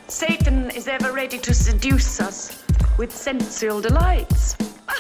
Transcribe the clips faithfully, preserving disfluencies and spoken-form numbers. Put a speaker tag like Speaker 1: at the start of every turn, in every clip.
Speaker 1: Satan is ever ready to seduce us with sensual delights.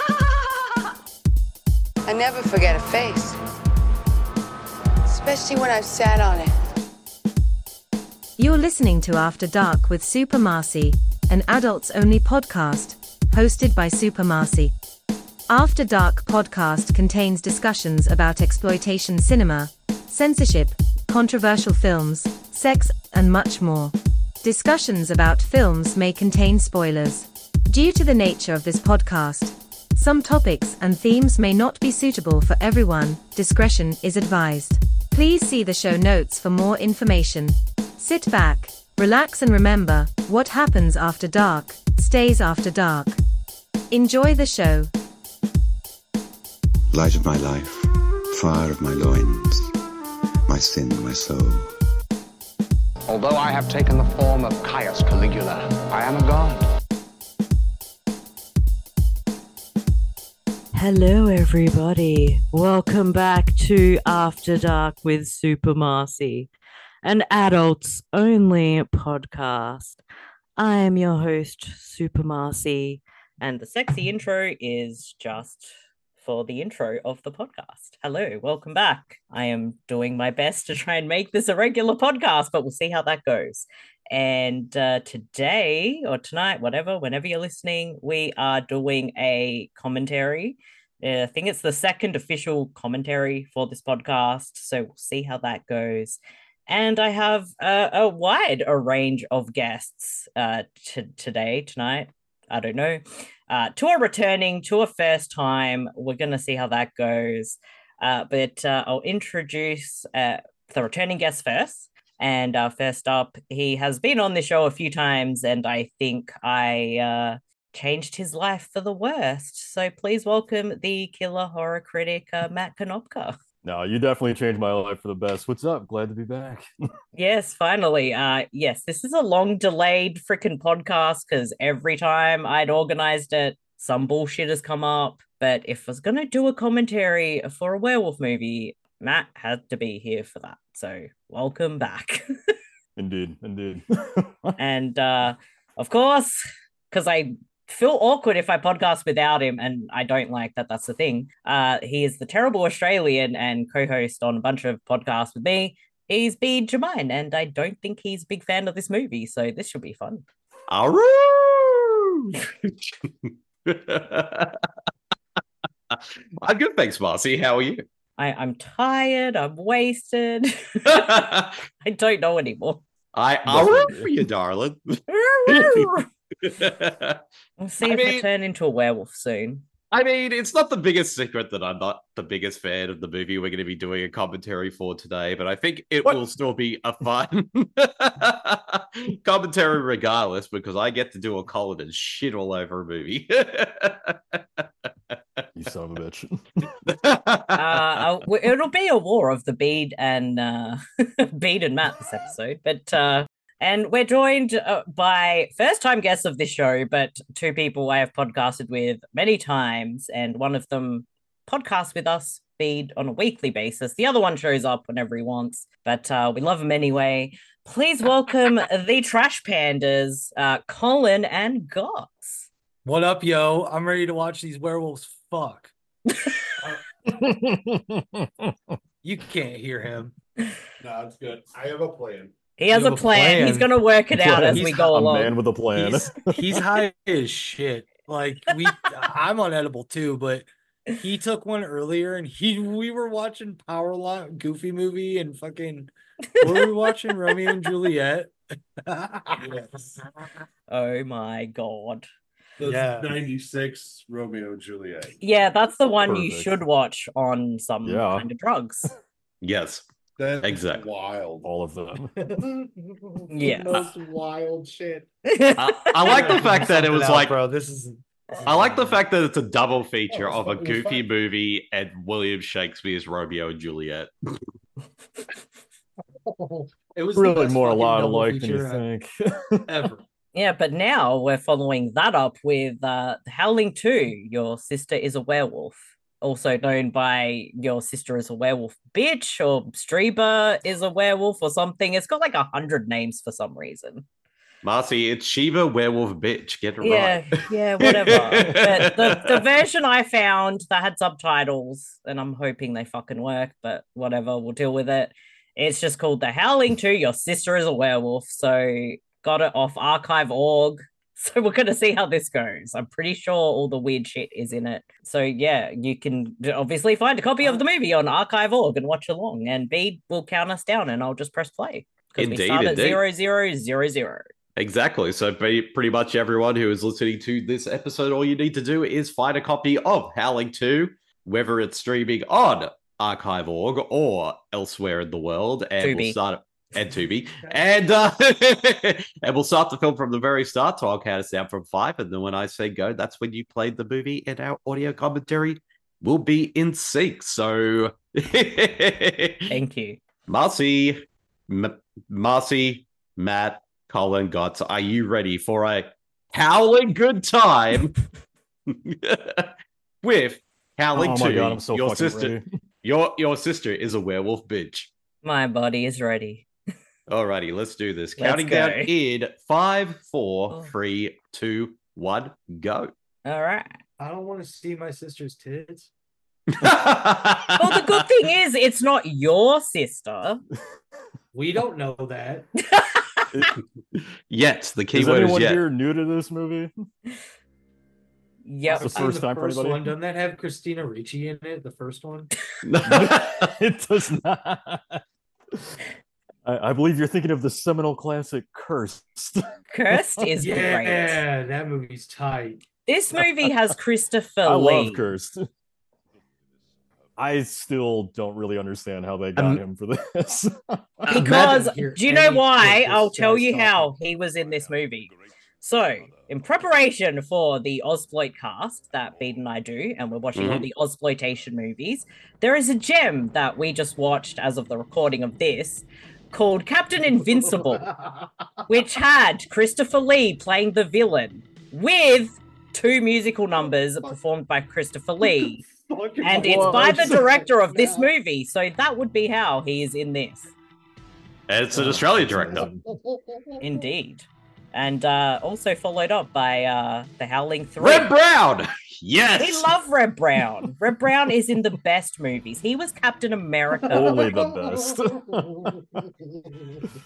Speaker 2: I never forget a face, especially when I've sat on it.
Speaker 3: You're listening to After Dark with Super Marcy, an adults-only podcast, hosted by Super Marcy. After Dark podcast contains discussions about exploitation cinema, censorship, controversial films, sex, and much more. Discussions about films may contain spoilers. Due to the nature of this podcast, some topics and themes may not be suitable for everyone. Discretion is advised. Please see the show notes for more information. Sit back, relax, and remember, what happens after dark stays after dark. Enjoy the show.
Speaker 4: Light of my life, fire of my loins, my sin, my soul.
Speaker 5: Although I have taken the form of Caius Caligula, I am a god.
Speaker 6: Hello everybody, welcome back to After Dark with Super Marcy, an adults only podcast. I am your host, Super Marcy, and the sexy intro is just for the intro of the podcast. Hello, welcome back. I am doing my best to try and make this a regular podcast, but we'll see how that goes. And uh, today or tonight, whatever, whenever you're listening, we are doing a commentary. Uh, I think it's the second official commentary for this podcast, so we'll see how that goes. And I have uh, a wide a range of guests uh, t- today, tonight. I don't know. Uh, two are returning, two are first time. We're going to see how that goes. Uh, but uh, I'll introduce uh, the returning guest first. And uh, first up, he has been on the show a few times, and I think I uh, changed his life for the worst. So please welcome the killer horror critic, uh, Matt Konopka.
Speaker 7: No, you definitely changed my life for the best. What's up? Glad to be back.
Speaker 6: Yes, finally. Uh, yes, this is a long delayed freaking podcast because every time I'd organized it, some bullshit has come up. But if I was going to do a commentary for a werewolf movie, Matt had to be here for that. So welcome back.
Speaker 7: Indeed, indeed.
Speaker 6: And uh, of course, because I feel awkward if I podcast without him, and I don't like that that's the thing. Uh, he is the terrible Australian and co-host on a bunch of podcasts with me. He's B. Jermaine, and I don't think he's a big fan of this movie, so this should be fun.
Speaker 8: Aroo! I'm good, thanks, Marcy. How are you?
Speaker 6: I, I'm tired. I'm wasted. I don't know anymore.
Speaker 8: I aroo for you, darling.
Speaker 6: We'll see
Speaker 8: I
Speaker 6: if
Speaker 8: mean,
Speaker 6: I turn into a werewolf soon.
Speaker 8: I mean, it's not the biggest secret that I'm not the biggest fan of the movie we're going to be doing a commentary for today, but I think it
Speaker 7: What?
Speaker 8: will still be a fun commentary regardless, because I get to do a column and shit all over a movie.
Speaker 7: You son of a bitch.
Speaker 6: uh, I'll- it'll be a war of the Bede and uh, Bede and Matt this episode, but uh, and we're joined uh, by first-time guests of this show, but two people I have podcasted with many times, and one of them podcasts with us, Bede, on a weekly basis. The other one shows up whenever he wants, but uh, we love him anyway. Please welcome the Trash Pandas, uh, Colin and Gots.
Speaker 9: What up, yo? I'm ready to watch these werewolves fuck. You can't hear him.
Speaker 10: No, it's good. I have a plan.
Speaker 6: He has
Speaker 9: You
Speaker 6: a
Speaker 9: have a
Speaker 6: plan.
Speaker 9: plan.
Speaker 6: He's going to work it out as
Speaker 9: He's
Speaker 6: we go
Speaker 7: A
Speaker 6: along.
Speaker 7: man with a plan.
Speaker 9: He's, he's high as shit. Like we, I'm on edible too, but he took one earlier, and he we were watching Powerline, Goofy movie, and fucking what were we watching? Romeo and Juliet.
Speaker 10: Yes.
Speaker 6: Oh my god.
Speaker 10: That's
Speaker 9: Yeah.
Speaker 10: ninety-six Romeo and Juliet.
Speaker 6: Yeah, that's the one you
Speaker 7: Perfect.
Speaker 6: should watch on some
Speaker 7: Yeah.
Speaker 6: kind of drugs.
Speaker 8: Yes.
Speaker 10: That's
Speaker 8: Exactly.
Speaker 10: wild.
Speaker 7: All of them.
Speaker 6: Yes.
Speaker 10: The most wild shit.
Speaker 8: I, I like the fact that it was
Speaker 9: Something out,
Speaker 8: like,
Speaker 9: bro. This is.
Speaker 8: I like the fact that it's a double feature
Speaker 10: Oh, it was
Speaker 8: of a
Speaker 10: fun- it was
Speaker 8: Goofy
Speaker 10: fun.
Speaker 8: movie and William Shakespeare's Romeo and Juliet.
Speaker 9: It was the
Speaker 7: Really
Speaker 9: best
Speaker 7: more a
Speaker 9: fucking
Speaker 7: lot
Speaker 9: double
Speaker 7: alike than you
Speaker 9: feature
Speaker 7: think.
Speaker 9: ever.
Speaker 6: Yeah, but now we're following that up with uh, Howling two, Your Sister is a Werewolf. Also known by Your Sister is a Werewolf Bitch, or Strieber is a Werewolf or something. It's got like a hundred names for some reason.
Speaker 8: Marcy, it's Shiva Werewolf Bitch. Get it
Speaker 11: Yeah,
Speaker 8: right.
Speaker 11: yeah, whatever. But the, the version I found that had subtitles, and I'm hoping they fucking work, but whatever, we'll deal with it. It's just called The Howling two, Your Sister is a Werewolf. So got it off archive dot org. So we're going to see how this goes. I'm pretty sure all the weird shit is in it. So yeah, you can obviously find a copy of the movie on archive dot org and watch along. And Bede will count us down and I'll just press play. Because we
Speaker 8: Indeed,
Speaker 11: start at
Speaker 8: indeed.
Speaker 11: zero, zero, zero, zero.
Speaker 8: Exactly. So pretty pretty much everyone who is listening to this episode, all you need to do is find a copy of Howling two, whether it's streaming on archive dot org or elsewhere in the world, and
Speaker 11: Tubi.
Speaker 8: we'll start and Tubi, and uh, and we'll start the film from the very start. So I'll count us down from five, and then when I say go, that's when you played the movie, and our audio commentary will be in sync. So
Speaker 11: Thank you,
Speaker 8: Marcy, M- Marcy, Matt, Colin, Gotts, are you ready for a howling good time with Howling
Speaker 7: Oh
Speaker 8: two?
Speaker 7: my god, I'm so
Speaker 8: your
Speaker 7: fucking
Speaker 8: sister,
Speaker 7: ready.
Speaker 8: your your sister is a werewolf bitch.
Speaker 11: my body is ready.
Speaker 8: Alrighty, let's do this.
Speaker 11: Let's
Speaker 8: Counting
Speaker 11: go.
Speaker 8: down in five, four,
Speaker 11: Oh.
Speaker 8: three, two, one, go.
Speaker 11: All right.
Speaker 9: I don't want to see my sister's tits.
Speaker 11: Well, the good thing is, it's not your sister.
Speaker 9: We don't know that.
Speaker 8: Yet the key
Speaker 7: Is
Speaker 8: word is
Speaker 7: anyone
Speaker 8: yet.
Speaker 7: here new to this movie?
Speaker 11: Yep.
Speaker 7: The
Speaker 9: I've seen
Speaker 7: first time for anybody?
Speaker 9: one. Doesn't that have Christina Ricci in it? The first one.
Speaker 7: It does not. I, I believe you're thinking of the seminal classic Cursed.
Speaker 11: Cursed is great.
Speaker 9: Yeah, that movie's tight.
Speaker 11: This movie has Christopher
Speaker 7: I
Speaker 11: Lee.
Speaker 7: love Cursed. I still don't really understand how they got
Speaker 8: Um,
Speaker 7: him for this.
Speaker 11: Because
Speaker 9: Imagine hear
Speaker 11: do you know
Speaker 9: any
Speaker 11: why?
Speaker 9: kid this
Speaker 11: I'll tell
Speaker 9: guy's
Speaker 11: you
Speaker 9: talking.
Speaker 11: how he was in this movie. So, in preparation for the Ozploit cast that Bede and I do, and we're watching all
Speaker 8: Mhm.
Speaker 11: the Ozploitation movies, there is a gem that we just watched as of the recording of this called Captain Invincible, which had Christopher Lee playing the villain with two musical numbers performed by Christopher Lee. And it's by the director of this movie, so that would be how he is in this.
Speaker 8: It's an Australian director.
Speaker 11: Indeed. And uh, also followed up by uh, The Howling three.
Speaker 8: Red Brown! Yes!
Speaker 11: We love Red Brown. Red Brown is in the best movies. He was Captain America.
Speaker 7: Only the best.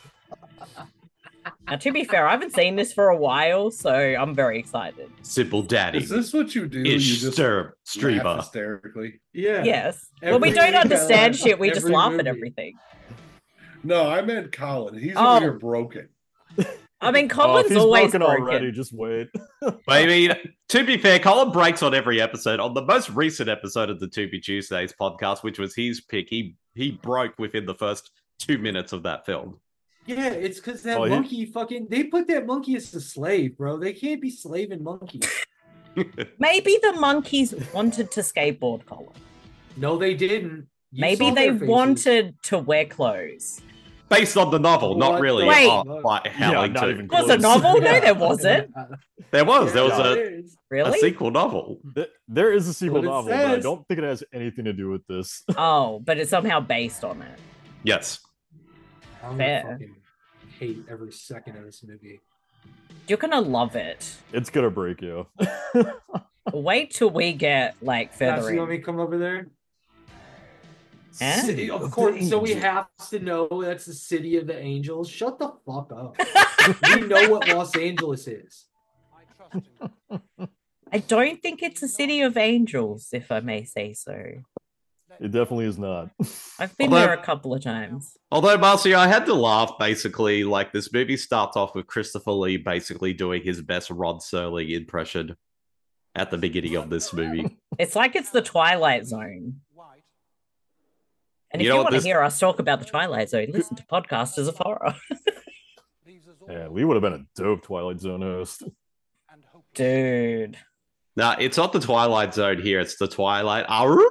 Speaker 11: Now, to be fair, I haven't seen this for a while, so I'm very excited.
Speaker 8: Simple Daddy.
Speaker 10: Is this what you do?
Speaker 8: Is
Speaker 10: you just
Speaker 8: stir-
Speaker 10: laugh
Speaker 8: streamer.
Speaker 10: hysterically.
Speaker 9: Yeah.
Speaker 11: Yes. Well, we
Speaker 9: Every
Speaker 11: don't
Speaker 9: movie I
Speaker 11: understand
Speaker 9: laugh-
Speaker 11: shit. We just
Speaker 9: every
Speaker 11: laugh at
Speaker 9: movie.
Speaker 11: everything.
Speaker 10: No, I meant Colin. He's
Speaker 11: Oh.
Speaker 10: over here broken.
Speaker 11: I mean,
Speaker 7: Oh, if
Speaker 11: Colin's
Speaker 7: he's
Speaker 11: always
Speaker 7: broken,
Speaker 11: broken.
Speaker 7: already, just wait.
Speaker 8: I mean, to be fair, Colin breaks on every episode. On the most recent episode of the To Be Tuesdays podcast, which was his pick, he he broke within the first two minutes of that film.
Speaker 9: Yeah, it's because that
Speaker 7: Oh, he-
Speaker 9: monkey fucking. They put that monkey as a slave, bro. They can't be slaving monkeys.
Speaker 11: Maybe the monkeys wanted to skateboard, Colin.
Speaker 9: No, they didn't. You
Speaker 11: Maybe
Speaker 9: saw
Speaker 11: they
Speaker 9: their faces.
Speaker 11: wanted to wear clothes.
Speaker 8: Based on the novel, not
Speaker 9: What
Speaker 8: really.
Speaker 9: the
Speaker 11: Wait.
Speaker 8: Oh, like Howling
Speaker 7: not
Speaker 8: two.
Speaker 7: even
Speaker 11: Was a
Speaker 7: Close.
Speaker 11: novel? No, there wasn't.
Speaker 8: There was. There was
Speaker 9: Yeah,
Speaker 8: a,
Speaker 9: it is.
Speaker 8: a
Speaker 11: Really?
Speaker 8: sequel novel.
Speaker 7: Th- There is a sequel
Speaker 9: What it
Speaker 7: novel, but I
Speaker 9: says.
Speaker 7: don't think it has anything to do with this.
Speaker 11: Oh, but it's somehow based on it.
Speaker 8: Yes.
Speaker 9: I'm
Speaker 11: Fair.
Speaker 9: gonna fucking hate every second of this movie.
Speaker 11: You're gonna love it.
Speaker 7: It's gonna break you.
Speaker 11: Wait till we get like
Speaker 9: Now,
Speaker 11: further
Speaker 9: so you want
Speaker 11: in.
Speaker 9: me to come over there?
Speaker 11: Eh?
Speaker 9: City of course. So we have to know that's the city of the angels. Shut the fuck up. We know what Los Angeles is.
Speaker 11: I don't think it's a city of angels, if I may say so.
Speaker 7: It definitely is not.
Speaker 11: I've been
Speaker 8: Although-
Speaker 11: there a couple of times.
Speaker 8: Although, Marcy, I had to laugh basically. Like, this movie starts off with Christopher Lee basically doing his best Rod Serling impression at the beginning of this movie.
Speaker 11: It's like it's the Twilight Zone. And if
Speaker 8: You
Speaker 11: you,
Speaker 8: know what
Speaker 11: want to
Speaker 8: this-
Speaker 11: hear us talk about the Twilight Zone, listen to Podcasters of Horror.
Speaker 7: Yeah, Lee would have been a dope Twilight Zone host.
Speaker 11: Dude.
Speaker 8: Nah, it's not the Twilight Zone here. It's the Twilight. Hour.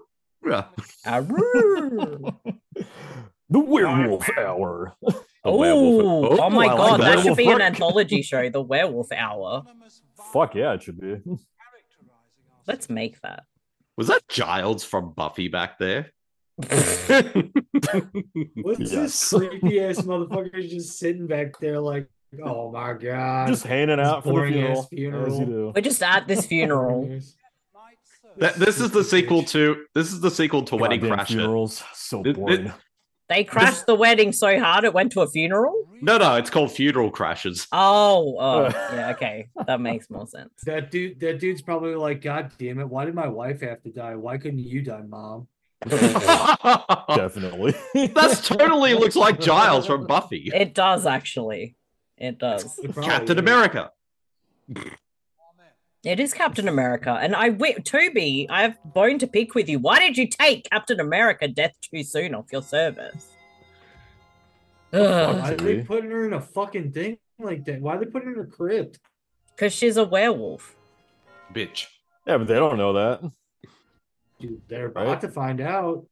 Speaker 11: Arroo.
Speaker 7: The Werewolf Hour.
Speaker 8: The
Speaker 11: Oh,
Speaker 8: werewolf.
Speaker 11: oh my
Speaker 8: I like
Speaker 11: god, that
Speaker 8: that.
Speaker 11: should be an
Speaker 7: Werewolf.
Speaker 11: anthology show, The Werewolf Hour.
Speaker 7: Fuck yeah, it should be.
Speaker 11: Let's make that.
Speaker 8: Was that Giles from Buffy back there?
Speaker 9: What's
Speaker 7: Yes.
Speaker 9: this creepy ass motherfucker just sitting back there like oh my god.
Speaker 7: Just hanging
Speaker 9: This
Speaker 7: out for the
Speaker 9: boring-ass
Speaker 7: funeral, as you do.
Speaker 11: We're just at this funeral.
Speaker 8: That, this is the sequel to this is the sequel to Wedding
Speaker 7: Goddamn
Speaker 8: Crasher.
Speaker 7: funerals, so
Speaker 8: It- it-
Speaker 7: boring.
Speaker 11: They crashed the wedding so hard it went to a funeral?
Speaker 8: No, no, it's called Funeral Crashes.
Speaker 11: Oh, oh, yeah, okay. That makes more sense.
Speaker 9: That dude, that dude's probably like, God damn it! Why did my wife have to die? Why couldn't you die, Mom?
Speaker 7: Definitely.
Speaker 8: That's totally looks like Giles from Buffy.
Speaker 11: It does actually. It does.
Speaker 9: It probably
Speaker 8: Captain
Speaker 9: is.
Speaker 8: America.
Speaker 11: It is Captain America. And I wait, Toby, I have bone to pick with you. Why did you take Captain America death too soon off your service?
Speaker 9: Why
Speaker 11: Ugh.
Speaker 9: are they putting her in a fucking thing like that? Why are they putting her in a crypt?
Speaker 11: Because she's a werewolf.
Speaker 8: Bitch.
Speaker 7: Yeah, but they don't know that.
Speaker 9: Dude, they're about
Speaker 7: Right?
Speaker 9: to find out.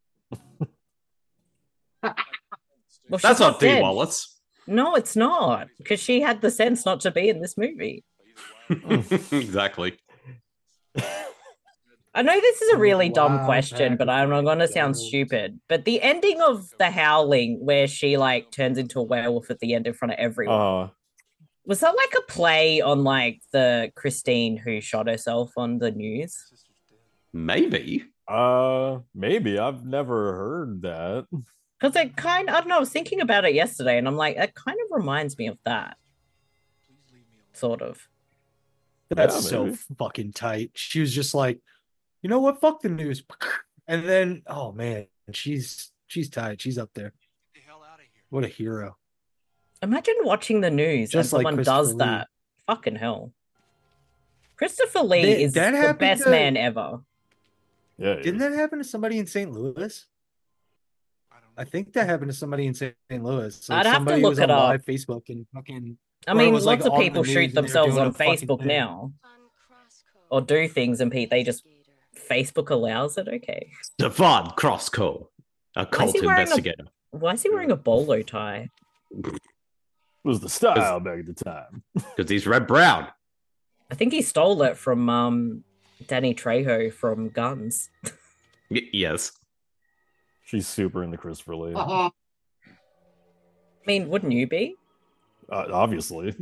Speaker 11: Well, she's
Speaker 8: That's not Dee
Speaker 11: dead.
Speaker 8: Wallace.
Speaker 11: No, it's not. Because she had the sense not to be in this movie.
Speaker 8: Exactly.
Speaker 11: I know this is a really dumb
Speaker 9: Wow,
Speaker 11: question, but I'm not going to sound stupid. But the ending of The Howling, where she like turns into a werewolf at the end in front of everyone,
Speaker 7: Uh,
Speaker 11: was that like a play on like the Christine who shot herself on the news?
Speaker 8: Maybe.
Speaker 7: uh, maybe I've never heard that.
Speaker 11: Because it kind I don't know, I was thinking about it yesterday and I'm like, it kind of reminds me of that. Sort of.
Speaker 9: That's
Speaker 7: Yeah,
Speaker 9: so
Speaker 7: maybe.
Speaker 9: fucking tight. She was just like, you know what? Fuck the news. And then, oh man, she's she's tight. She's up there. What a hero.
Speaker 11: Imagine watching the news
Speaker 9: Just
Speaker 11: and
Speaker 9: like
Speaker 11: someone
Speaker 9: Christopher
Speaker 11: does
Speaker 9: Lee.
Speaker 11: that. Fucking hell. Christopher Lee
Speaker 9: That-
Speaker 11: is
Speaker 9: that
Speaker 11: the
Speaker 9: happened
Speaker 11: best
Speaker 9: to-
Speaker 11: man ever.
Speaker 7: Yeah,
Speaker 9: Didn't that happen to somebody in Saint Louis? I think that happened to somebody in Saint Louis. Like
Speaker 11: I'd have to
Speaker 9: somebody
Speaker 11: look
Speaker 9: was
Speaker 11: it
Speaker 9: on
Speaker 11: up.
Speaker 9: live Facebook and fucking.
Speaker 11: I
Speaker 9: or it
Speaker 11: mean,
Speaker 9: was,
Speaker 11: lots
Speaker 9: like,
Speaker 11: of
Speaker 9: on the
Speaker 11: people
Speaker 9: news
Speaker 11: shoot
Speaker 9: and they were
Speaker 11: themselves
Speaker 9: doing
Speaker 11: on
Speaker 9: a fucking
Speaker 11: Facebook
Speaker 9: thing.
Speaker 11: now. Or do things and Pete, they just Facebook allows it. Okay.
Speaker 8: Devon Crossco, a
Speaker 11: Why is
Speaker 8: cult
Speaker 11: he wearing a-
Speaker 8: investigator.
Speaker 11: Why is he wearing a bolo tie?
Speaker 7: It was the style back at the time.
Speaker 8: Because he's red brown.
Speaker 11: I think he stole it from um Danny Trejo from Guns.
Speaker 8: Y- yes.
Speaker 7: She's super into Christopher Lee.
Speaker 11: I mean, wouldn't you be?
Speaker 7: Uh, obviously.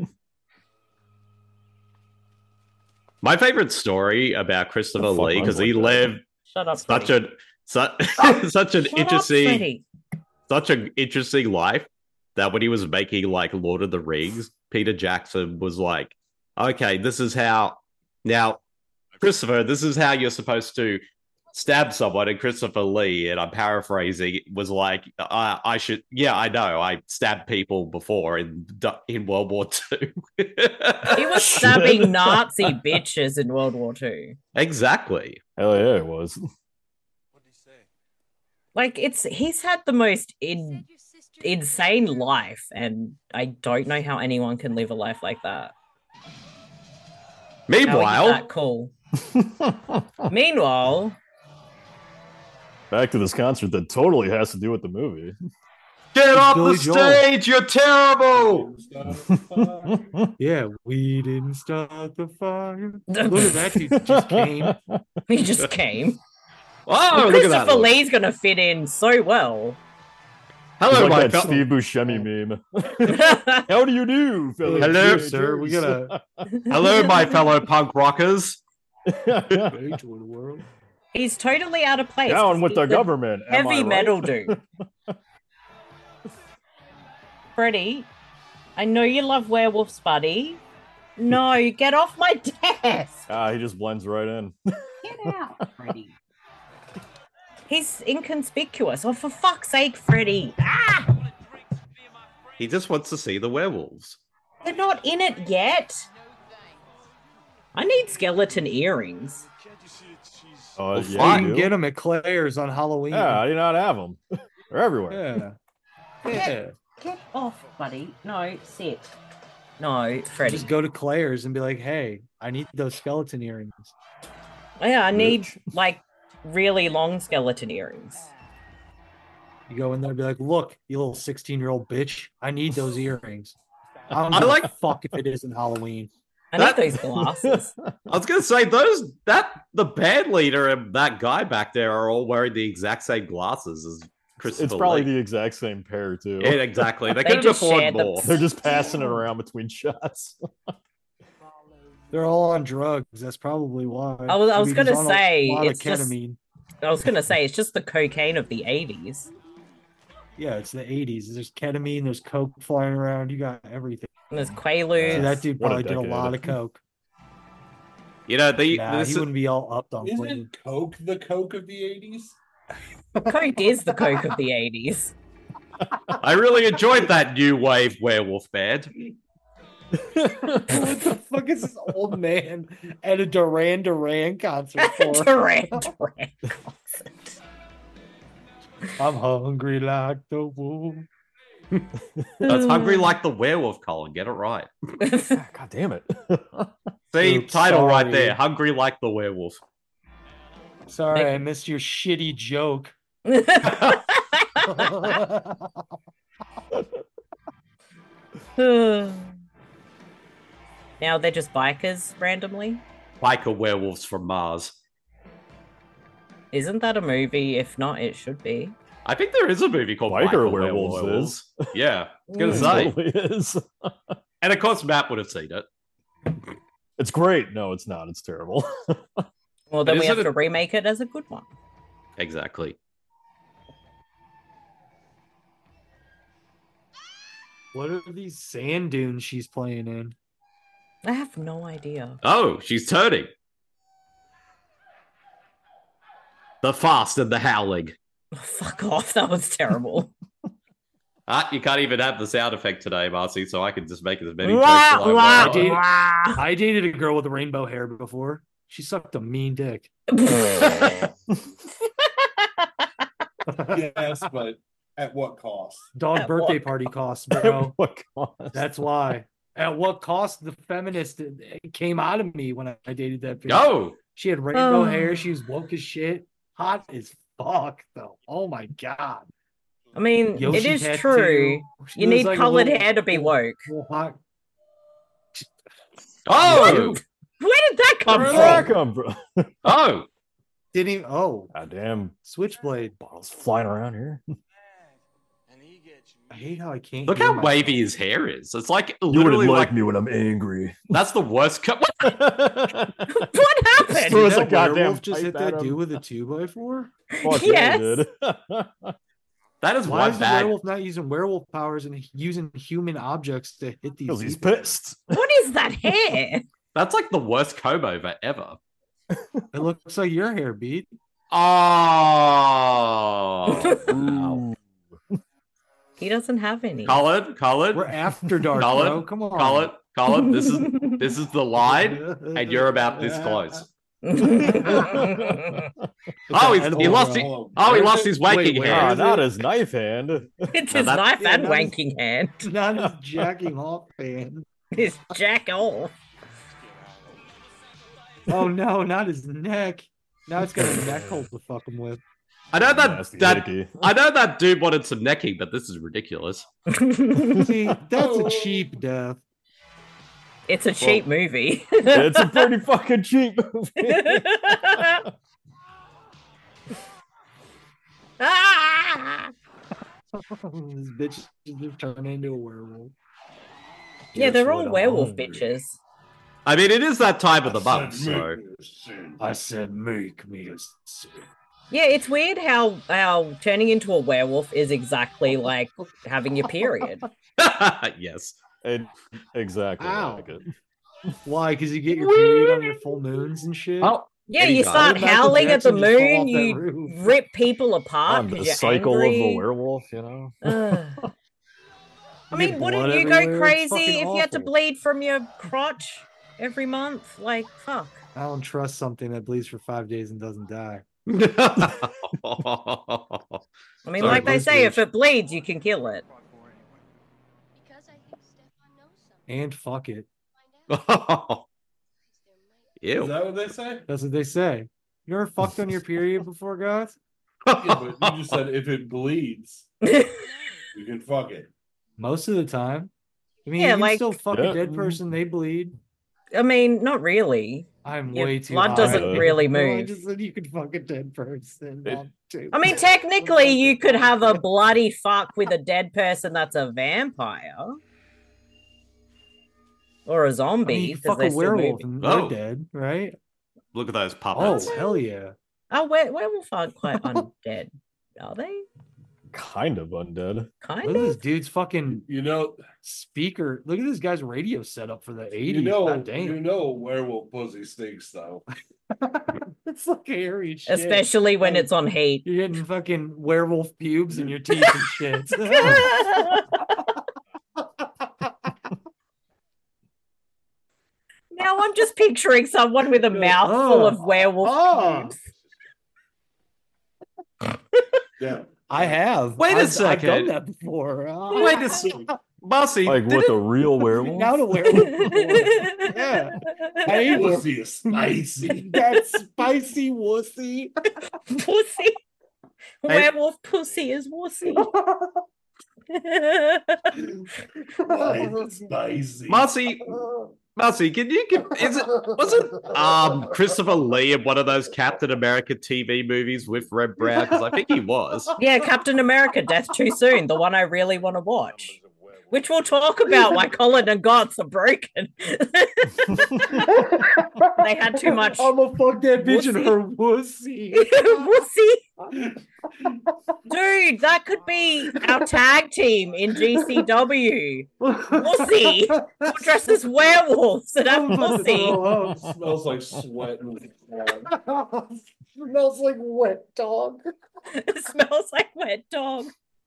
Speaker 8: My favorite story about Christopher
Speaker 7: The fuck
Speaker 8: Lee, because
Speaker 7: runs
Speaker 8: he
Speaker 7: like that?
Speaker 8: lived
Speaker 11: Shut up.
Speaker 8: such
Speaker 11: Freddie.
Speaker 8: a such, such an
Speaker 11: Shut up,
Speaker 8: interesting
Speaker 11: Freddie.
Speaker 8: such an interesting life that when he was making like Lord of the Rings, Peter Jackson was like, okay, this is how now, Christopher, this is how you're supposed to stab someone. And Christopher Lee, and I'm paraphrasing, was like, I, I should, yeah, I know, I stabbed people before in in World War Two.
Speaker 11: He was stabbing Nazi bitches in World War Two.
Speaker 8: Exactly.
Speaker 7: Hell yeah, it was.
Speaker 11: Like it's he's had the most in, insane life, and I don't know how anyone can live a life like that. How are you
Speaker 8: Meanwhile,
Speaker 11: that cool. Meanwhile,
Speaker 7: Back to this concert that totally has to do with the movie.
Speaker 8: get off
Speaker 9: Billy
Speaker 8: the
Speaker 9: Joel.
Speaker 8: stage! You're terrible.
Speaker 9: Yeah, we didn't start the fire. Look at that dude just came.
Speaker 11: he just came.
Speaker 8: Oh, look at that!
Speaker 11: Christopher
Speaker 8: look.
Speaker 11: Lee's gonna fit in so well.
Speaker 8: Hello,
Speaker 7: It's
Speaker 8: my
Speaker 7: like that
Speaker 8: fel-
Speaker 7: Steve Buscemi meme. How do you do, fellow
Speaker 8: Hello,
Speaker 7: G I
Speaker 9: sir, we
Speaker 7: Joes?
Speaker 9: gotta-
Speaker 8: hello, my fellow punk rockers.
Speaker 9: Age of the world.
Speaker 11: He's totally out of place.
Speaker 7: Down with
Speaker 11: He's
Speaker 7: the
Speaker 11: a
Speaker 7: government. am I
Speaker 11: Heavy
Speaker 7: right?
Speaker 11: metal dude. Freddie, I know you love werewolves, buddy. No, get off my desk.
Speaker 7: Ah, he just blends right in.
Speaker 11: Get out, Freddie. He's inconspicuous. Oh, for fuck's sake, Freddie. Ah!
Speaker 8: He just wants to see the werewolves.
Speaker 11: They're not in it yet. I need skeleton earrings.
Speaker 7: Oh,
Speaker 8: Well,
Speaker 7: yeah,
Speaker 9: You
Speaker 8: fine.
Speaker 7: you
Speaker 9: can
Speaker 7: do?
Speaker 9: get them at Claire's on Halloween.
Speaker 7: Yeah, I do not have them. They're everywhere.
Speaker 9: Yeah. Yeah.
Speaker 11: Get off, buddy. No, sit. No, Freddie.
Speaker 9: Just go to Claire's and be like, hey, I need those skeleton earrings.
Speaker 11: Yeah, I need like really long skeleton earrings.
Speaker 9: You go in there and be like, look, you little sixteen year old bitch, I need those earrings. I don't
Speaker 8: I
Speaker 9: give
Speaker 8: like-
Speaker 9: a fuck if it isn't Halloween.
Speaker 11: I
Speaker 8: That-
Speaker 11: need those glasses.
Speaker 8: I was gonna say those that the band leader and that guy back there are all wearing the exact same glasses as Christopher
Speaker 7: It's probably
Speaker 8: Lee.
Speaker 7: the exact same pair too.
Speaker 8: Yeah, exactly. They
Speaker 11: They
Speaker 8: couldn't
Speaker 11: just
Speaker 8: afford
Speaker 11: shared the-
Speaker 8: more.
Speaker 7: They're just passing it around between shots.
Speaker 9: They're all on drugs. That's probably why.
Speaker 11: I was, I was
Speaker 9: Maybe he's
Speaker 11: gonna
Speaker 9: on a
Speaker 11: say
Speaker 9: lot of
Speaker 11: it's just.
Speaker 9: ketamine.
Speaker 11: I was gonna say it's just the cocaine of the eighties.
Speaker 9: Yeah, it's the eighties. There's ketamine. There's coke flying around. You got everything.
Speaker 11: And there's Quaaludes.
Speaker 9: See, that dude
Speaker 7: What a
Speaker 9: probably did a
Speaker 7: decade.
Speaker 9: lot of coke.
Speaker 8: You know, the
Speaker 9: Nah,
Speaker 8: this
Speaker 9: he
Speaker 8: is-
Speaker 9: wouldn't be all upped on Clinton.
Speaker 10: Isn't Coke the Coke of the eighties?
Speaker 11: Coke is the coke of the eighties.
Speaker 8: I really enjoyed that new wave werewolf band.
Speaker 9: What the fuck is this old man at a Duran Duran concert for?
Speaker 11: Duran Duran.
Speaker 9: I'm hungry like the wolf.
Speaker 8: That's Hungry Like the Werewolf, Colin. Get it right.
Speaker 7: God damn it.
Speaker 8: See,
Speaker 9: Oops,
Speaker 8: title right
Speaker 9: sorry.
Speaker 8: there. Hungry Like the Werewolf.
Speaker 9: Sorry, I missed your shitty joke.
Speaker 11: Now they're just bikers randomly.
Speaker 8: Biker werewolves from Mars.
Speaker 11: Isn't that a movie? If not, it should be.
Speaker 8: I think there is a movie called
Speaker 7: Biker
Speaker 8: Biker,
Speaker 7: Werewolves
Speaker 8: Werewolves. Yeah, I was gonna
Speaker 7: It
Speaker 8: say.
Speaker 7: totally is.
Speaker 8: And of course, Matt would have seen it.
Speaker 7: It's great. No, it's not. It's terrible.
Speaker 11: Well, then
Speaker 8: But
Speaker 11: we
Speaker 8: isn't
Speaker 11: have to
Speaker 8: it-
Speaker 11: remake it as a good one.
Speaker 8: Exactly.
Speaker 9: What are these sand dunes she's playing in?
Speaker 11: I have no idea.
Speaker 8: Oh, she's turning. The Fast and the Howling.
Speaker 11: Oh, fuck off. That was terrible.
Speaker 8: Ah, you can't even have the sound effect today, Marcy, so I can just make as many
Speaker 11: Wah,
Speaker 8: jokes as I
Speaker 11: wah,
Speaker 9: I
Speaker 8: want.
Speaker 9: dated,
Speaker 11: wah.
Speaker 9: I dated a girl with rainbow hair before. She sucked a mean dick.
Speaker 10: Yes, but at what cost?
Speaker 9: Dog
Speaker 11: At
Speaker 9: birthday
Speaker 11: what
Speaker 9: party costs, bro.
Speaker 7: What cost?
Speaker 9: That's why. At what cost the feminist it came out of me when I, I dated that bitch.
Speaker 8: Go!
Speaker 9: She had rainbow
Speaker 11: Oh.
Speaker 9: hair. She was woke as shit. Hot as fuck, though. Oh my god.
Speaker 11: I mean,
Speaker 9: Yoshi
Speaker 11: it is
Speaker 9: tattoo.
Speaker 11: true.
Speaker 9: She
Speaker 11: You
Speaker 9: looks
Speaker 11: need
Speaker 9: like a
Speaker 11: colored
Speaker 9: little-
Speaker 11: hair to be woke.
Speaker 9: little hot-
Speaker 8: Oh!
Speaker 11: Where did that come
Speaker 7: Where
Speaker 11: from?
Speaker 7: did that come from?
Speaker 8: Oh!
Speaker 9: Didn't even. Oh,
Speaker 7: God damn
Speaker 9: switchblade.
Speaker 7: bottles flying around here.
Speaker 9: I hate how I can't.
Speaker 8: Look
Speaker 9: hear
Speaker 8: how
Speaker 9: myself.
Speaker 8: wavy his hair is. It's like
Speaker 7: You
Speaker 8: literally
Speaker 7: wouldn't
Speaker 8: like,
Speaker 7: like me when I'm angry.
Speaker 8: that's the worst. Co-
Speaker 11: What happened?
Speaker 7: Throws
Speaker 9: Did
Speaker 7: a
Speaker 9: that
Speaker 7: goddamn
Speaker 9: werewolf just
Speaker 7: pipe
Speaker 9: hit
Speaker 7: at
Speaker 9: that
Speaker 7: him.
Speaker 9: dude with a two by four?
Speaker 7: Fuck
Speaker 11: Yes.
Speaker 7: yeah, dude.
Speaker 8: that is
Speaker 9: Why
Speaker 8: one
Speaker 9: is the
Speaker 8: bad.
Speaker 9: werewolf not using werewolf powers and using human objects to hit these?
Speaker 7: Because he's
Speaker 9: people?
Speaker 7: pissed.
Speaker 11: What is that hair?
Speaker 8: That's like the worst comb over ever.
Speaker 9: It looks like your hair, beat.
Speaker 8: Oh,
Speaker 7: Ooh.
Speaker 11: He doesn't have any.
Speaker 8: Colin, Colin,
Speaker 9: We're after dark,
Speaker 8: Colin,
Speaker 9: bro. Come on,
Speaker 8: Colin, Colin. This is this is the line, and you're about this close. Oh, he's, he
Speaker 9: edible,
Speaker 8: lost.
Speaker 9: bro.
Speaker 8: His, oh, he lost his
Speaker 9: Wait,
Speaker 8: wanking
Speaker 9: where
Speaker 7: Ah,
Speaker 8: hand.
Speaker 9: is
Speaker 7: not
Speaker 9: it?
Speaker 7: his knife hand.
Speaker 11: It's
Speaker 8: No,
Speaker 11: his
Speaker 8: that-
Speaker 11: knife
Speaker 9: yeah,
Speaker 11: and
Speaker 9: that is-
Speaker 11: wanking hand.
Speaker 9: Not his jacking off fan.
Speaker 11: His jack off.
Speaker 9: Oh no, not his neck. Now it's got a neck hold to fuck him with.
Speaker 8: I know that
Speaker 7: Nasty
Speaker 8: that
Speaker 7: hickey.
Speaker 8: I know that dude wanted some necking, but this is ridiculous.
Speaker 9: See, that's a cheap death.
Speaker 11: It's a cheap movie.
Speaker 7: It's a pretty fucking cheap movie.
Speaker 11: Ah!
Speaker 9: This bitch just turned into a werewolf.
Speaker 11: Yeah, they're all
Speaker 9: what I'm
Speaker 11: werewolf
Speaker 9: hungry.
Speaker 11: bitches.
Speaker 8: I mean, it is that time of the month, so
Speaker 9: I said, make me a sin.
Speaker 11: Yeah, it's weird how how turning into a werewolf is exactly like having your period.
Speaker 8: yes.
Speaker 7: And exactly
Speaker 9: Ow.
Speaker 7: like it.
Speaker 9: Why? Because you get your period on your full moons and shit.
Speaker 8: Oh,
Speaker 11: Yeah,
Speaker 8: Any
Speaker 11: you
Speaker 8: guy.
Speaker 11: start
Speaker 9: Michael
Speaker 11: howling at the
Speaker 9: Jackson just fall
Speaker 11: moon,
Speaker 9: off that
Speaker 11: you
Speaker 9: roof.
Speaker 11: rip people apart
Speaker 7: On the
Speaker 11: because you're
Speaker 7: cycle
Speaker 11: angry.
Speaker 7: of the werewolf, you know.
Speaker 11: Ugh. I
Speaker 9: You get
Speaker 11: mean, wouldn't
Speaker 9: blood
Speaker 11: you go
Speaker 9: everywhere, it's
Speaker 11: crazy
Speaker 9: fucking
Speaker 11: if you had to
Speaker 9: awful.
Speaker 11: bleed from your crotch every month? Like, fuck.
Speaker 9: I don't trust something that bleeds for five days and doesn't die.
Speaker 11: I mean,
Speaker 8: Sorry,
Speaker 11: like they
Speaker 9: Bruce
Speaker 11: say, if
Speaker 9: Willis.
Speaker 11: it bleeds, you can kill it.
Speaker 9: And fuck it.
Speaker 8: Ew.
Speaker 10: Is that what they say?
Speaker 9: That's what they say. You ever fucked on your period before, guys?
Speaker 10: Yeah, but you just said if it bleeds, you can fuck it.
Speaker 9: Most of the time. I mean,
Speaker 11: Yeah,
Speaker 9: you can
Speaker 11: like-
Speaker 9: still fuck
Speaker 7: Yeah.
Speaker 9: a dead person, they bleed.
Speaker 11: I mean, not really.
Speaker 9: I'm
Speaker 11: Your
Speaker 9: way too
Speaker 11: blood
Speaker 9: high.
Speaker 11: doesn't really
Speaker 9: No, I
Speaker 11: move.
Speaker 9: just said you could fuck a dead person.
Speaker 7: It-
Speaker 9: I'll do
Speaker 11: I mean,
Speaker 9: that.
Speaker 11: technically, you could have a bloody fuck with a dead person that's a vampire. Or a
Speaker 9: I
Speaker 11: zombie.
Speaker 9: mean, you
Speaker 11: 'cause
Speaker 9: fuck
Speaker 11: they're
Speaker 9: a
Speaker 11: still
Speaker 9: werewolf
Speaker 11: moving.
Speaker 9: and they're
Speaker 8: Oh.
Speaker 9: dead, right?
Speaker 8: Look at those
Speaker 9: Oh,
Speaker 8: puppets.
Speaker 9: hell yeah.
Speaker 11: Oh, were- werewolf aren't quite undead, are they?
Speaker 7: Kind of undead.
Speaker 11: Kind
Speaker 9: Look at this
Speaker 11: of.
Speaker 9: dude's fucking
Speaker 10: You know,
Speaker 9: speaker. Look at this guy's radio setup for the eighties.
Speaker 10: you know,
Speaker 9: God damn.
Speaker 10: you know, werewolf pussy stinks though.
Speaker 9: It's like hairy shit.
Speaker 11: Especially when
Speaker 9: Like,
Speaker 11: it's on heat.
Speaker 9: You're getting fucking werewolf pubes in your teeth and shit.
Speaker 11: Now I'm just picturing someone with a mouth full of werewolf
Speaker 9: Oh.
Speaker 11: pubes.
Speaker 10: Yeah.
Speaker 9: I have.
Speaker 8: Wait a
Speaker 9: I've, I've
Speaker 8: second.
Speaker 9: done that before. Uh,
Speaker 8: Wait a second. Marcy,
Speaker 7: Like
Speaker 8: did
Speaker 7: with
Speaker 8: it-
Speaker 7: a real werewolf.
Speaker 9: Now the werewolf. before. Yeah. Hey,
Speaker 10: Pussy is spicy.
Speaker 9: that spicy wussy.
Speaker 11: Pussy. Werewolf pussy is wussy.
Speaker 10: Why is it spicy?
Speaker 8: Marcy, Marcy, can you give? Is it wasn't um Christopher Lee in one of those Captain America T V movies with Red Brown? Because I think he was.
Speaker 11: Yeah, Captain America, Death Too Soon, the one I really want to watch. Which we'll talk about why Colin and Gots are broken. They had too much
Speaker 9: I'ma fuck that bitch in
Speaker 11: wussy.
Speaker 9: her wussy.
Speaker 11: wussy. Dude, that could be our tag team in G C W. Wussy. We'll dress as werewolves and have pussy.
Speaker 10: Smells like sweat. And
Speaker 9: Smells like wet dog.
Speaker 11: It smells like wet dog.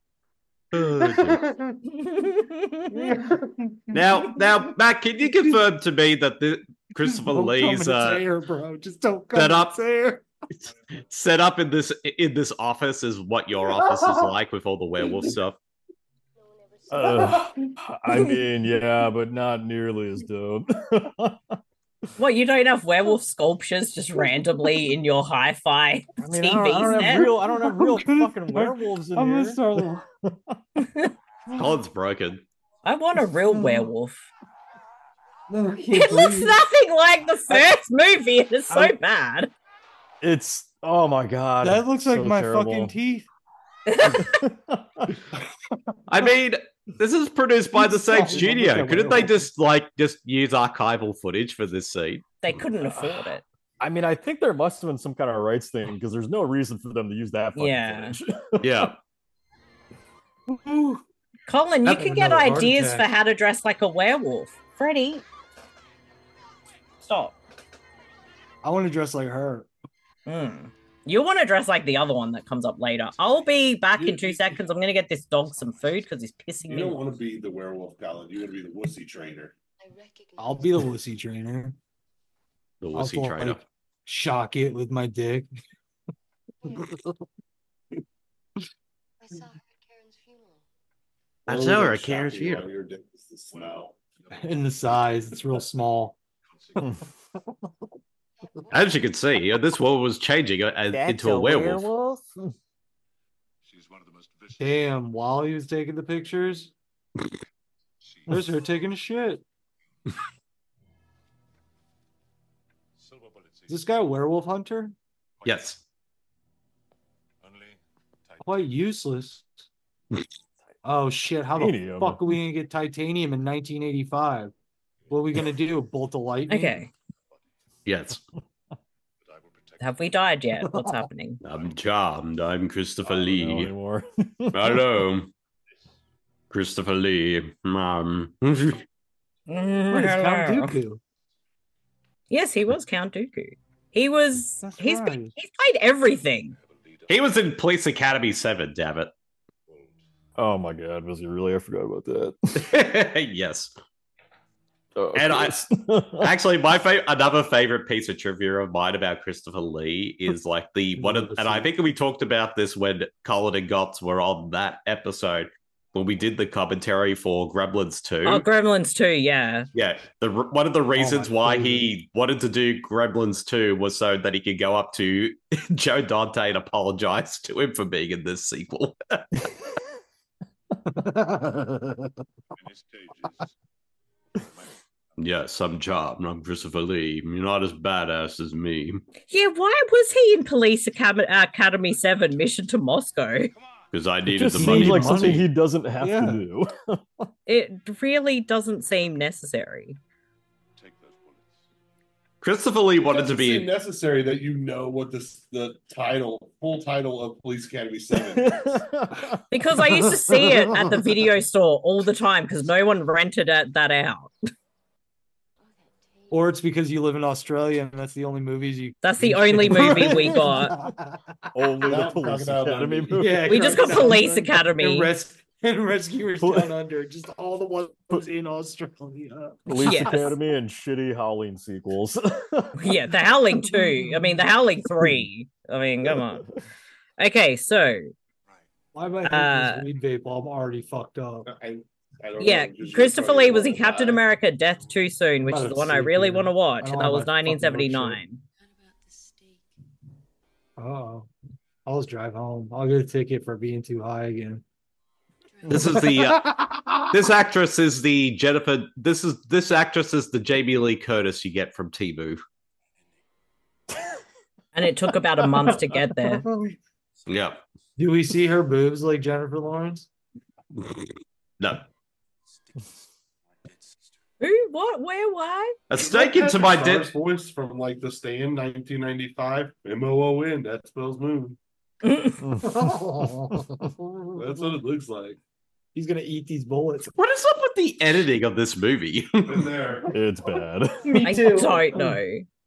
Speaker 8: Now, now, Matt, can you confirm to me that the Christopher
Speaker 9: Don't
Speaker 8: Lee's
Speaker 9: come and
Speaker 8: uh,
Speaker 9: say her, bro. Just don't come
Speaker 8: set
Speaker 9: and
Speaker 8: up
Speaker 9: say her.
Speaker 8: set up in this in this office is what your office is like with all the werewolf stuff?
Speaker 7: Uh, I mean, yeah, but not nearly as dope.
Speaker 11: What, you don't have werewolf sculptures just randomly in your hi-fi
Speaker 7: I mean,
Speaker 11: T V
Speaker 7: I don't, I don't
Speaker 11: set?
Speaker 7: have real, I don't have real
Speaker 9: I'm gonna
Speaker 7: fucking
Speaker 9: start-
Speaker 7: werewolves in
Speaker 9: I'm
Speaker 7: here.
Speaker 9: gonna start.
Speaker 8: Colin's broken.
Speaker 11: I want a real werewolf.
Speaker 9: No, I can't
Speaker 11: It looks
Speaker 9: breathe.
Speaker 11: nothing like the first movie. It is so
Speaker 7: I-
Speaker 11: bad.
Speaker 7: It's oh my god,
Speaker 9: That looks like
Speaker 7: so
Speaker 9: my
Speaker 7: terrible.
Speaker 9: fucking teeth.
Speaker 8: I mean, this is produced by the same
Speaker 9: Sorry,
Speaker 8: studio.
Speaker 9: look at
Speaker 8: Couldn't they
Speaker 9: werewolf.
Speaker 8: just like just use archival footage for this scene?
Speaker 11: They couldn't afford it.
Speaker 7: I mean, I think there must have been some kind of rights thing because there's no reason for them to use that fucking
Speaker 11: Yeah.
Speaker 7: footage.
Speaker 8: Yeah.
Speaker 11: Colin, you
Speaker 9: Having
Speaker 11: can get
Speaker 9: another heart
Speaker 11: ideas
Speaker 9: attack.
Speaker 11: for how to dress like a werewolf. Freddie. Stop.
Speaker 9: I want to dress like her.
Speaker 11: Mm. You want to dress like the other one that comes up later. I'll be back in two seconds. I'm going to get this dog some food because he's pissing
Speaker 10: You
Speaker 11: me
Speaker 10: don't
Speaker 11: off.
Speaker 10: want to be the werewolf, Colin. You want to be the wussy trainer.
Speaker 9: I'll be the wussy trainer.
Speaker 8: The
Speaker 9: I'll
Speaker 8: wussy
Speaker 9: go,
Speaker 8: trainer.
Speaker 9: like, shock it with my dick.
Speaker 8: I
Speaker 10: What
Speaker 8: saw
Speaker 10: was
Speaker 8: her
Speaker 10: it
Speaker 8: at Karen's
Speaker 10: shocking
Speaker 8: funeral.
Speaker 10: about your dick is the smell.
Speaker 9: In the size, it's real small.
Speaker 8: As you can see, uh, this woman was changing uh, uh, into a, werewolf.
Speaker 9: Damn, while he was taking the pictures, there's her taking a shit. Is this guy a werewolf hunter?
Speaker 8: Yes.
Speaker 9: Quite useless. Oh shit, how the
Speaker 7: Titanium.
Speaker 9: fuck are we gonna get titanium in nineteen eighty-five? What are we gonna do? A bolt of lightning?
Speaker 11: Okay.
Speaker 8: Yes.
Speaker 11: Have we died yet? What's happening?
Speaker 8: I'm charmed. I'm Christopher
Speaker 7: I don't know
Speaker 8: Lee.
Speaker 7: anymore.
Speaker 8: Hello. Christopher Lee. Um,
Speaker 9: What is Count
Speaker 11: Hello.
Speaker 9: Dooku?
Speaker 11: Yes, he was Count Dooku. He was.
Speaker 9: That's
Speaker 11: He's
Speaker 9: right.
Speaker 11: been, he's played everything.
Speaker 8: he was in Police Academy seven, damn it.
Speaker 7: Oh my god, was he really? I forgot about that.
Speaker 8: Yes.
Speaker 7: Oh, of
Speaker 8: And I-
Speaker 7: course.
Speaker 8: Actually, my favorite, another favorite piece of trivia of mine about Christopher Lee is like the one, of, and I think we talked about this when Colin and Gotts were on that episode when we did the commentary for Gremlins two.
Speaker 11: Oh, Gremlins too. Yeah.
Speaker 8: Yeah, the one of the reasons
Speaker 9: my
Speaker 8: why
Speaker 9: favorite.
Speaker 8: he wanted to do Gremlins two was so that he could go up to Joe Dante and apologize to him for being in this sequel. Yes, I'm Job. I'm Christopher Lee. You're not as badass as me.
Speaker 11: Yeah, why was he in Police Academy, Academy seven Mission to Moscow?
Speaker 8: Because I
Speaker 7: It
Speaker 8: needed
Speaker 7: just
Speaker 8: the
Speaker 7: seems
Speaker 8: money.
Speaker 7: like something
Speaker 9: Money.
Speaker 7: he doesn't have
Speaker 9: Yeah.
Speaker 7: to do.
Speaker 11: It really doesn't seem necessary.
Speaker 8: Christopher Lee
Speaker 10: It
Speaker 8: wanted to
Speaker 10: doesn't seem
Speaker 8: be.
Speaker 10: necessary that you know what this the title, full title of Police Academy Seven is.
Speaker 11: Because I used to see it at the video store all the time because no one rented it, that out.
Speaker 9: Or it's because you live in Australia and that's the only movies you.
Speaker 11: That's the only movie we got.
Speaker 7: Only the
Speaker 10: Now
Speaker 7: Police
Speaker 10: Crocodile
Speaker 7: Academy
Speaker 10: Dundee.
Speaker 7: movie.
Speaker 9: Yeah,
Speaker 11: We just got
Speaker 9: Crocodile
Speaker 11: Police
Speaker 9: Dundee
Speaker 11: Academy.
Speaker 9: and, res- and Rescuers
Speaker 7: Pol-
Speaker 9: Down Under, just all the ones in Australia.
Speaker 7: Police
Speaker 11: Yes.
Speaker 7: Academy and shitty Howling sequels.
Speaker 11: Yeah, The Howling two. I mean, The Howling three. I mean, come on. Okay, so
Speaker 9: Why am I hitting
Speaker 11: Uh,
Speaker 9: this weed vape while I'm already fucked up?
Speaker 10: I, I don't
Speaker 11: yeah,
Speaker 10: know, just
Speaker 11: Christopher
Speaker 10: trying to
Speaker 11: Lee was in
Speaker 10: roll
Speaker 11: Captain
Speaker 10: die.
Speaker 11: America: Death Too Soon, which
Speaker 9: I'm
Speaker 11: is
Speaker 9: about
Speaker 11: the
Speaker 9: to
Speaker 11: one I
Speaker 9: sleep,
Speaker 11: really
Speaker 9: dude.
Speaker 11: want to watch,
Speaker 9: I
Speaker 11: and
Speaker 9: don't
Speaker 11: that
Speaker 9: have
Speaker 11: was
Speaker 9: my fucking work
Speaker 11: nineteen seventy-nine.
Speaker 9: Oh, I'll just drive home. I'll get a ticket for being too high again.
Speaker 8: This is the. Uh, this actress is the Jennifer. This is this actress is the Jamie Lee Curtis you get from Temu.
Speaker 11: And it took about a month to get there.
Speaker 8: Yeah.
Speaker 9: Do we see her boobs like Jennifer Lawrence?
Speaker 8: No.
Speaker 11: Who? What? Where? Why?
Speaker 8: A stake into my
Speaker 10: Star's
Speaker 8: dead.
Speaker 10: voice from like The Stand, nineteen ninety-five. M O O N. That spells moon.
Speaker 9: That's
Speaker 10: That's what it looks like.
Speaker 9: He's gonna eat these bullets.
Speaker 8: What is up with the editing of this movie?
Speaker 10: In there.
Speaker 7: It's bad.
Speaker 9: Me
Speaker 11: I
Speaker 9: too.
Speaker 11: don't know.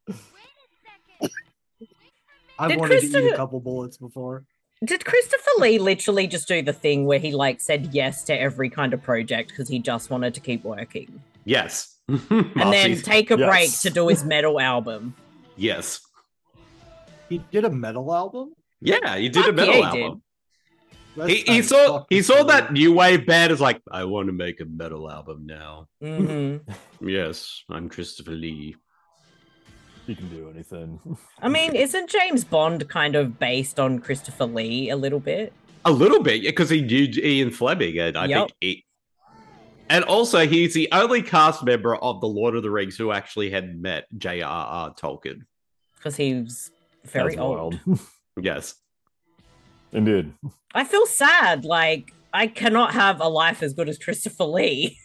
Speaker 9: I've
Speaker 11: Did
Speaker 9: wanted to eat
Speaker 11: Christopher-
Speaker 9: a couple bullets before.
Speaker 11: Did Christopher Lee literally just do the thing where he like said yes to every kind of project because he just wanted to keep working,
Speaker 8: Yes.
Speaker 11: and then take a break
Speaker 7: Yes.
Speaker 11: to do his metal album?
Speaker 8: Yes.
Speaker 9: He did a metal album.
Speaker 8: Yeah, he did a
Speaker 11: Fuck
Speaker 8: metal
Speaker 11: yeah, he
Speaker 8: album.
Speaker 9: That's
Speaker 8: He, he
Speaker 9: kinda
Speaker 8: saw
Speaker 9: fucking
Speaker 8: he saw
Speaker 9: cool.
Speaker 8: that new wave band is like, I want to make a metal album now.
Speaker 11: hmm
Speaker 8: Yes, I'm Christopher Lee.
Speaker 7: He can do anything.
Speaker 11: I mean, isn't James Bond kind of based on Christopher Lee a little bit?
Speaker 8: A little bit, because he knew Ian Fleming, and I
Speaker 11: Yep.
Speaker 8: think he. And also, he's the only cast member of the Lord of the Rings who actually had met J R R Tolkien.
Speaker 11: Because he was very
Speaker 7: That's
Speaker 11: old.
Speaker 7: wild.
Speaker 8: Yes.
Speaker 7: Indeed.
Speaker 11: I feel sad. Like, I cannot have a life as good as Christopher Lee.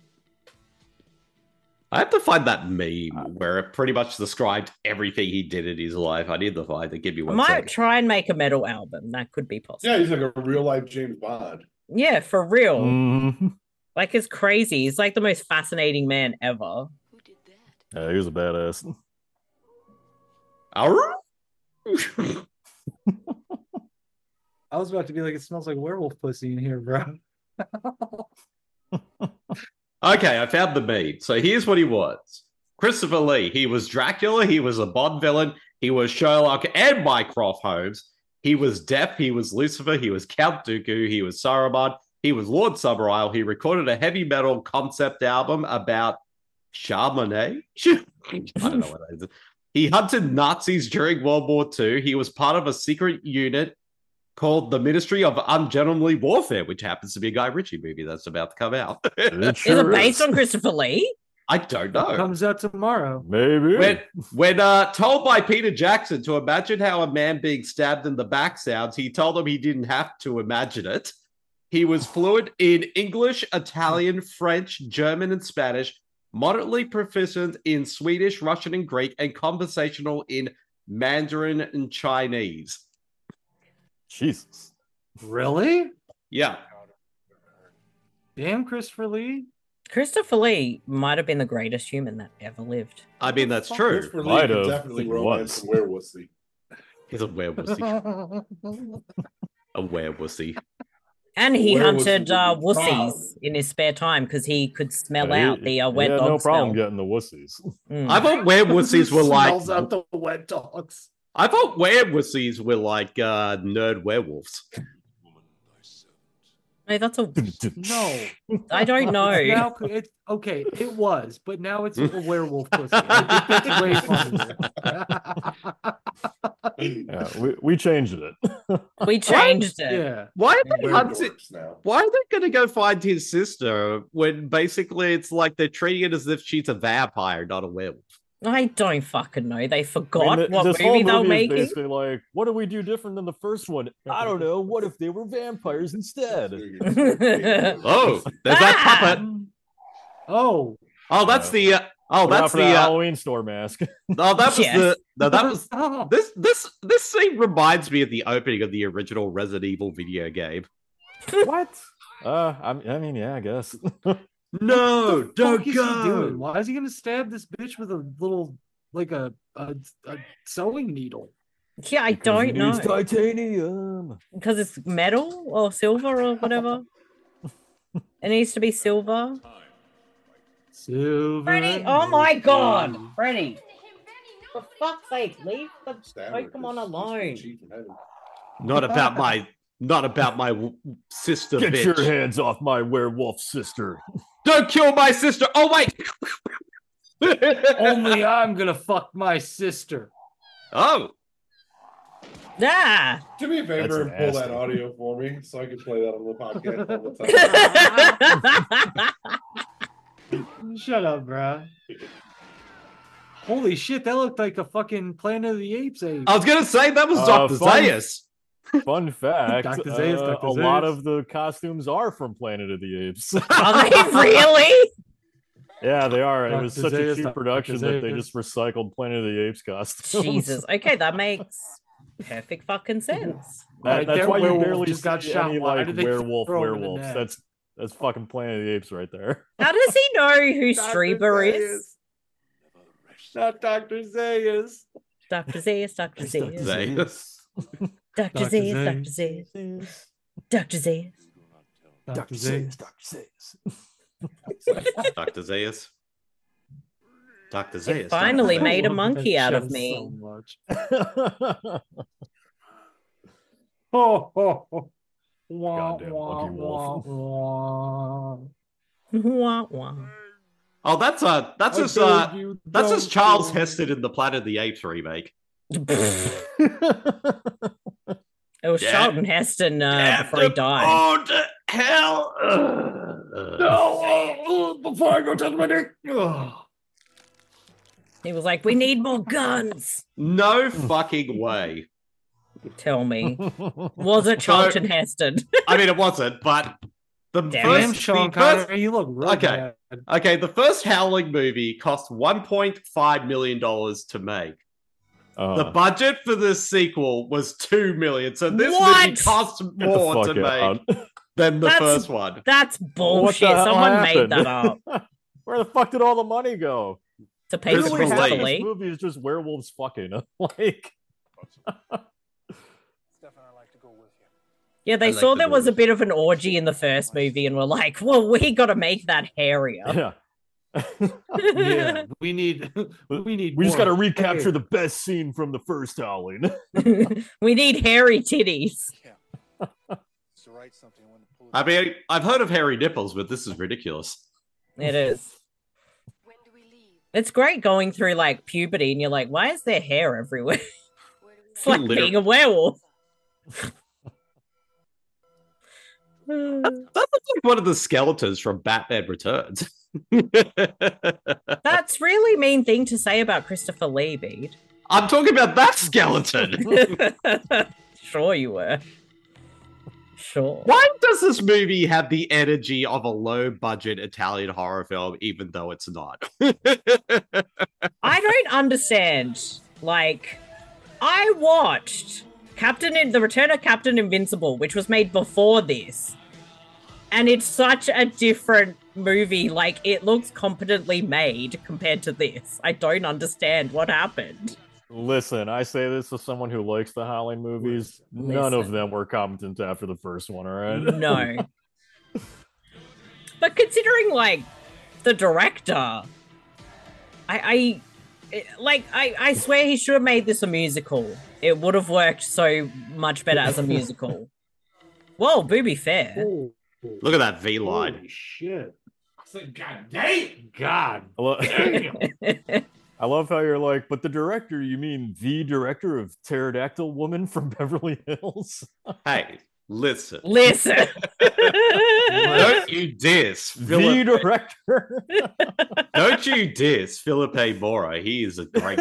Speaker 8: I have to find that meme where it pretty much described everything he did in his life. I need to find it. Give me
Speaker 11: I
Speaker 8: one
Speaker 11: might
Speaker 8: second.
Speaker 11: try and make a metal album. That could be possible.
Speaker 10: Yeah, he's like a real life James Bond.
Speaker 11: Yeah, for real.
Speaker 7: Mhm.
Speaker 11: Like, it's crazy. He's like the most fascinating man ever.
Speaker 7: Yeah, he was a badass.
Speaker 8: Arr?
Speaker 9: I was about to be like, it smells like werewolf pussy in here, bro.
Speaker 8: Okay, I found the meme. So here's what he was. Christopher Lee. He was Dracula. He was a Bond villain. He was Sherlock and Mycroft Holmes. He was deaf. He was Lucifer. He was Count Dooku. He was Saruman. He was Lord Summerisle. He recorded a heavy metal concept album about Chardonnay. I don't know what that is. He hunted Nazis during World War Two. He was part of a secret unit called the Ministry of Ungentlemanly Warfare, which happens to be a Guy Ritchie movie that's about to come out.
Speaker 7: It
Speaker 11: Is
Speaker 7: sure
Speaker 11: it based
Speaker 7: is.
Speaker 11: on Christopher Lee?
Speaker 8: I don't know.
Speaker 9: Comes out tomorrow.
Speaker 7: Maybe.
Speaker 8: When, when uh, told by Peter Jackson to imagine how a man being stabbed in the back sounds, he told him he didn't have to imagine it. He was fluent in English, Italian, French, German, and Spanish, moderately proficient in Swedish, Russian, and Greek, and conversational in Mandarin and Chinese.
Speaker 7: Jesus.
Speaker 9: Really?
Speaker 8: Yeah.
Speaker 9: Damn, Christopher Lee.
Speaker 11: Christopher Lee might have been the greatest human that ever lived.
Speaker 8: I mean, that's true.
Speaker 10: Christopher Lee
Speaker 7: Might
Speaker 10: could
Speaker 7: have.
Speaker 10: definitely
Speaker 7: It
Speaker 10: romance
Speaker 7: was.
Speaker 10: a werewolfy.
Speaker 8: He's a werewolfy. A werewolfy.
Speaker 11: And he
Speaker 10: Where was
Speaker 11: hunted
Speaker 10: the
Speaker 11: uh,
Speaker 10: movie?
Speaker 11: wussies in his spare time because he could smell
Speaker 7: Yeah, he-
Speaker 11: out the uh,
Speaker 7: he
Speaker 11: wet
Speaker 7: had
Speaker 11: dog
Speaker 7: no problem
Speaker 11: smell.
Speaker 7: getting the wussies.
Speaker 11: Mm.
Speaker 8: I thought werewolfies were like.
Speaker 9: Smells out the wet dogs.
Speaker 8: I thought werewolfies were like uh, nerd werewolves.
Speaker 11: No, that's a.
Speaker 9: No,
Speaker 11: I don't know.
Speaker 9: now it's okay. It was, but now it's a werewolf pussy. I think that's way funnier.
Speaker 7: Yeah, we, we changed it.
Speaker 11: We changed it.
Speaker 9: Yeah.
Speaker 8: Why are
Speaker 10: We're
Speaker 8: they hunting?
Speaker 10: dorks now.
Speaker 8: Why are they going to go find his sister when basically it's like they're treating it as if she's a vampire, not a werewolf?
Speaker 11: I don't fucking know. They
Speaker 7: I
Speaker 11: forgot
Speaker 7: mean, th-
Speaker 11: what
Speaker 7: this
Speaker 11: movie
Speaker 7: whole
Speaker 11: they were
Speaker 7: movie is
Speaker 11: making.
Speaker 7: basically like, what do we do different than the first one? I don't know. What if they were vampires instead?
Speaker 8: Oh, there's that
Speaker 11: Ah!
Speaker 8: puppet.
Speaker 9: Oh,
Speaker 8: Oh, that's the. Uh, oh,
Speaker 7: Look out
Speaker 8: that's
Speaker 7: for
Speaker 8: the.
Speaker 7: that
Speaker 8: Uh,
Speaker 7: Halloween store mask.
Speaker 8: oh, that was
Speaker 11: Yes.
Speaker 8: the. No, that was this. This this scene reminds me of the opening of the original Resident Evil video game.
Speaker 7: What? Uh, I, I mean, yeah, I guess.
Speaker 8: No,
Speaker 9: what the fuck is he doing? Why is he gonna stab this bitch with a little, like a a, a sewing needle?
Speaker 11: Yeah, I
Speaker 7: Because he
Speaker 11: don't know.
Speaker 7: needs titanium.
Speaker 11: Because it's metal or silver or whatever. It needs to be silver.
Speaker 9: Silver.
Speaker 11: Freddy, oh my god, Freddy. For fuck's sake, leave the
Speaker 10: Standard
Speaker 11: Pokemon
Speaker 10: is-
Speaker 11: alone.
Speaker 10: cheap and heavy.
Speaker 8: Not about my. Not about my w- sister.
Speaker 7: Get
Speaker 8: bitch.
Speaker 7: your hands off my werewolf sister.
Speaker 8: Don't kill my sister. Oh wait.
Speaker 9: Only I'm gonna fuck my sister.
Speaker 8: Oh.
Speaker 11: Ah!
Speaker 10: Do me a
Speaker 7: That's
Speaker 10: favor
Speaker 7: an
Speaker 10: and pull
Speaker 7: ass
Speaker 10: that
Speaker 7: thing.
Speaker 10: audio for me so I can play that on the podcast all the time.
Speaker 9: Shut up, bruh. Holy shit, that looked like a fucking Planet of the Apes ape.
Speaker 8: I was gonna say that was
Speaker 7: Uh,
Speaker 8: Doctor
Speaker 7: fun-
Speaker 8: Zayas.
Speaker 7: Fun fact:
Speaker 9: Doctor Zayas,
Speaker 7: uh,
Speaker 9: Doctor
Speaker 7: a lot
Speaker 9: Zayas.
Speaker 7: of the costumes are from Planet of the Apes.
Speaker 11: Are they really?
Speaker 7: Yeah, they are. It was
Speaker 9: Doctor
Speaker 7: such a
Speaker 9: Zayas,
Speaker 7: cheap
Speaker 9: Doctor
Speaker 7: production that they
Speaker 9: Zayas.
Speaker 7: just recycled Planet of the Apes costumes.
Speaker 11: Jesus. Okay, that makes perfect fucking sense.
Speaker 7: That,
Speaker 9: Alright,
Speaker 7: that's
Speaker 9: their
Speaker 7: why you
Speaker 9: werewolf
Speaker 7: barely
Speaker 9: just got
Speaker 7: see
Speaker 9: shot.
Speaker 7: any
Speaker 9: Why
Speaker 7: like
Speaker 9: did they
Speaker 7: werewolf
Speaker 9: throw him in the
Speaker 7: werewolves.
Speaker 9: net?
Speaker 7: That's that's fucking Planet of the Apes right there.
Speaker 11: How does he know who
Speaker 10: Doctor
Speaker 11: Strieber is?
Speaker 10: Zayas. Not Doctor Zayas.
Speaker 11: Doctor Zayas, Doctor Zayas.
Speaker 8: Zayas.
Speaker 11: Doctor
Speaker 9: Doctor
Speaker 11: Zayas,
Speaker 9: Zayas.
Speaker 11: Doctor Zayas. Doctor Zayas.
Speaker 9: Doctor Zayas.
Speaker 7: Doctor Zayas.
Speaker 8: Doctor Zayas. Doctor
Speaker 11: It
Speaker 8: Zayas.
Speaker 11: finally
Speaker 8: Doctor
Speaker 11: made a
Speaker 8: Zayas.
Speaker 11: monkey out of
Speaker 9: That
Speaker 11: me.
Speaker 9: so much. Oh, oh, oh. Wah,
Speaker 7: Goddamn
Speaker 9: wah,
Speaker 7: monkey wolf.
Speaker 9: wah, wah.
Speaker 11: Wah, wah.
Speaker 8: Oh, that's uh that's
Speaker 9: I
Speaker 8: just
Speaker 9: beg
Speaker 8: uh
Speaker 9: you,
Speaker 8: that's
Speaker 9: don't
Speaker 8: just Charles
Speaker 9: kill me.
Speaker 8: Heston in the Planet of the Apes remake.
Speaker 11: It was
Speaker 8: Yeah.
Speaker 11: Charlton Heston uh, before he died.
Speaker 8: Oh, to hell!
Speaker 9: No, before I go touch my dick. Ugh.
Speaker 11: He was like, "We need more guns."
Speaker 8: No fucking way.
Speaker 11: Tell me, was it Charlton Heston?
Speaker 8: I mean, it wasn't, but the
Speaker 11: Damn,
Speaker 8: first,
Speaker 9: Damn, Sean
Speaker 8: the first-
Speaker 9: Connery, you look real
Speaker 8: Okay.
Speaker 9: bad.
Speaker 8: okay, the first Howling movie cost one point five million dollars to make.
Speaker 7: Uh,
Speaker 8: The budget for this sequel was two million, so this movie
Speaker 11: What?
Speaker 8: cost
Speaker 7: get the
Speaker 8: more to
Speaker 7: fuck
Speaker 8: make
Speaker 7: out.
Speaker 8: than the
Speaker 11: That's-
Speaker 8: first one.
Speaker 11: That's
Speaker 7: What the
Speaker 11: bullshit.
Speaker 7: hell
Speaker 11: Someone made
Speaker 7: happened?
Speaker 11: that up
Speaker 7: Where the fuck did all the money go?
Speaker 11: to pay for
Speaker 8: Christopher
Speaker 11: Christopher
Speaker 8: Lee.
Speaker 7: This
Speaker 11: Lee.
Speaker 7: movie is just werewolves fucking. Like,
Speaker 11: Yeah, they
Speaker 8: I like
Speaker 11: saw
Speaker 8: the
Speaker 11: there was a
Speaker 8: movie.
Speaker 11: bit of an orgy in the first movie and were like, "Well, we got to make that hairier."
Speaker 7: yeah.
Speaker 9: Yeah, we need, we need.
Speaker 7: We just
Speaker 9: more
Speaker 7: got to recapture
Speaker 9: hair.
Speaker 7: the best scene from the first Howling.
Speaker 11: We need hairy titties.
Speaker 8: I mean, I've heard of hairy nipples, but this is ridiculous.
Speaker 11: It is. It's great going through like puberty and you're like, why is there hair everywhere? It's like
Speaker 8: Liter-
Speaker 11: being a werewolf.
Speaker 8: That looks like one of the skeletons from Batman Returns.
Speaker 11: That's really mean thing to say about Christopher Lee, Bede.
Speaker 8: I'm talking about that skeleton.
Speaker 11: Sure you were. Sure.
Speaker 8: Why does this movie have the energy of a low-budget Italian horror film, even though it's not?
Speaker 11: I don't understand. Like, I watched Captain in The Return of Captain Invincible, which was made before this. And it's such a different movie. Like, it looks competently made compared to this. I don't understand what happened.
Speaker 7: Listen, I say this as someone who likes the Howling movies. None of
Speaker 11: Listen.
Speaker 7: them were competent after the first one, all right?
Speaker 11: No. But considering, like, the director, I, I it- like, I, I swear he should have made this a musical. It would have worked so much better as a musical. Whoa, booby fair.
Speaker 9: Oh,
Speaker 8: Look at that V line.
Speaker 9: holy shit! I said, God damn, God
Speaker 7: I lo-
Speaker 9: damn.
Speaker 7: I love how you're like, but the director, you mean the director of Pterodactyl Woman from Beverly Hills?
Speaker 8: Hey, listen.
Speaker 11: Listen.
Speaker 8: Don't you diss
Speaker 7: The
Speaker 8: Philip.
Speaker 7: director.
Speaker 8: Don't you diss Philippe Mora. He is a great.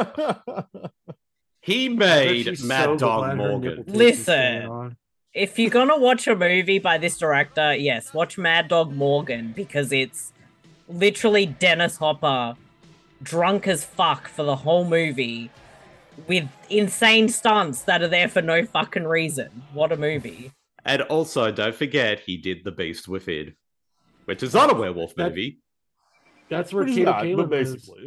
Speaker 8: He made
Speaker 9: she's
Speaker 8: Mad
Speaker 9: so
Speaker 8: Dog
Speaker 9: glad her
Speaker 8: Morgan.
Speaker 9: nipple taste is going
Speaker 11: Listen.
Speaker 9: on.
Speaker 11: If you're gonna watch a movie by this director, yes, watch Mad Dog Morgan because it's literally Dennis Hopper drunk as fuck for the whole movie with insane stunts that are there for no fucking reason. What a movie.
Speaker 8: And also, don't forget, he did The Beast Within, which is not a werewolf
Speaker 9: That-
Speaker 8: movie.
Speaker 9: That's where
Speaker 7: Pretty
Speaker 9: Kato
Speaker 7: not, but
Speaker 9: Caleb is.
Speaker 7: basically.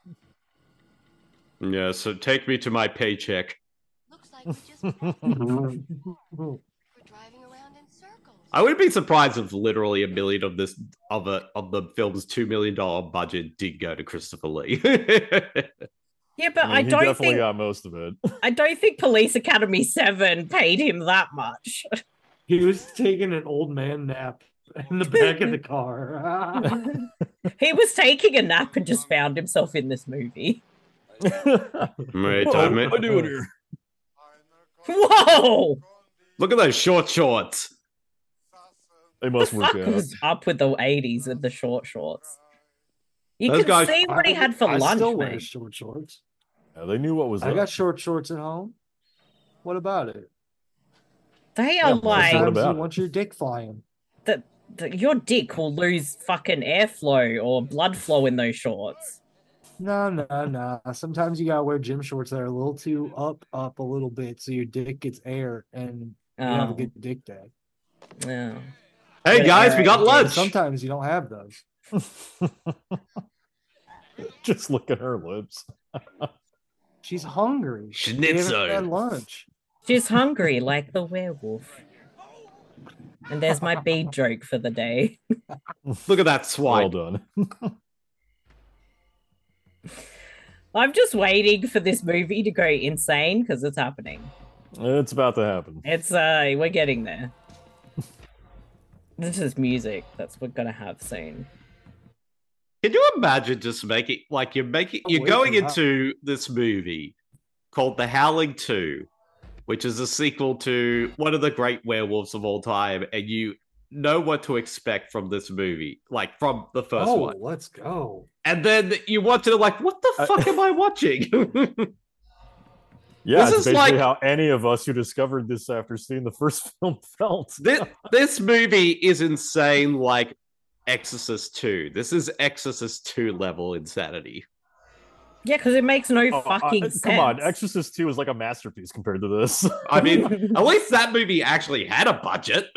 Speaker 8: Yeah, so take me to my paycheck.
Speaker 12: Looks like we just passed it. We're driving around in circles.
Speaker 8: I wouldn't be surprised if literally a million of this of a of the film's two million dollar budget did go to Christopher Lee.
Speaker 11: Yeah, but
Speaker 7: I, mean,
Speaker 11: I
Speaker 7: he
Speaker 11: don't
Speaker 7: definitely
Speaker 11: think
Speaker 7: got most of it.
Speaker 11: I don't think Police Academy seven paid him that much.
Speaker 9: He was taking an old man nap in the back of the car.
Speaker 11: He was taking a nap and just found himself in this movie.
Speaker 8: Wait,
Speaker 7: What
Speaker 8: time
Speaker 7: am I doing here?
Speaker 11: Whoa!
Speaker 8: Look at those short shorts.
Speaker 7: They
Speaker 11: What
Speaker 7: must
Speaker 11: the
Speaker 7: work
Speaker 11: fuck
Speaker 7: out.
Speaker 11: was up with the eighties with the short shorts? You
Speaker 8: Those
Speaker 11: can
Speaker 8: guys-
Speaker 11: see what he had for
Speaker 9: I
Speaker 11: lunch,
Speaker 9: still wear
Speaker 11: mate.
Speaker 9: short shorts.
Speaker 7: Yeah, they knew what was
Speaker 9: I
Speaker 7: up.
Speaker 9: got short shorts at home. What about it?
Speaker 11: They
Speaker 7: Yeah,
Speaker 11: are
Speaker 7: but
Speaker 11: like
Speaker 7: what
Speaker 9: Sometimes
Speaker 7: about
Speaker 9: you
Speaker 7: it?
Speaker 9: want your dick flying.
Speaker 11: the, the, your dick will lose fucking airflow or blood flow in those shorts.
Speaker 9: No, no, no. Sometimes you gotta wear gym shorts that are a little too up, up a little bit, so your dick gets air and you have a
Speaker 11: Oh.
Speaker 9: good dick day.
Speaker 11: Yeah.
Speaker 8: Hey
Speaker 11: Yeah,
Speaker 8: guys, we got
Speaker 9: And
Speaker 8: lunch.
Speaker 9: sometimes you don't have those.
Speaker 7: Just look at her lips.
Speaker 9: She's hungry. She haven't
Speaker 8: Schnitzel.
Speaker 9: had lunch.
Speaker 11: She's hungry like the werewolf. And there's my bead joke for the day.
Speaker 8: Look at that
Speaker 7: Well
Speaker 8: swine.
Speaker 7: done.
Speaker 11: I'm just waiting for this movie to go insane because it's happening.
Speaker 7: It's about to happen.
Speaker 11: It's uh we're getting there. This is music that's we're gonna have soon.
Speaker 8: Can you imagine just making like you're making
Speaker 9: Oh,
Speaker 8: you're
Speaker 9: wait
Speaker 8: going
Speaker 9: for that.
Speaker 8: into this movie called The Howling two, which is a sequel to one of the great werewolves of all time, and you know what to expect from this movie, like from the first
Speaker 9: Oh,
Speaker 8: one.
Speaker 9: let's go.
Speaker 8: And then you watch it like, what the
Speaker 7: I-
Speaker 8: fuck am I watching?
Speaker 7: Yeah,
Speaker 8: This
Speaker 7: it's
Speaker 8: is
Speaker 7: basically
Speaker 8: like-
Speaker 7: how any of us who discovered this after seeing the first film felt.
Speaker 8: this, this movie is insane like Exorcist two. This is Exorcist two level insanity.
Speaker 11: Yeah, because it makes no
Speaker 7: Oh,
Speaker 11: fucking
Speaker 7: uh,
Speaker 11: sense.
Speaker 7: come on, Exorcist two is like a masterpiece compared to this.
Speaker 8: I mean, at least that movie actually had a budget.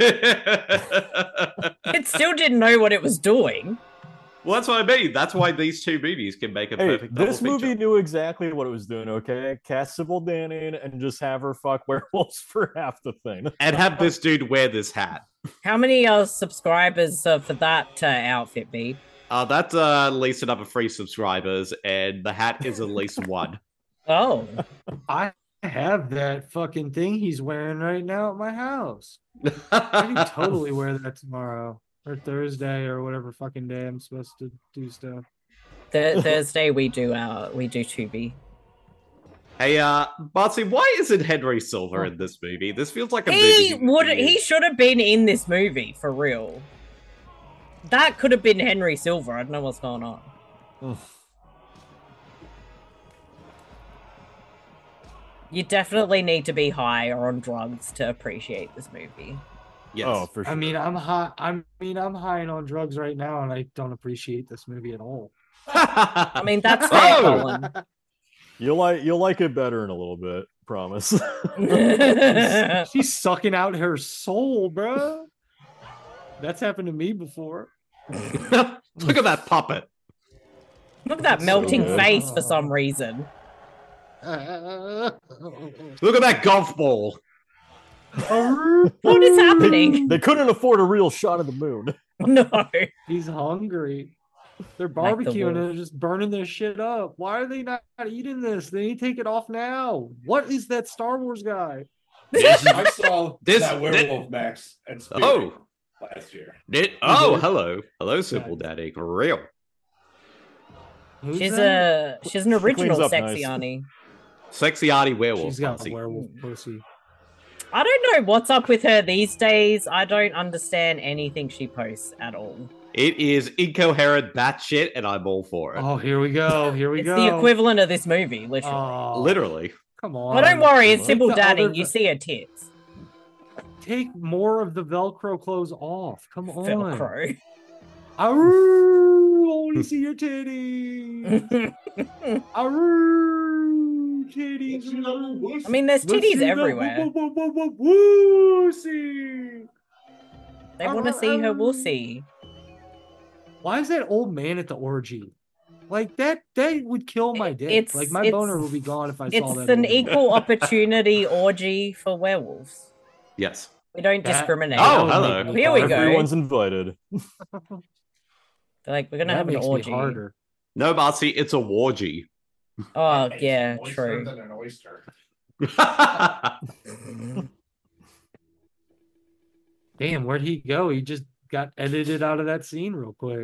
Speaker 11: It still didn't know what it was doing.
Speaker 8: Well, that's what I mean. That's why these two movies can make a
Speaker 7: Hey,
Speaker 8: perfect double
Speaker 7: this movie
Speaker 8: feature.
Speaker 7: knew exactly what it was doing, okay? Cast Sybil Danning and just have her fuck werewolves for half the thing.
Speaker 8: And have this dude wear this hat.
Speaker 11: How many uh, subscribers uh, for that uh, outfit be?
Speaker 8: Uh, that's uh, at least another three subscribers, and the hat is at least one.
Speaker 11: Oh,
Speaker 9: I have that fucking thing he's wearing right now at my house. I can totally wear that tomorrow or Thursday or whatever fucking day I'm supposed to do stuff.
Speaker 11: Th- Thursday we do our we do Tubi.
Speaker 8: Hey, uh, Bartsy, why isn't Henry Silver in this movie? This feels like a
Speaker 11: He
Speaker 8: movie.
Speaker 11: would
Speaker 8: be in.
Speaker 11: he should have been in this movie for real. That could have been Henry Silver. I don't know what's going on. You definitely need to be high or on drugs to appreciate this movie.
Speaker 8: Yes.
Speaker 7: Oh, for sure.
Speaker 9: I mean, I'm high. I mean, I'm high on drugs right now, and I don't appreciate this movie at all.
Speaker 11: I mean, that's fair,
Speaker 8: Oh!
Speaker 11: Colin.
Speaker 7: You'll like you'll like it better in a little bit, promise.
Speaker 9: She's sucking out her soul, bro. That's happened to me before.
Speaker 8: Look at that puppet.
Speaker 11: Look at that
Speaker 7: So
Speaker 11: melting
Speaker 7: good.
Speaker 11: face for some reason.
Speaker 8: Look at that golf ball.
Speaker 11: What is happening?
Speaker 7: They couldn't afford a real shot of the moon.
Speaker 11: No.
Speaker 9: He's hungry. They're
Speaker 11: Like the
Speaker 9: barbecuing
Speaker 11: wolf.
Speaker 9: and just burning their shit up. Why are they not eating this? They need to take it off now. What is that Star Wars guy?
Speaker 10: I saw
Speaker 8: This-
Speaker 10: that werewolf Max at Spirit
Speaker 8: Oh.
Speaker 10: last year.
Speaker 8: Did, oh, hello. Hello, Simple Daddy. Real.
Speaker 9: Who's
Speaker 11: She's
Speaker 9: that?
Speaker 11: a she's an
Speaker 7: She cleans
Speaker 11: original
Speaker 7: up
Speaker 11: sexy
Speaker 7: nice.
Speaker 11: auntie.
Speaker 8: Sexy Artie werewolf.
Speaker 9: She's got
Speaker 8: Marcy.
Speaker 9: a werewolf pussy.
Speaker 11: I don't know what's up with her these days. I don't understand anything she posts at all.
Speaker 8: It is incoherent batshit, and I'm all for it.
Speaker 9: Oh, here we go. Here we
Speaker 11: It's
Speaker 9: go.
Speaker 11: the equivalent of this movie, literally.
Speaker 9: Oh,
Speaker 8: Literally.
Speaker 9: come on.
Speaker 11: Well, don't worry, it's
Speaker 9: Take
Speaker 11: simple
Speaker 9: the
Speaker 11: dadding.
Speaker 9: other-
Speaker 11: You see her tits.
Speaker 9: Take more of the Velcro clothes off. Come on.
Speaker 11: Velcro.
Speaker 9: Aroo, only see your titties. Aroo, titties.
Speaker 11: I mean, there's
Speaker 9: Let's
Speaker 11: titties
Speaker 9: see the
Speaker 11: everywhere.
Speaker 9: woo- woo- woo- woo- woo- Woosy.
Speaker 11: They want to see her wussy.
Speaker 9: Why is that old man at the orgy? Like that, that would kill my dick.
Speaker 11: It's-
Speaker 9: like my
Speaker 11: it's-
Speaker 9: boner would be gone if I saw
Speaker 11: It's
Speaker 9: that.
Speaker 11: an
Speaker 9: old man.
Speaker 11: equal opportunity orgy for werewolves.
Speaker 8: Yes.
Speaker 11: We don't
Speaker 9: That-
Speaker 11: discriminate.
Speaker 8: Oh, hello.
Speaker 11: Here we go.
Speaker 7: Everyone's invited.
Speaker 11: They're like, we're gonna
Speaker 9: That
Speaker 11: have an
Speaker 9: makes me
Speaker 11: orgy.
Speaker 9: harder.
Speaker 8: No, Marcy, it's a wargy.
Speaker 11: Oh yeah, true.
Speaker 10: Than an oyster.
Speaker 9: Damn, where'd he go? He just got edited out of that scene real quick.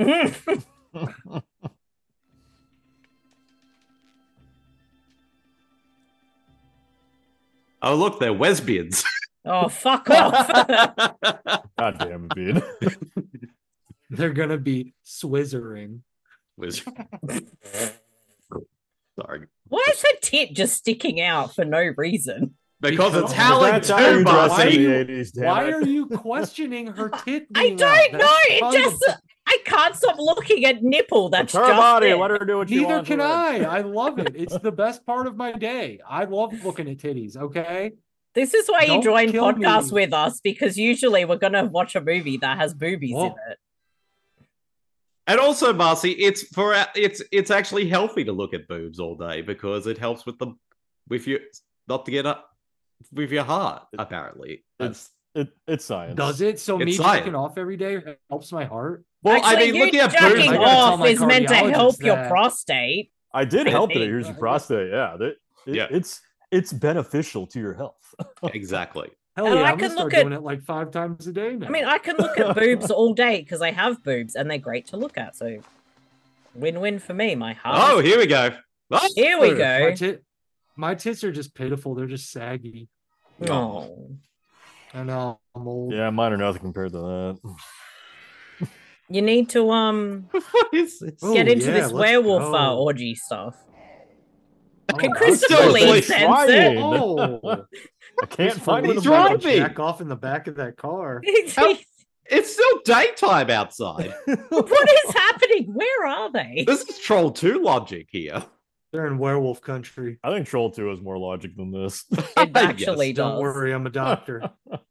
Speaker 8: Oh, look, they're lesbians.
Speaker 11: Oh, fuck off.
Speaker 7: God damn it, dude.
Speaker 9: They're gonna be swizzering.
Speaker 8: Was- Sorry.
Speaker 11: Why is her tit just sticking out for no reason?
Speaker 8: Because
Speaker 9: Because
Speaker 8: it's Howling
Speaker 7: that's how you
Speaker 8: too,
Speaker 7: dress
Speaker 9: Why,
Speaker 7: in
Speaker 9: are
Speaker 8: Marcy.
Speaker 7: the
Speaker 9: you,
Speaker 7: eighties, damn
Speaker 9: why
Speaker 7: it.
Speaker 9: are you questioning her tit?
Speaker 11: I
Speaker 9: being
Speaker 11: don't
Speaker 9: out?
Speaker 11: know.
Speaker 9: That's
Speaker 11: It
Speaker 9: fun.
Speaker 11: just I can't stop looking at nipple. That's
Speaker 7: It's her
Speaker 11: just
Speaker 7: body.
Speaker 11: it.
Speaker 7: Let her do what she
Speaker 9: Neither
Speaker 7: wants.
Speaker 9: can
Speaker 7: with it.
Speaker 9: I. I love it. It's the best part of my day. I love looking at titties. Okay.
Speaker 11: This is why you
Speaker 9: Don't
Speaker 11: join
Speaker 9: kill
Speaker 11: podcasts
Speaker 9: me.
Speaker 11: with us, because usually we're gonna watch a movie that has boobies
Speaker 9: Whoa.
Speaker 11: in it.
Speaker 8: And also, Marcy, it's for it's it's actually healthy to look at boobs all day because it helps with the with your not to get up with your heart. Apparently,
Speaker 7: It's it, it's science.
Speaker 9: Does it? So
Speaker 8: It's
Speaker 9: me
Speaker 8: science.
Speaker 9: jerking off every day helps my heart.
Speaker 8: well,
Speaker 11: Actually,
Speaker 8: I mean,
Speaker 11: you
Speaker 8: looking at boobs.
Speaker 11: jerking
Speaker 9: I gotta tell
Speaker 11: off
Speaker 9: my
Speaker 11: is meant to
Speaker 9: cardiologist
Speaker 11: help your
Speaker 9: that.
Speaker 11: prostate.
Speaker 7: I did
Speaker 11: I
Speaker 7: help that
Speaker 11: think-
Speaker 7: it here's your prostate. Yeah, that, it,
Speaker 8: Yeah.
Speaker 7: it's it's beneficial to your health.
Speaker 8: Exactly.
Speaker 9: Hell
Speaker 11: And
Speaker 9: yeah,
Speaker 11: I
Speaker 9: I'm
Speaker 11: can
Speaker 9: gonna start
Speaker 11: look at-
Speaker 9: doing it like five times a day now.
Speaker 11: I mean, I can look at boobs all day because I have boobs and they're great to look at. So, win-win for me. My heart.
Speaker 8: Oh, here we go. Oh,
Speaker 11: Here we
Speaker 9: my,
Speaker 11: go.
Speaker 9: tit- my tits are just pitiful. They're just saggy.
Speaker 11: Oh.
Speaker 9: I know. I'm old.
Speaker 7: Yeah, mine are nothing compared to that.
Speaker 11: You need to um
Speaker 8: what is this?
Speaker 9: Oh,
Speaker 11: get into
Speaker 9: yeah,
Speaker 11: this
Speaker 9: let's
Speaker 11: werewolf
Speaker 9: go.
Speaker 11: uh, orgy stuff.
Speaker 9: Oh,
Speaker 11: Can
Speaker 9: I'm
Speaker 11: Christopher
Speaker 8: still
Speaker 11: Lee
Speaker 8: like
Speaker 11: sense
Speaker 7: trying.
Speaker 11: it?
Speaker 9: Oh,
Speaker 7: I can't find
Speaker 8: He's
Speaker 7: it.
Speaker 8: driving.
Speaker 9: Jack off in the back of that car.
Speaker 8: How- It's still daytime outside.
Speaker 11: What is happening? Where are they?
Speaker 8: This is Troll two logic here.
Speaker 9: They're in werewolf country.
Speaker 7: I think Troll two has more logic than this.
Speaker 11: It actually
Speaker 8: Yes,
Speaker 11: does.
Speaker 9: Don't worry, I'm a doctor.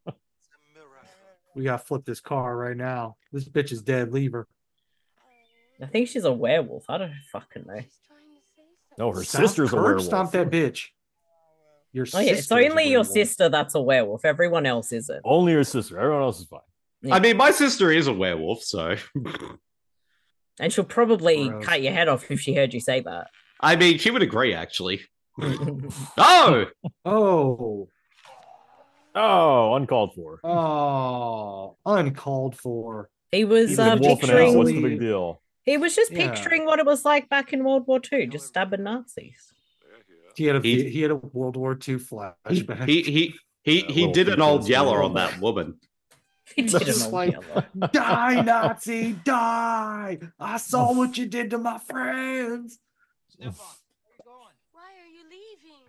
Speaker 9: We gotta flip this car right now. This bitch is dead. Leave her.
Speaker 11: I think she's a werewolf. I don't fucking know.
Speaker 7: No, her
Speaker 9: Stomp-
Speaker 7: sister's a
Speaker 9: curb
Speaker 7: werewolf.
Speaker 9: Stomp that bitch. Your
Speaker 11: Oh yeah, it's
Speaker 9: sister is a
Speaker 11: only your
Speaker 9: werewolf.
Speaker 11: sister that's a werewolf. Everyone else isn't.
Speaker 7: Only your sister. Everyone else is fine.
Speaker 11: Yeah.
Speaker 8: I mean, my sister is a werewolf, so
Speaker 11: And she'll probably
Speaker 9: Gross.
Speaker 11: cut your head off if she heard you say that.
Speaker 8: I mean, she would agree actually. Oh,
Speaker 9: Oh,
Speaker 7: Oh, uncalled for.
Speaker 9: oh, uncalled for.
Speaker 11: He was
Speaker 9: He's
Speaker 11: uh,
Speaker 9: a
Speaker 7: Wolf and out.
Speaker 11: picturing.
Speaker 7: What's the big deal?
Speaker 11: He was just
Speaker 9: Yeah.
Speaker 11: picturing what it was like back in World War Two, just stabbing Nazis.
Speaker 9: He had a
Speaker 8: He-
Speaker 9: he, had a World War Two flashback.
Speaker 8: he he he
Speaker 7: That
Speaker 8: he
Speaker 7: little
Speaker 8: did an old
Speaker 7: defense
Speaker 8: yeller
Speaker 7: man.
Speaker 8: on that woman.
Speaker 11: He did
Speaker 9: That's
Speaker 11: an old
Speaker 9: like-
Speaker 11: yellow.
Speaker 9: Die, Nazi, die! I saw what you did to my friends.
Speaker 12: Why are you leaving?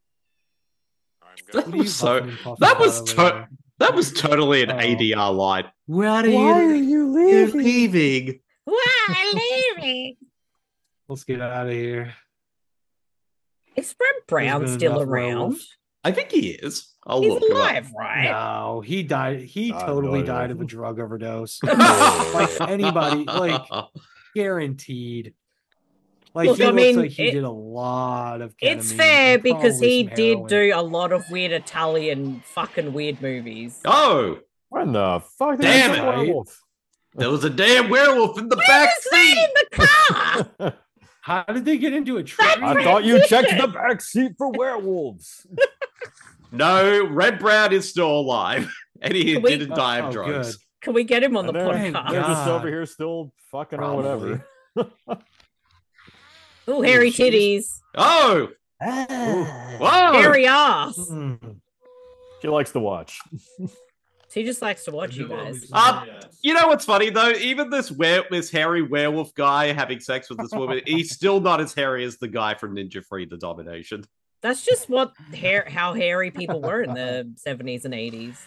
Speaker 8: That
Speaker 9: What are you
Speaker 8: was so.
Speaker 9: huffing and puffing
Speaker 8: That
Speaker 9: about
Speaker 8: was
Speaker 9: over
Speaker 8: to-
Speaker 9: there?
Speaker 8: That was totally an
Speaker 9: Oh.
Speaker 8: A D R line. Why are
Speaker 7: Why are
Speaker 8: you
Speaker 7: you
Speaker 8: leaving?
Speaker 11: Why leaving?
Speaker 9: Let's get out of here.
Speaker 11: Is Brent Brown
Speaker 9: There's been
Speaker 11: still
Speaker 9: enough
Speaker 11: around?
Speaker 9: werewolves.
Speaker 8: I think he is. I'll
Speaker 11: He's
Speaker 8: look him up.
Speaker 11: alive, right?
Speaker 9: No, he died. He
Speaker 7: I have
Speaker 9: totally
Speaker 7: no idea.
Speaker 9: died of a drug overdose. Like anybody, like guaranteed. Like
Speaker 11: Look,
Speaker 9: he
Speaker 11: I
Speaker 9: looks
Speaker 11: mean,
Speaker 9: like he
Speaker 11: it-
Speaker 9: did a lot of.
Speaker 11: It's
Speaker 9: ketamine
Speaker 11: fair
Speaker 9: and
Speaker 11: because
Speaker 9: probably
Speaker 11: he
Speaker 9: some
Speaker 11: did
Speaker 9: heroin.
Speaker 11: do a lot of weird Italian fucking weird movies.
Speaker 8: Oh,
Speaker 7: When the fuck?
Speaker 8: Damn
Speaker 7: There's a
Speaker 8: it.
Speaker 7: werewolf.
Speaker 8: there was a damn werewolf in the
Speaker 11: Where
Speaker 8: back
Speaker 11: is that
Speaker 8: seat.
Speaker 11: in the car?
Speaker 9: How did they get into a tree?
Speaker 7: I thought you checked the back seat for werewolves.
Speaker 8: No, Red Brown is still alive, and he
Speaker 11: Can we-
Speaker 8: didn't die of
Speaker 9: Oh,
Speaker 8: drugs.
Speaker 9: good.
Speaker 11: Can we get him on the
Speaker 7: And they're,
Speaker 9: Thank
Speaker 11: podcast?
Speaker 7: they're just
Speaker 9: God.
Speaker 7: over here still fucking or
Speaker 9: Probably.
Speaker 7: whatever.
Speaker 11: Oh, hairy
Speaker 9: shit.
Speaker 11: titties.
Speaker 8: Oh, whoa!
Speaker 11: Hairy ass.
Speaker 9: Mm.
Speaker 7: She likes to watch.
Speaker 11: He just likes to watch you guys.
Speaker 8: Um, you know what's funny though? Even this were this hairy werewolf guy having sex with this woman, he's still not as hairy as the guy from Ninja Freedom Domination.
Speaker 11: That's just what hair, how hairy people were in the seventies and eighties.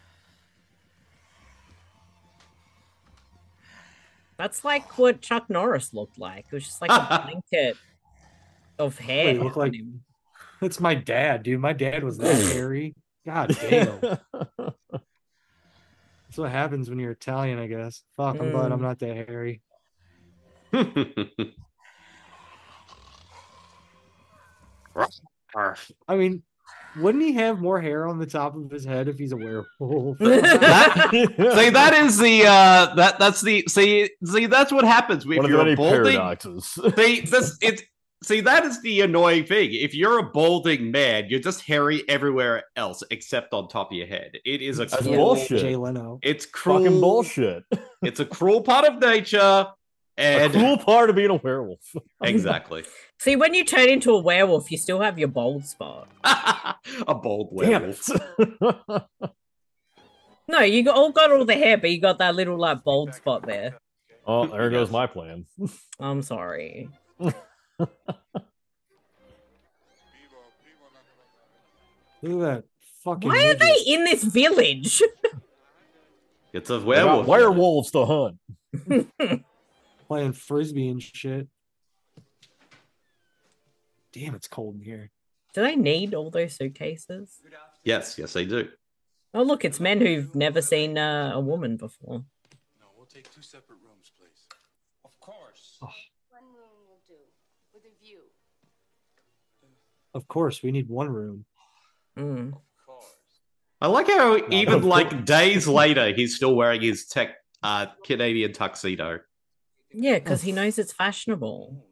Speaker 11: That's like what Chuck Norris looked like. It was just like a blanket of hair.
Speaker 9: Wait, look like it's my dad, dude. My dad was that hairy. God damn. That's what happens when you're Italian, I guess. Fuck, I'm glad I'm not that hairy. I mean, wouldn't he have more hair on the top of his head if he's a werewolf?
Speaker 8: that, see, that is the uh, that that's the see see that's what happens if
Speaker 7: One of the
Speaker 8: you're
Speaker 7: many
Speaker 8: a balding.
Speaker 7: paradoxes.
Speaker 8: See, this it's see that is the annoying thing. If you're a balding man, you're just hairy everywhere else except on top of your head. It is a
Speaker 7: That's
Speaker 8: cruel,
Speaker 7: bullshit.
Speaker 9: Jay Leno.
Speaker 8: It's cruel
Speaker 7: Fucking bullshit.
Speaker 8: It's a cruel part of nature, and
Speaker 7: A cool part of being a werewolf.
Speaker 8: exactly
Speaker 11: See, when you turn into a werewolf, you still have your bald spot.
Speaker 8: a bald
Speaker 7: Damn
Speaker 8: werewolf.
Speaker 7: it.
Speaker 11: No, you got, all got all the hair, but you got that little like bald spot there.
Speaker 7: Oh, there goes my plan.
Speaker 11: I'm sorry.
Speaker 9: Look at that fucking.
Speaker 11: Why are
Speaker 9: midget.
Speaker 11: they in this village?
Speaker 8: It's a
Speaker 7: They got
Speaker 8: werewolf.
Speaker 7: werewolves to hunt.
Speaker 9: playing frisbee and shit? Damn, it's cold in here.
Speaker 11: Do they need all those suitcases?
Speaker 8: Yes, yes, they do.
Speaker 11: Oh, look, it's men who've never seen uh, a woman before.
Speaker 13: No, we'll take two separate rooms, please. Of course.
Speaker 9: Oh,
Speaker 12: One room will do, with a view.
Speaker 9: of course, we need one room.
Speaker 11: Mm.
Speaker 8: I like how even like days later, he's still wearing his tech uh, Canadian tuxedo.
Speaker 11: Yeah, because he knows it's fashionable.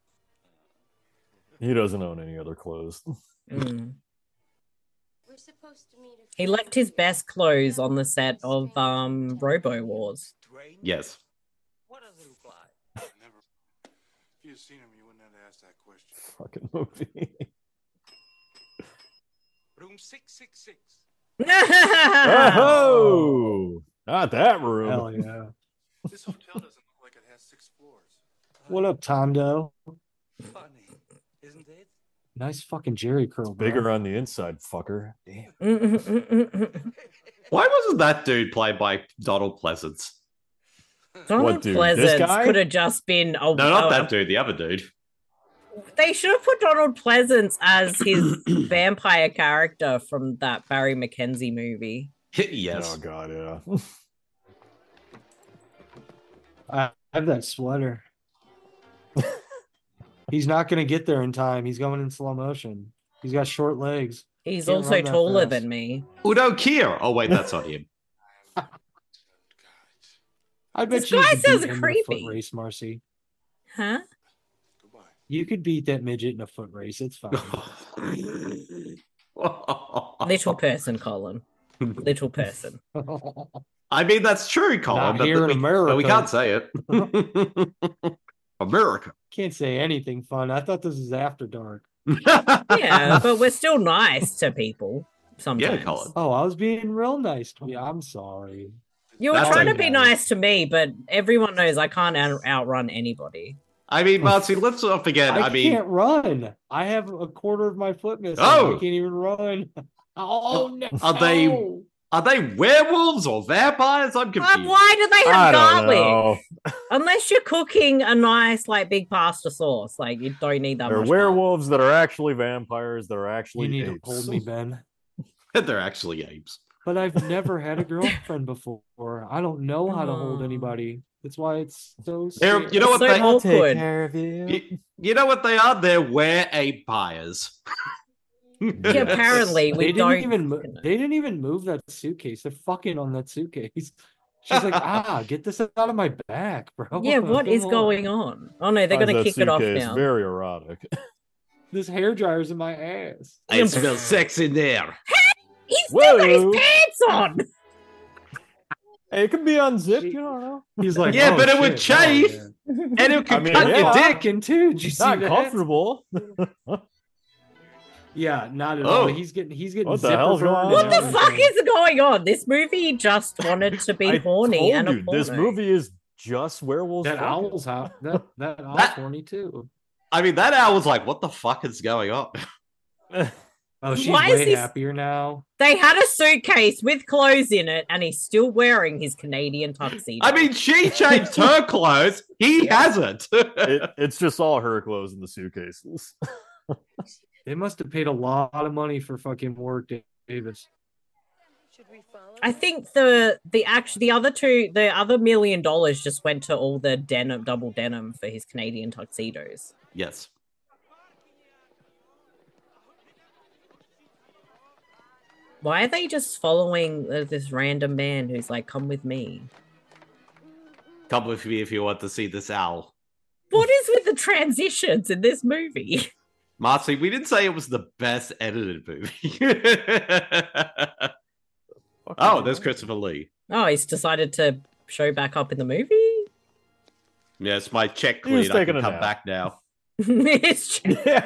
Speaker 7: He doesn't own any other clothes.
Speaker 11: Mm.
Speaker 12: We're supposed to meet a
Speaker 11: He left his best clothes on the set of um, Robo Wars.
Speaker 8: Yes.
Speaker 13: What does it look like? Never. If you'd seen him, you wouldn't have asked that question.
Speaker 7: Fucking movie.
Speaker 13: Room six six six.
Speaker 7: Oh, not that room.
Speaker 9: Hell yeah.
Speaker 13: This hotel doesn't look like it has six floors.
Speaker 9: What up, Tondo?
Speaker 13: Funny, isn't it?
Speaker 9: Nice fucking Jerry curl, bro.
Speaker 7: Bigger on the inside, fucker. Damn.
Speaker 8: Why wasn't that dude played by Donald Pleasance?
Speaker 11: Donald
Speaker 7: What dude? This
Speaker 11: Pleasance
Speaker 7: guy?
Speaker 11: could have just been. Oh,
Speaker 8: No, not
Speaker 11: oh,
Speaker 8: that dude. The other dude.
Speaker 11: They should have put Donald Pleasance as his vampire character from that Barry McKenzie movie.
Speaker 8: Yes.
Speaker 7: Oh god, yeah.
Speaker 9: I have that sweater. He's not going to get there in time. He's going in slow motion. He's got short legs.
Speaker 11: He's
Speaker 9: Can't
Speaker 11: also
Speaker 9: run that
Speaker 11: taller
Speaker 9: fast.
Speaker 11: than me.
Speaker 8: Udo Kier. Oh wait, that's not him.
Speaker 9: I bet
Speaker 11: This
Speaker 9: you
Speaker 11: guy
Speaker 9: could
Speaker 11: sounds
Speaker 9: beat him in a
Speaker 11: creepy.
Speaker 9: foot race, Marcy.
Speaker 11: Huh?
Speaker 9: You could beat that midget in a foot race. It's fine.
Speaker 11: Little person, Colin. Little person.
Speaker 8: I mean, that's true, Colin.
Speaker 9: Not
Speaker 8: but,
Speaker 9: here in
Speaker 8: we,
Speaker 9: America.
Speaker 8: but we can't say it. America.
Speaker 9: Can't say anything fun. I thought this was after dark.
Speaker 11: Yeah, but we're still nice to people sometimes.
Speaker 8: Yeah, Colin.
Speaker 9: Oh, I was being real nice to you. I'm sorry.
Speaker 11: You were
Speaker 8: That's
Speaker 11: trying to
Speaker 9: okay.
Speaker 11: be nice to me, but everyone knows I can't out- outrun anybody.
Speaker 8: I mean, Marcy, let's not forget.
Speaker 9: I,
Speaker 8: I, mean,
Speaker 9: can't run. I have a quarter of my foot missing.
Speaker 8: Oh.
Speaker 9: I can't even run. Oh no!
Speaker 8: Are they- are they werewolves or vampires? I'm confused.
Speaker 11: Uh, why do they
Speaker 7: I
Speaker 11: have
Speaker 7: don't
Speaker 11: garlic?
Speaker 7: know.
Speaker 11: Unless you're cooking a nice, like, big pasta sauce, like you don't need that
Speaker 7: They're
Speaker 11: much.
Speaker 7: werewolves that are actually vampires that are actually
Speaker 9: You need
Speaker 7: apes.
Speaker 9: to hold me, Ben.
Speaker 8: They're actually apes.
Speaker 9: But I've never had a girlfriend before. I don't know how to hold
Speaker 11: Oh.
Speaker 9: anybody. That's why it's so.
Speaker 8: They're-
Speaker 9: scary.
Speaker 8: you know what
Speaker 11: So
Speaker 8: they
Speaker 11: awkward.
Speaker 7: of you.
Speaker 8: you, you know what they are? They're were-apires.
Speaker 11: Yeah, apparently we
Speaker 9: They didn't
Speaker 11: don't.
Speaker 9: even. mo- They didn't even move that suitcase. They're fucking on that suitcase. She's like, ah, get this out of my back, bro.
Speaker 11: Yeah, what
Speaker 9: Come
Speaker 11: is
Speaker 9: on.
Speaker 11: going on? Oh no, they're
Speaker 7: Finds
Speaker 11: gonna
Speaker 7: that
Speaker 11: kick it off
Speaker 7: suitcase
Speaker 11: now.
Speaker 7: Very erotic.
Speaker 9: This hair dryer's in my ass.
Speaker 8: I smell sex in there.
Speaker 11: He's still got his
Speaker 7: Whoa.
Speaker 11: pants on.
Speaker 7: Hey, it could be unzipped. You don't know.
Speaker 9: He's like,
Speaker 8: Yeah,
Speaker 9: oh,
Speaker 8: but it would
Speaker 9: shit, oh,
Speaker 8: chafe.
Speaker 9: man.
Speaker 8: And it can
Speaker 7: I mean,
Speaker 8: cut
Speaker 7: yeah.
Speaker 8: your dick.
Speaker 9: Dick in too. Did you see
Speaker 7: Not
Speaker 9: that?
Speaker 7: comfortable.
Speaker 9: Yeah, not at
Speaker 8: Oh.
Speaker 9: all. He's getting he's getting
Speaker 7: What the
Speaker 9: zipper
Speaker 7: hell's
Speaker 9: burned
Speaker 7: going
Speaker 9: and
Speaker 11: What
Speaker 7: on?
Speaker 11: the
Speaker 9: everything.
Speaker 11: fuck is going on? This movie just wanted to be
Speaker 7: I
Speaker 11: horny
Speaker 7: told
Speaker 11: and a
Speaker 7: you, this
Speaker 11: porno.
Speaker 7: movie is just werewolves.
Speaker 9: That
Speaker 7: fucking.
Speaker 9: owl's hot. That that owl's
Speaker 8: That-
Speaker 9: horny too.
Speaker 8: I mean, that owl was like, what the fuck is going on?
Speaker 9: Oh, she's
Speaker 11: Why is
Speaker 9: way
Speaker 11: he-
Speaker 9: happier now.
Speaker 11: They had a suitcase with clothes in it, and he's still wearing his Canadian tuxedo.
Speaker 8: I mean, she changed her clothes. He hasn't.
Speaker 7: It, it's just all her clothes in the suitcases.
Speaker 9: They must have paid a lot of money for fucking work, Davis.
Speaker 11: I think the the act the other two the other million dollars just went to all the denim double denim for his Canadian tuxedos.
Speaker 8: Yes.
Speaker 11: Why are they just following uh, this random man who's like, "Come with me"?
Speaker 8: Come with me if you want to see this owl.
Speaker 11: What is with the transitions in this movie?
Speaker 8: Marcy, we didn't say it was the best edited movie. Oh, there's Christopher Lee.
Speaker 11: Oh, he's decided to show back up in the movie.
Speaker 8: Yes, my check
Speaker 7: He was
Speaker 8: cleared. I
Speaker 7: taking
Speaker 8: can
Speaker 7: a
Speaker 8: come
Speaker 7: nap.
Speaker 8: back now.
Speaker 11: It's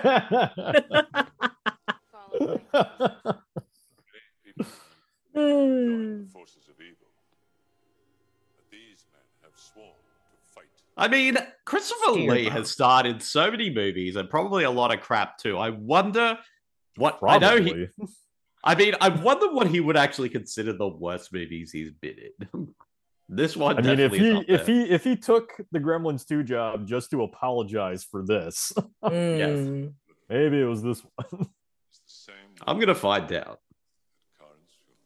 Speaker 13: Forces of evil. But these men have sworn to fight.
Speaker 8: I mean, Christopher
Speaker 11: Dear
Speaker 8: Lee
Speaker 11: God.
Speaker 8: has starred in so many movies and probably a lot of crap too. I wonder what I know he.
Speaker 7: Probably.
Speaker 8: I mean, I wonder what he would actually consider the worst movies he's been in. This one,
Speaker 7: I mean, if
Speaker 8: definitely is
Speaker 7: he
Speaker 8: up
Speaker 7: if
Speaker 8: there.
Speaker 7: he if he took the Gremlins two job just to apologize for this,
Speaker 11: Mm.
Speaker 7: maybe it was this one.
Speaker 13: It's the same
Speaker 8: I'm gonna find out.
Speaker 13: Karen's funeral.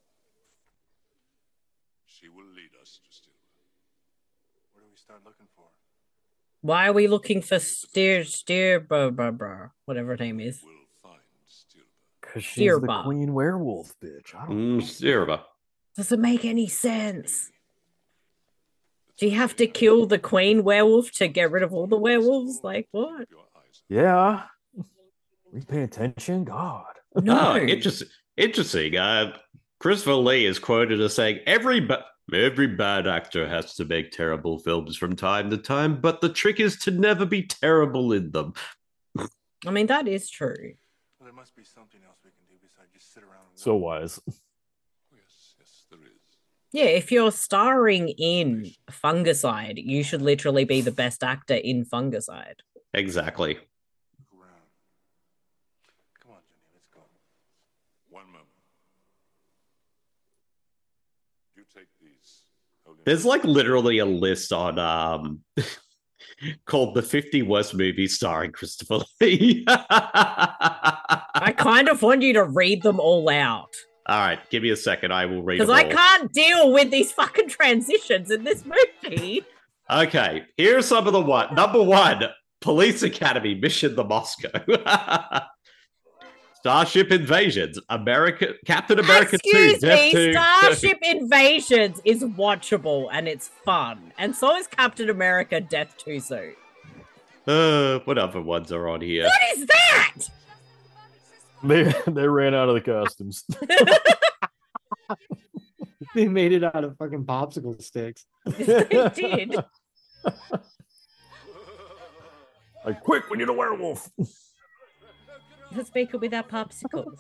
Speaker 13: She will lead us to Stillwell. Where do we start looking for her?
Speaker 11: Why are we looking for steer steer blah, blah, blah, whatever her name is?
Speaker 13: We'll find Stillwell.
Speaker 7: Because she's
Speaker 11: Dear
Speaker 7: the
Speaker 11: Bob.
Speaker 7: queen werewolf, bitch. I don't
Speaker 8: Mm, Sierra.
Speaker 11: Doesn't make any sense. Do you have to kill the queen werewolf to get rid of all the werewolves? Like what?
Speaker 13: Your eyes.
Speaker 7: Yeah. Are you paying attention? God.
Speaker 11: No.
Speaker 8: Oh, interesting. Interesting. Uh, Christopher Lee is quoted as saying, "Every ba- every bad actor has to make terrible films from time to time, but the trick is to never be terrible in them."
Speaker 11: I mean, that is true.
Speaker 13: Well, there must be something else we can do besides just sit around. And
Speaker 7: So
Speaker 13: wait.
Speaker 7: wise.
Speaker 13: Oh, yes, yes, there is.
Speaker 11: Yeah, if you're starring in Fungicide, you should literally be the best actor in Fungicide.
Speaker 8: Exactly.
Speaker 13: Look around. Come on, Jenny, let's go. One moment. You take these. Hold it.
Speaker 8: There's like literally a list on um called the fifty worst movies starring Christopher Lee.
Speaker 11: I kind of want you to read them all out.
Speaker 8: All right, give me a second. I will read
Speaker 11: Because
Speaker 8: them
Speaker 11: I
Speaker 8: all.
Speaker 11: can't deal with these fucking transitions in this movie.
Speaker 8: Okay, here's some of the one. Number one, Police Academy Mission to Moscow. Starship Invasions, America, Captain America
Speaker 11: Excuse
Speaker 8: two, Death
Speaker 11: me,
Speaker 8: two.
Speaker 11: Starship Invasions is watchable and it's fun. And so is Captain America Death two suit.
Speaker 8: Uh, what other ones are on here?
Speaker 11: What is that?
Speaker 7: They they ran out of the costumes.
Speaker 9: They made it out of fucking popsicle sticks.
Speaker 11: They did.
Speaker 7: Like, quick, we need a werewolf.
Speaker 11: Let's make it without popsicles.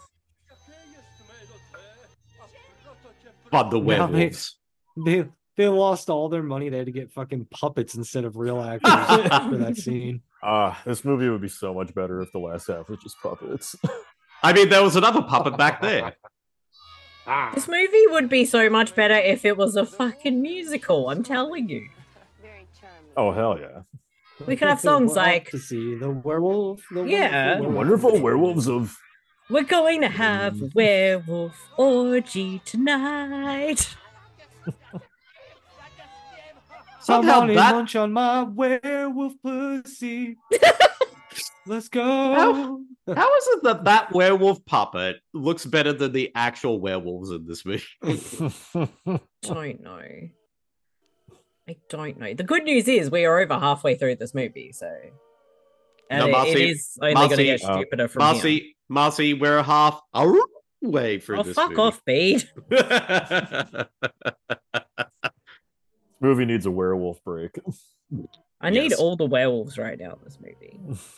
Speaker 8: But the
Speaker 9: Now they-
Speaker 8: werewolves.
Speaker 9: They they lost all their money. They had to get fucking puppets instead of real actors for that scene.
Speaker 7: Ah, this movie would be so much better if the last half was just puppets.
Speaker 8: I mean, there was another puppet back there.
Speaker 11: This movie would be so much better if it was a fucking musical, I'm telling you.
Speaker 7: Oh hell yeah!
Speaker 11: We could have songs
Speaker 9: We're off
Speaker 11: like,
Speaker 9: to see the werewolf. The
Speaker 11: Yeah.
Speaker 9: wonderful
Speaker 7: Wonderful werewolves of
Speaker 11: we're going to have a werewolf orgy tonight.
Speaker 8: Somehow
Speaker 9: Somebody
Speaker 8: that-
Speaker 9: munch on my werewolf pussy. Let's go.
Speaker 8: How, how is it that that werewolf puppet looks better than the actual werewolves in this movie?
Speaker 11: Don't know. I don't know. The good news is we are over halfway through this movie, so and
Speaker 8: No,
Speaker 11: it-
Speaker 8: Marcy-
Speaker 11: it is only going to
Speaker 8: Marcy-
Speaker 11: get
Speaker 7: uh,
Speaker 11: stupider from here.
Speaker 8: Marcy, Marcy, we're half a way through
Speaker 11: Oh,
Speaker 8: this
Speaker 11: fuck
Speaker 8: movie.
Speaker 11: off, Bede.
Speaker 7: movie needs a werewolf break.
Speaker 11: I need
Speaker 8: Yes.
Speaker 11: all the werewolves right now in this movie.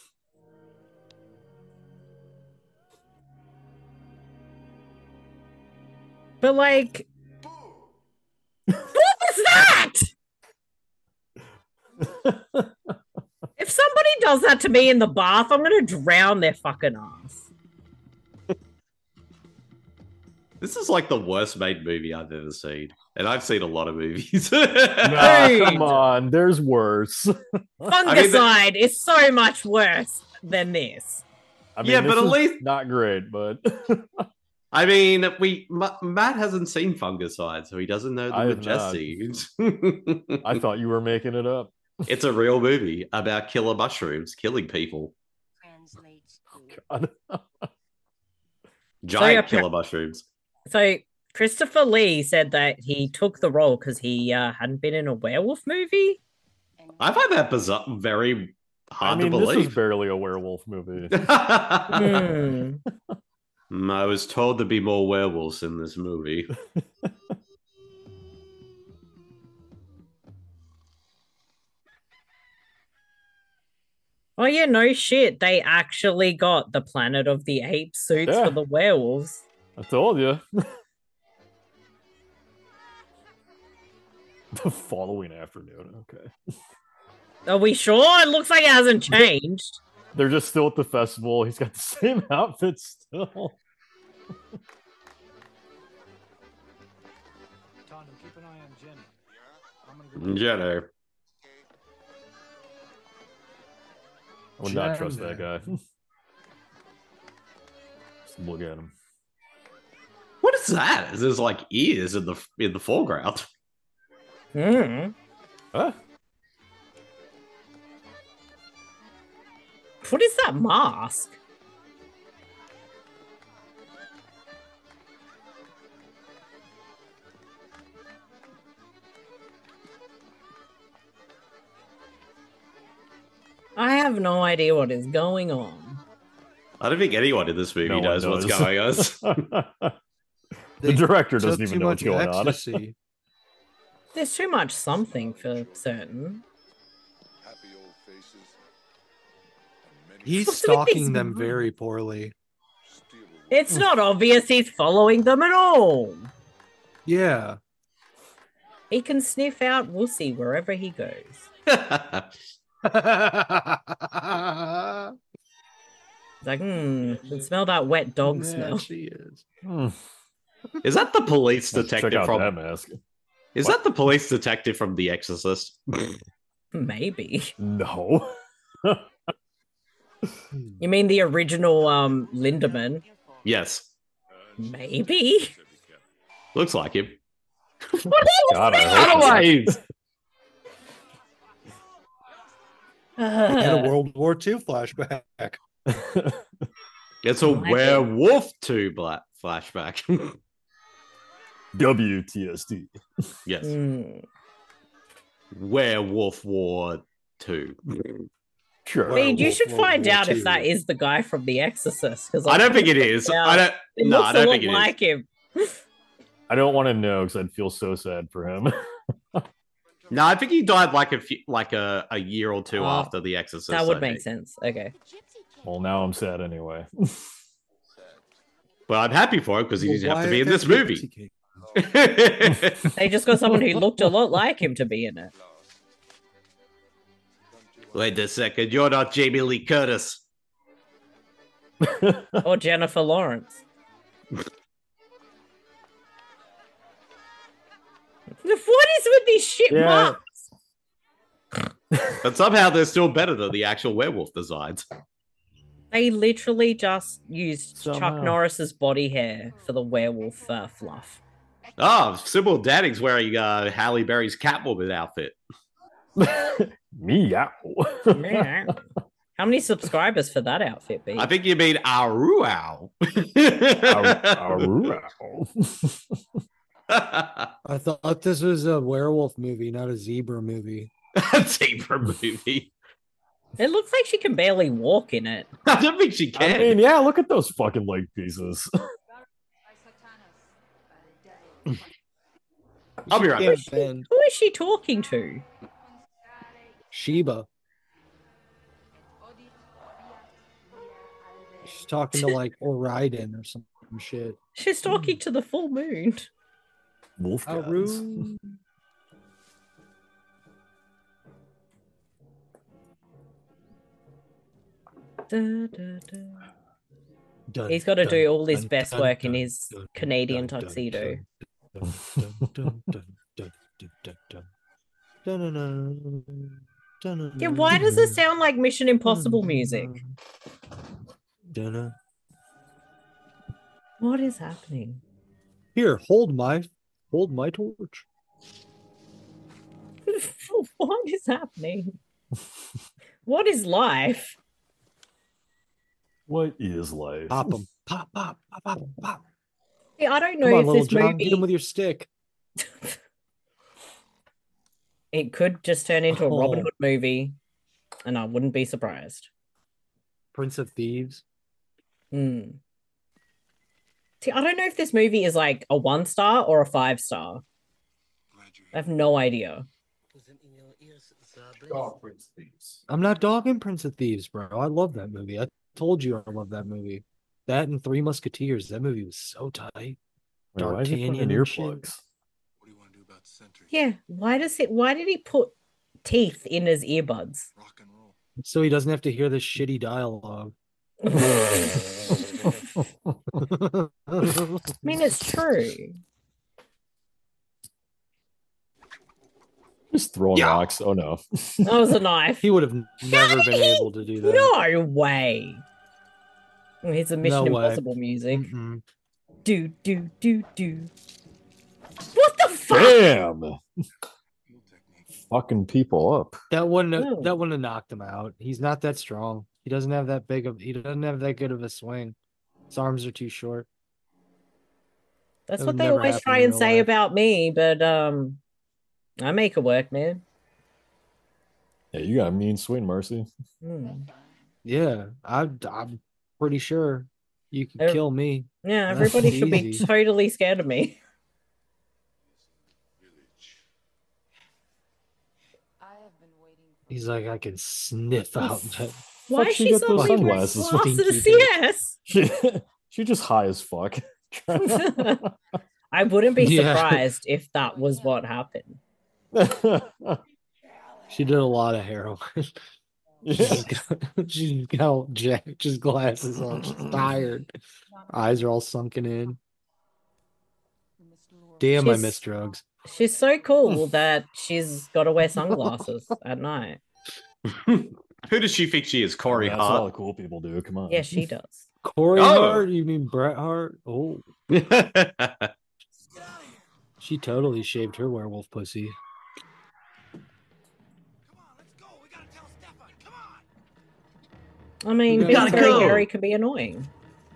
Speaker 11: But like, what was that? If somebody does that to me in the bath, I'm gonna drown their fucking ass.
Speaker 8: This is like the worst made movie I've ever seen. And I've seen a lot of movies.
Speaker 7: Nah, come on, there's worse.
Speaker 11: Fungicide is so much worse than this.
Speaker 7: I mean,
Speaker 8: Yeah,
Speaker 7: this
Speaker 8: but at
Speaker 7: is
Speaker 8: least-
Speaker 7: not great, but
Speaker 8: I mean, we Ma- Matt hasn't seen Fungicide, so he doesn't know the
Speaker 7: I have not.
Speaker 8: majesty.
Speaker 7: I thought you were making it up.
Speaker 8: It's a real movie about killer mushrooms killing people.
Speaker 7: God.
Speaker 8: Giant
Speaker 11: So,
Speaker 8: killer mushrooms.
Speaker 11: So Christopher Lee said that he took the role because he uh, hadn't been in a werewolf movie.
Speaker 8: I find that bizarre, very hard
Speaker 7: I mean,
Speaker 8: to
Speaker 7: this is
Speaker 8: believe.
Speaker 7: barely a werewolf movie.
Speaker 11: Hmm.
Speaker 8: Mm, I was told to be more werewolves in this movie.
Speaker 11: Oh yeah, no shit. They actually got the Planet of the Apes suits
Speaker 7: Yeah.
Speaker 11: for the werewolves.
Speaker 7: I told you. The following afternoon. Okay.
Speaker 11: Are we sure? It looks like it hasn't changed.
Speaker 7: They're just still at the festival. He's got the same outfit still.
Speaker 13: Tondo, keep an eye on Jenny. I'm gonna go.
Speaker 8: Jenner.
Speaker 7: I would not trust that guy. Just look at him.
Speaker 8: What is that? Is this like ears in the in the foreground?
Speaker 11: Hmm.
Speaker 7: Huh?
Speaker 11: What is that mask? I have no idea what is going on.
Speaker 8: I don't think anyone in this movie
Speaker 7: No one
Speaker 8: knows what's
Speaker 7: does.
Speaker 8: going on.
Speaker 7: The director doesn't
Speaker 9: Took
Speaker 7: even
Speaker 9: too
Speaker 7: know what's
Speaker 9: much
Speaker 7: going on.
Speaker 9: ecstasy.
Speaker 11: There's too much something for certain.
Speaker 13: Happy old faces. And many
Speaker 9: He's
Speaker 11: What's with
Speaker 9: stalking
Speaker 11: these
Speaker 9: them
Speaker 11: m-
Speaker 9: very poorly.
Speaker 13: steal the
Speaker 11: It's not obvious he's following them at all.
Speaker 9: Yeah.
Speaker 11: He can sniff out wussy wherever he goes. He's like, hmm, can smell that wet dog
Speaker 9: Yeah,
Speaker 11: smell.
Speaker 9: she is.
Speaker 7: Hmm.
Speaker 8: Is that the police
Speaker 7: Let's check
Speaker 8: detective
Speaker 7: out
Speaker 8: from?
Speaker 7: that mask.
Speaker 8: Is that the police detective from The Exorcist?
Speaker 11: Maybe.
Speaker 7: No.
Speaker 11: You mean the original um Lindemann?
Speaker 8: Yes,
Speaker 11: Maybe.
Speaker 8: looks like him.
Speaker 7: God, I hope not.
Speaker 8: Otherwise,
Speaker 9: And a
Speaker 11: Uh,
Speaker 9: World War Two flashback.
Speaker 8: it's a
Speaker 11: Might be.
Speaker 8: werewolf to black flashback.
Speaker 7: W T S D.
Speaker 8: Yes,
Speaker 11: hmm.
Speaker 8: Werewolf War Two.
Speaker 7: Sure.
Speaker 11: Reed, you
Speaker 9: World
Speaker 11: should
Speaker 9: War
Speaker 11: find out
Speaker 9: Two.
Speaker 11: if that is the guy from The Exorcist. Because
Speaker 8: I don't think it is. I don't.
Speaker 11: It
Speaker 8: No,
Speaker 11: looks
Speaker 8: I don't
Speaker 11: a lot
Speaker 8: think it is.
Speaker 11: like him.
Speaker 7: I don't want to know because I'd feel so sad for him.
Speaker 8: No, I think he died like a few, like a, a year or two
Speaker 11: Oh,
Speaker 8: after The Exorcist.
Speaker 11: That
Speaker 8: I
Speaker 11: would make
Speaker 8: think.
Speaker 11: sense. Okay.
Speaker 7: Well, now I'm sad anyway.
Speaker 8: But I'm happy for him because he
Speaker 9: Well,
Speaker 8: didn't have to
Speaker 9: why
Speaker 8: be in
Speaker 9: are
Speaker 8: this
Speaker 9: they
Speaker 8: movie.
Speaker 9: gypsy king?
Speaker 11: They just got someone who looked a lot like him to be in it.
Speaker 8: Wait a second, you're not Jamie Lee Curtis.
Speaker 11: Or Jennifer Lawrence. What is with these shit
Speaker 7: Yeah.
Speaker 11: masks?
Speaker 8: But somehow they're still better than the actual werewolf designs.
Speaker 11: They literally just used Chuck
Speaker 7: Somehow.
Speaker 11: Norris's body hair for the werewolf uh, fluff.
Speaker 8: Oh, Sybil Danning's wearing uh, Halle Berry's Catwoman outfit.
Speaker 7: Meow.
Speaker 11: Man. How many subscribers for that outfit, B?
Speaker 8: I think you mean Aruau.
Speaker 9: I thought this was a werewolf movie, not a zebra movie.
Speaker 8: Zebra movie.
Speaker 11: It looks like she can barely walk in it.
Speaker 8: I don't think she
Speaker 7: I
Speaker 8: can.
Speaker 7: mean, yeah, look at those fucking leg pieces.
Speaker 8: I'll be right back.
Speaker 9: Can't bend.
Speaker 11: Who is she talking to?
Speaker 9: Sheba. She's talking to like Orion or some shit.
Speaker 11: She's talking to the full moon.
Speaker 7: Wolf gods.
Speaker 9: Aru.
Speaker 11: Da, da, da.
Speaker 9: Dun,
Speaker 11: He's got to
Speaker 9: dun,
Speaker 11: do all his
Speaker 9: dun,
Speaker 11: best
Speaker 9: dun,
Speaker 11: work in
Speaker 9: dun,
Speaker 11: his
Speaker 9: dun,
Speaker 11: Canadian
Speaker 9: dun, dun,
Speaker 11: tuxedo.
Speaker 9: dun, dun, dun, dun, dun, dun, dun, dun. Dun-dun-dun, dun-dun-dun,
Speaker 11: Yeah, why does it sound like Mission Impossible music?
Speaker 9: dun-dun.
Speaker 11: What is happening?
Speaker 9: Here, hold my hold my torch.
Speaker 11: What is happening? What is life?
Speaker 7: What is life?
Speaker 9: Pop them. Pop, pop, pop, pop, pop.
Speaker 11: Yeah, I don't know
Speaker 9: Come on,
Speaker 11: if
Speaker 9: little
Speaker 11: this
Speaker 9: John,
Speaker 11: movie
Speaker 9: get him with your stick.
Speaker 11: it could just turn into a Robin
Speaker 9: Oh.
Speaker 11: Hood movie, and I wouldn't be surprised.
Speaker 9: Prince of Thieves.
Speaker 11: Hmm. See, I don't know if this movie is like a one star or a five star. I have no idea.
Speaker 10: Dog Prince Thieves.
Speaker 9: I'm not dogging Prince of Thieves, bro. I love that movie. I told you I love that movie. That and Three Musketeers. That movie was so tight.
Speaker 7: Wait, why is he putting in
Speaker 9: D'Artagnan and shit.
Speaker 7: earplugs?
Speaker 13: What do you want to do about the sentry?
Speaker 11: Yeah, why does it? Why did he put teeth in his earbuds?
Speaker 13: Rock and roll.
Speaker 9: So he doesn't have to hear this shitty dialogue.
Speaker 11: I mean, it's true.
Speaker 7: Just throwing
Speaker 8: Yeah.
Speaker 7: rocks. Oh no.
Speaker 11: That was a knife.
Speaker 9: He would have never
Speaker 11: did
Speaker 9: been
Speaker 11: he-
Speaker 9: able to do that.
Speaker 11: No way. Oh, here's a Mission
Speaker 9: No way.
Speaker 11: Impossible music.
Speaker 9: Mm-mm.
Speaker 11: Do do do do. What the fuck?
Speaker 7: Damn. Fucking people up.
Speaker 9: That wouldn't have,
Speaker 11: No.
Speaker 9: that wouldn't have knocked him out. He's not that strong. He doesn't have that big of he doesn't have that good of a swing. His arms are too short.
Speaker 11: That's
Speaker 9: That
Speaker 11: what
Speaker 9: would
Speaker 11: they
Speaker 9: never
Speaker 11: always
Speaker 9: happen
Speaker 11: try
Speaker 9: in
Speaker 11: and
Speaker 9: real
Speaker 11: say
Speaker 9: life.
Speaker 11: about me, but um, I make it work, man.
Speaker 7: Yeah, you got a mean swing, Marcy.
Speaker 11: Hmm.
Speaker 9: Yeah, I I'm pretty sure you could
Speaker 11: Ev-
Speaker 9: kill me.
Speaker 11: Yeah,
Speaker 9: That's
Speaker 11: everybody should be
Speaker 9: easy.
Speaker 11: totally scared of me.
Speaker 12: I have been waiting.
Speaker 9: He's like, I can sniff out that.
Speaker 11: Why
Speaker 7: Fuck,
Speaker 11: is
Speaker 7: she
Speaker 11: she
Speaker 7: got
Speaker 11: so
Speaker 7: those
Speaker 11: wearing
Speaker 7: sunglasses.
Speaker 11: glasses?
Speaker 9: Stinky
Speaker 11: Yes.
Speaker 7: She, she just high as fuck.
Speaker 11: I wouldn't be
Speaker 9: Yeah.
Speaker 11: surprised if that was what happened.
Speaker 9: She did a lot of heroin. She's got, she's got jack, just glasses on. She's tired. Eyes are all sunken in. Damn, I
Speaker 11: She's-
Speaker 9: miss drugs.
Speaker 11: She's so cool that she's got to wear sunglasses at night.
Speaker 8: Who does she think she is? Corey
Speaker 7: That's what all the
Speaker 8: Hart.
Speaker 7: cool people do. Come on.
Speaker 11: Yeah, she does.
Speaker 9: Corey
Speaker 8: Oh.
Speaker 9: Hart? You mean Bret Hart? Oh, she totally shaved her werewolf pussy.
Speaker 11: I mean,
Speaker 9: We
Speaker 11: being
Speaker 8: gotta
Speaker 11: very
Speaker 8: go.
Speaker 11: hairy can be annoying.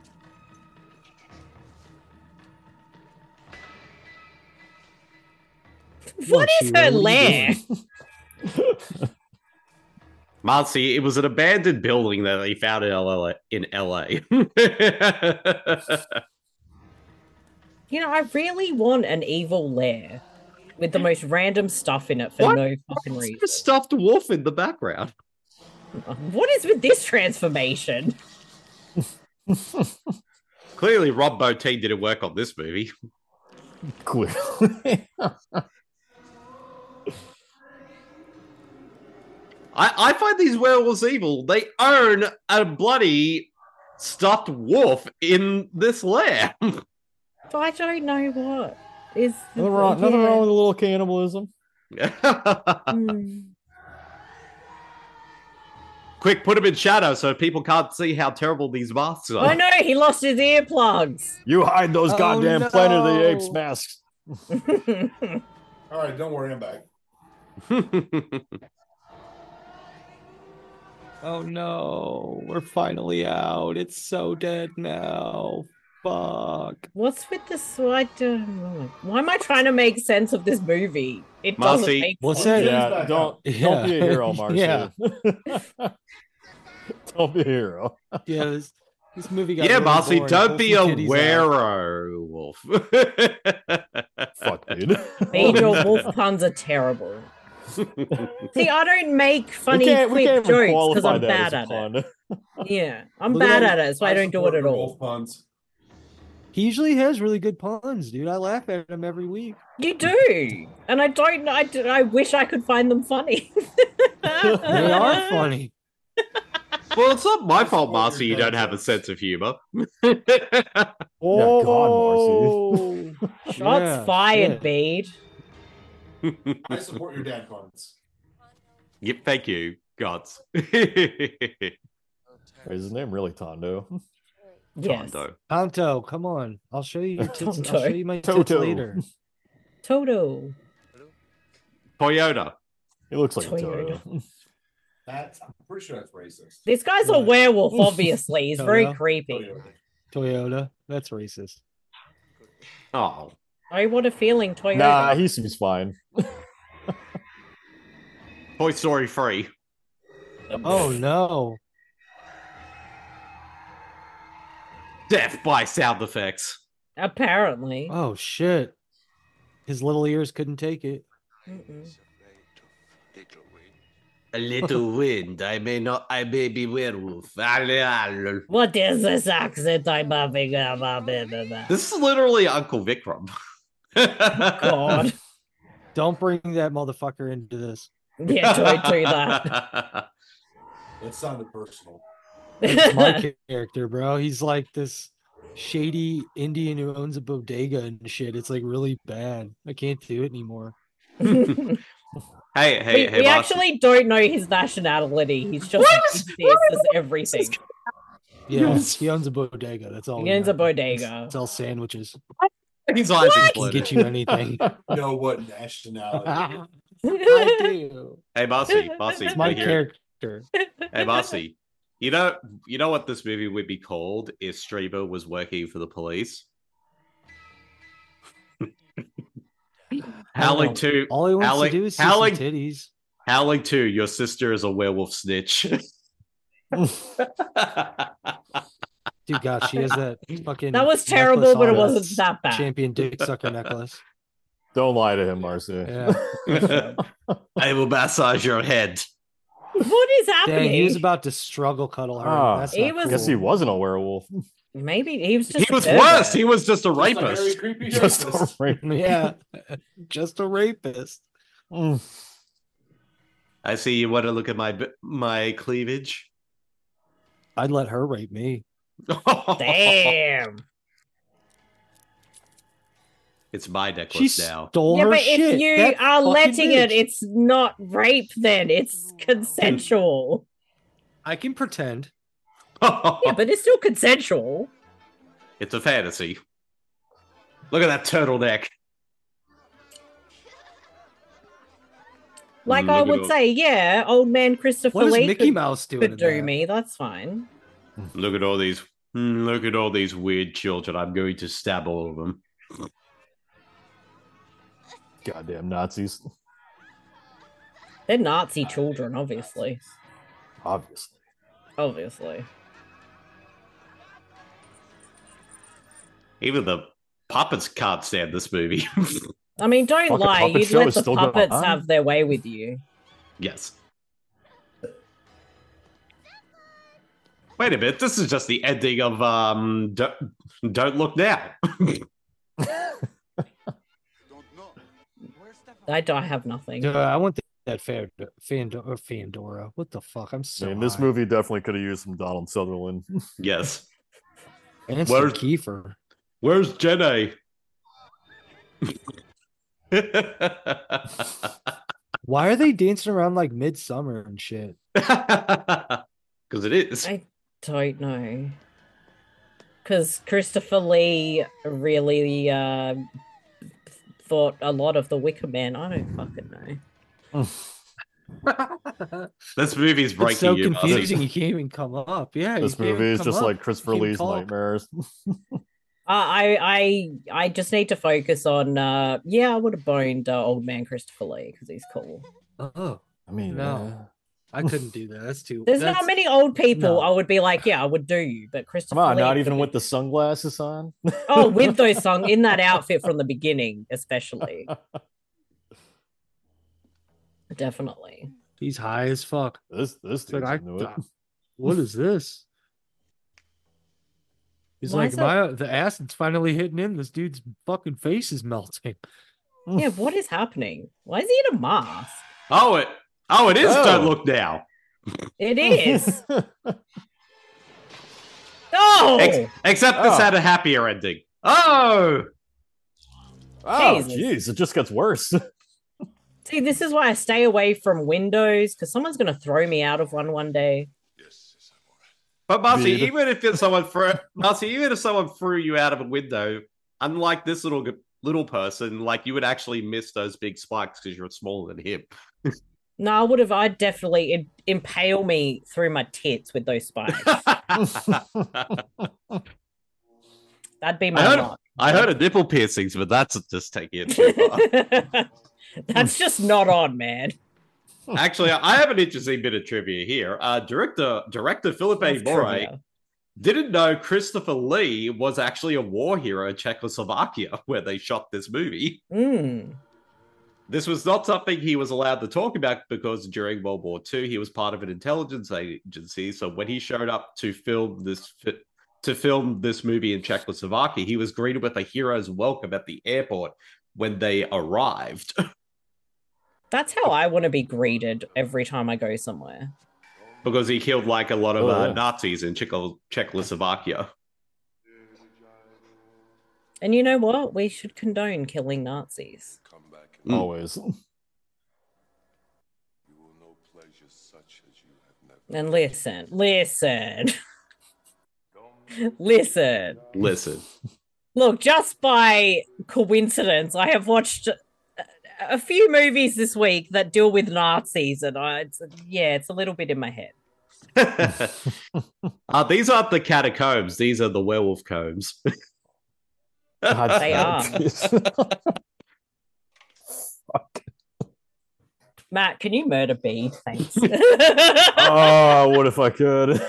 Speaker 11: What is
Speaker 9: She-Ra,
Speaker 11: her
Speaker 9: what are you
Speaker 11: lair?
Speaker 9: doing?
Speaker 8: Marcy, it was an abandoned building that they found in L A. In L A.
Speaker 11: You know, I really want an evil lair with the most random stuff in it for
Speaker 8: What?
Speaker 11: no fucking
Speaker 8: What's
Speaker 11: reason.
Speaker 8: a stuffed wolf in the background?
Speaker 11: What is with this transformation?
Speaker 8: Clearly, Rob Bottin didn't work on this movie.
Speaker 7: Clearly.
Speaker 8: I, I find these werewolves evil. They own a bloody stuffed wolf in this lair.
Speaker 11: I don't know what is. The,
Speaker 7: Nothing wrong, nothing
Speaker 11: yeah.
Speaker 7: wrong with a little cannibalism.
Speaker 11: Hmm.
Speaker 8: Quick, put him in shadow so people can't see how terrible these masks
Speaker 11: Oh
Speaker 8: are.
Speaker 11: no, he lost his earplugs.
Speaker 7: You hide those
Speaker 9: Oh,
Speaker 7: goddamn Planet of the
Speaker 9: no.
Speaker 7: Apes masks.
Speaker 10: All right, don't worry, I'm back.
Speaker 9: Oh no, we're finally out. It's so dead now. Fuck.
Speaker 11: What's with this? I don't know. Why am I trying to make sense of this movie? It doesn't
Speaker 8: Marcy,
Speaker 11: make
Speaker 9: what's
Speaker 11: sense.
Speaker 9: that?
Speaker 7: Yeah,
Speaker 10: back
Speaker 7: don't
Speaker 10: up.
Speaker 7: don't be a
Speaker 9: Yeah.
Speaker 7: hero, Marcy.
Speaker 9: Yeah.
Speaker 7: Don't be a hero.
Speaker 9: Yeah, this, this movie got
Speaker 8: Yeah,
Speaker 9: really
Speaker 8: Marcy,
Speaker 9: boring.
Speaker 8: don't
Speaker 9: Pull
Speaker 8: be
Speaker 9: some
Speaker 8: a
Speaker 9: titties out.
Speaker 8: werewolf.
Speaker 7: Fuck, dude.
Speaker 11: Me and your wolf puns are terrible. See, I don't make funny
Speaker 7: can't- we
Speaker 11: quick
Speaker 7: can't even
Speaker 11: jokes because
Speaker 7: qualify
Speaker 11: I'm
Speaker 7: that
Speaker 11: bad
Speaker 7: as a
Speaker 11: at
Speaker 7: pun.
Speaker 11: it. Yeah, I'm
Speaker 10: Look at
Speaker 11: bad
Speaker 10: all
Speaker 11: at
Speaker 10: these
Speaker 11: it, so I don't do it
Speaker 10: support
Speaker 11: at
Speaker 10: for
Speaker 11: all.
Speaker 10: both puns.
Speaker 9: He usually has really good puns, dude. I laugh at him every week.
Speaker 11: You do, and I don't. I, do- I wish I could find them funny.
Speaker 9: They are funny.
Speaker 8: Well, it's not my fault, Marcy. You don't have a sense of humor.
Speaker 9: Oh,
Speaker 11: Shots
Speaker 9: Yeah,
Speaker 11: fired,
Speaker 9: shit.
Speaker 11: Bede.
Speaker 10: I support your dad puns.
Speaker 8: Yep, thank you, gods.
Speaker 7: Is his name really Tondo?
Speaker 11: Yes.
Speaker 8: Tondo.
Speaker 9: Tonto, come on. I'll show you your tits. I'll
Speaker 11: Tonto.
Speaker 9: show you my tits
Speaker 7: Toto.
Speaker 9: later.
Speaker 11: Toto.
Speaker 8: Toyota.
Speaker 7: He looks like a
Speaker 11: Toyota.
Speaker 7: Toto.
Speaker 10: That's, I'm pretty sure that's racist.
Speaker 11: This guy's a
Speaker 9: What?
Speaker 11: werewolf, obviously. He's very
Speaker 9: Toto?
Speaker 11: creepy.
Speaker 9: Toyota. That's racist.
Speaker 8: Oh,
Speaker 11: I want a feeling, Toyota.
Speaker 7: Nah, he seems fine.
Speaker 8: Toy Story three.
Speaker 9: Oh no.
Speaker 8: Death by sound effects.
Speaker 11: Apparently.
Speaker 9: Oh shit. His little ears couldn't take it.
Speaker 11: Mm-mm.
Speaker 8: A little wind. I may not. I may be werewolf. This
Speaker 11: What is this accent I'm having? God.
Speaker 8: is literally Uncle Vikram.
Speaker 9: Don't bring that motherfucker into this.
Speaker 11: Yeah, don't do that.
Speaker 10: That sounded personal.
Speaker 9: That's my character, bro. He's like this shady Indian who owns a bodega and shit. It's like really bad. I can't do it anymore.
Speaker 8: Hey, hey,
Speaker 11: we
Speaker 8: hey,
Speaker 11: we
Speaker 8: Marcy.
Speaker 11: actually don't know his nationality. He's just exists as everything.
Speaker 9: Yeah, he owns a bodega. That's all.
Speaker 11: He owns a
Speaker 9: knows.
Speaker 11: bodega.
Speaker 9: Sells sandwiches.
Speaker 8: His eyes
Speaker 9: Can
Speaker 8: exploded.
Speaker 9: get you anything.
Speaker 10: Know what nationality?
Speaker 9: I do.
Speaker 8: Hey, Marcy, Marcy,
Speaker 9: It's my
Speaker 8: we're here.
Speaker 9: character.
Speaker 8: Hey, Marcy, you know, you know what this movie would be called if Strieber was working for the police? Howling two.
Speaker 9: All he wants
Speaker 8: Howling,
Speaker 9: to do is see
Speaker 8: Howling,
Speaker 9: some titties.
Speaker 8: Howling two. Your sister is a werewolf snitch.
Speaker 9: Dude, God, she has that fucking.
Speaker 11: That was
Speaker 9: necklace
Speaker 11: terrible, but
Speaker 9: on
Speaker 11: it
Speaker 9: her.
Speaker 11: wasn't that bad.
Speaker 9: Champion dick sucker necklace.
Speaker 7: Don't lie to him, Marcy.
Speaker 9: Yeah.
Speaker 8: I will massage your head.
Speaker 11: What is happening?
Speaker 9: Dang, he was about to struggle cuddle her.
Speaker 7: Ah,
Speaker 9: That's
Speaker 11: He
Speaker 9: not
Speaker 11: was-
Speaker 7: I guess he
Speaker 9: cool.
Speaker 7: wasn't a werewolf.
Speaker 11: Maybe he was just.
Speaker 8: He
Speaker 11: a
Speaker 8: was
Speaker 11: pervert.
Speaker 8: worse. He was just a
Speaker 10: Very
Speaker 8: rapist.
Speaker 10: creepy
Speaker 7: Just a
Speaker 10: racist.
Speaker 7: rape.
Speaker 9: Yeah, just a rapist.
Speaker 7: Mm.
Speaker 8: I see you want to look at my b- my cleavage.
Speaker 9: I'd let her rape me.
Speaker 11: Damn.
Speaker 8: It's my necklace
Speaker 9: She
Speaker 8: now.
Speaker 9: stole
Speaker 11: Yeah,
Speaker 9: her
Speaker 11: but
Speaker 9: shit.
Speaker 11: if you
Speaker 9: That
Speaker 11: are
Speaker 9: fucking
Speaker 11: letting it,
Speaker 9: bitch.
Speaker 11: it's not rape. Then it's consensual.
Speaker 9: I can pretend.
Speaker 11: Yeah, but it's still consensual.
Speaker 8: It's a fantasy. Look at that turtleneck.
Speaker 11: Like
Speaker 8: Mm,
Speaker 11: I
Speaker 8: look at
Speaker 11: would
Speaker 8: all-
Speaker 11: say, yeah, old man Christopher
Speaker 9: What is
Speaker 11: Lee
Speaker 9: Mickey
Speaker 11: could,
Speaker 9: Mouse doing?
Speaker 11: could
Speaker 9: in
Speaker 11: do
Speaker 9: that?
Speaker 11: me. That's fine.
Speaker 8: Look at all these. mm, Look at all these weird children. I'm going to stab all of them.
Speaker 7: Goddamn Nazis.
Speaker 11: They're Nazi children, obviously.
Speaker 7: Obviously.
Speaker 11: Obviously.
Speaker 8: Even the puppets can't stand this movie.
Speaker 11: I mean, don't
Speaker 7: Fucking
Speaker 11: lie.
Speaker 7: puppet
Speaker 11: You'd
Speaker 7: show
Speaker 11: let
Speaker 7: is
Speaker 11: the
Speaker 7: still going
Speaker 11: puppets
Speaker 7: on?
Speaker 11: have their way with you.
Speaker 8: Yes. Wait a minute. This is just the ending of um. Don't, Don't Look Now.
Speaker 11: I don't have nothing.
Speaker 9: Dude, I want that Fand- Fand- or Fandora. What the fuck? I'm so.
Speaker 7: I mean, this
Speaker 9: high.
Speaker 7: movie definitely could have used some Donald Sutherland.
Speaker 8: Yes.
Speaker 9: And some
Speaker 8: Where's-
Speaker 9: Kiefer.
Speaker 8: Where's Jenny?
Speaker 9: Why are they dancing around like midsummer and shit?
Speaker 8: Because it is.
Speaker 11: I don't know. Because Christopher Lee really uh, thought a lot of the Wicker Man. I don't fucking know.
Speaker 8: This movie's breaking
Speaker 9: It's so
Speaker 8: you. Marcy.
Speaker 9: confusing. You can't even come up. Yeah,
Speaker 7: This
Speaker 9: you can't
Speaker 7: movie
Speaker 9: even
Speaker 7: is
Speaker 9: come
Speaker 7: just
Speaker 9: up.
Speaker 7: like Christopher
Speaker 9: You can't
Speaker 7: Lee's
Speaker 9: talk.
Speaker 7: nightmares.
Speaker 11: Uh, I I I just need to focus on. Uh, yeah, I would have boned uh, old man Christopher Lee because he's cool.
Speaker 9: Oh,
Speaker 7: I mean,
Speaker 9: no, I couldn't do that. That's too.
Speaker 11: There's
Speaker 9: that's,
Speaker 11: not many old people
Speaker 9: no.
Speaker 11: I would be like, yeah, I would do you, but Christopher.
Speaker 7: Come on,
Speaker 11: Lee
Speaker 7: not
Speaker 11: could
Speaker 7: even
Speaker 11: be-
Speaker 7: with the sunglasses on.
Speaker 11: Oh, with those songs in that outfit from the beginning, especially. definitely.
Speaker 9: He's high as fuck.
Speaker 7: This this
Speaker 9: It's like,
Speaker 7: dude's
Speaker 9: I,
Speaker 7: into it.
Speaker 9: what is this? He's
Speaker 11: Why
Speaker 9: like,
Speaker 11: is it-
Speaker 9: my the acid's finally hitting him. This dude's fucking face is melting.
Speaker 11: Yeah, what is happening? Why is he in a mask?
Speaker 8: Oh, it. Oh, it is.
Speaker 7: Oh.
Speaker 8: Don't look now.
Speaker 11: It is. No.
Speaker 8: Ex- except this
Speaker 7: Oh.
Speaker 8: had a happier ending. Oh,
Speaker 7: Oh,
Speaker 11: Jesus.
Speaker 7: jeez, it just gets worse.
Speaker 11: See, this is why I stay away from windows because someone's going to throw me out of one one day.
Speaker 8: but Marcy,
Speaker 7: Dude.
Speaker 8: even if it's someone threw Marcy, even if someone threw you out of a window, unlike this little little person, like you would actually miss those big spikes because you're smaller than him.
Speaker 11: No, I would have. I'd definitely it'd impale me through my tits with those spikes. That'd be
Speaker 8: I
Speaker 11: my
Speaker 8: heard,
Speaker 11: luck.
Speaker 8: I heard of nipple piercings, but that's just taking it too far.
Speaker 11: That's just not on, man.
Speaker 8: Actually, I have an interesting bit of trivia here. Uh, director director Philippe
Speaker 11: That's
Speaker 8: Moray
Speaker 11: trivia.
Speaker 8: didn't know Christopher Lee was actually a war hero in Czechoslovakia where they shot this movie.
Speaker 11: Mm.
Speaker 8: This was not something he was allowed to talk about because during World War Two, he was part of an intelligence agency. So when he showed up to film this fi- to film this movie in Czechoslovakia, he was greeted with a hero's welcome at the airport when they arrived.
Speaker 11: That's how I want to be greeted every time I go somewhere.
Speaker 8: Because he killed like a lot of
Speaker 7: Oh,
Speaker 8: uh,
Speaker 7: yeah.
Speaker 8: Nazis in Czech- Czechoslovakia.
Speaker 11: And you know what? We should condone killing Nazis.
Speaker 8: Mm.
Speaker 7: Always.
Speaker 11: And listen, listen, listen.
Speaker 8: Listen.
Speaker 11: Look, just by coincidence, I have watched a, a few movies this week that deal with Nazis, and I, it's, yeah, it's a little bit in my head.
Speaker 8: uh, these aren't the catacombs. These are the werewolf combs.
Speaker 7: God,
Speaker 11: They are. Matt, can you murder Bede? Thanks.
Speaker 7: Oh, what if I could?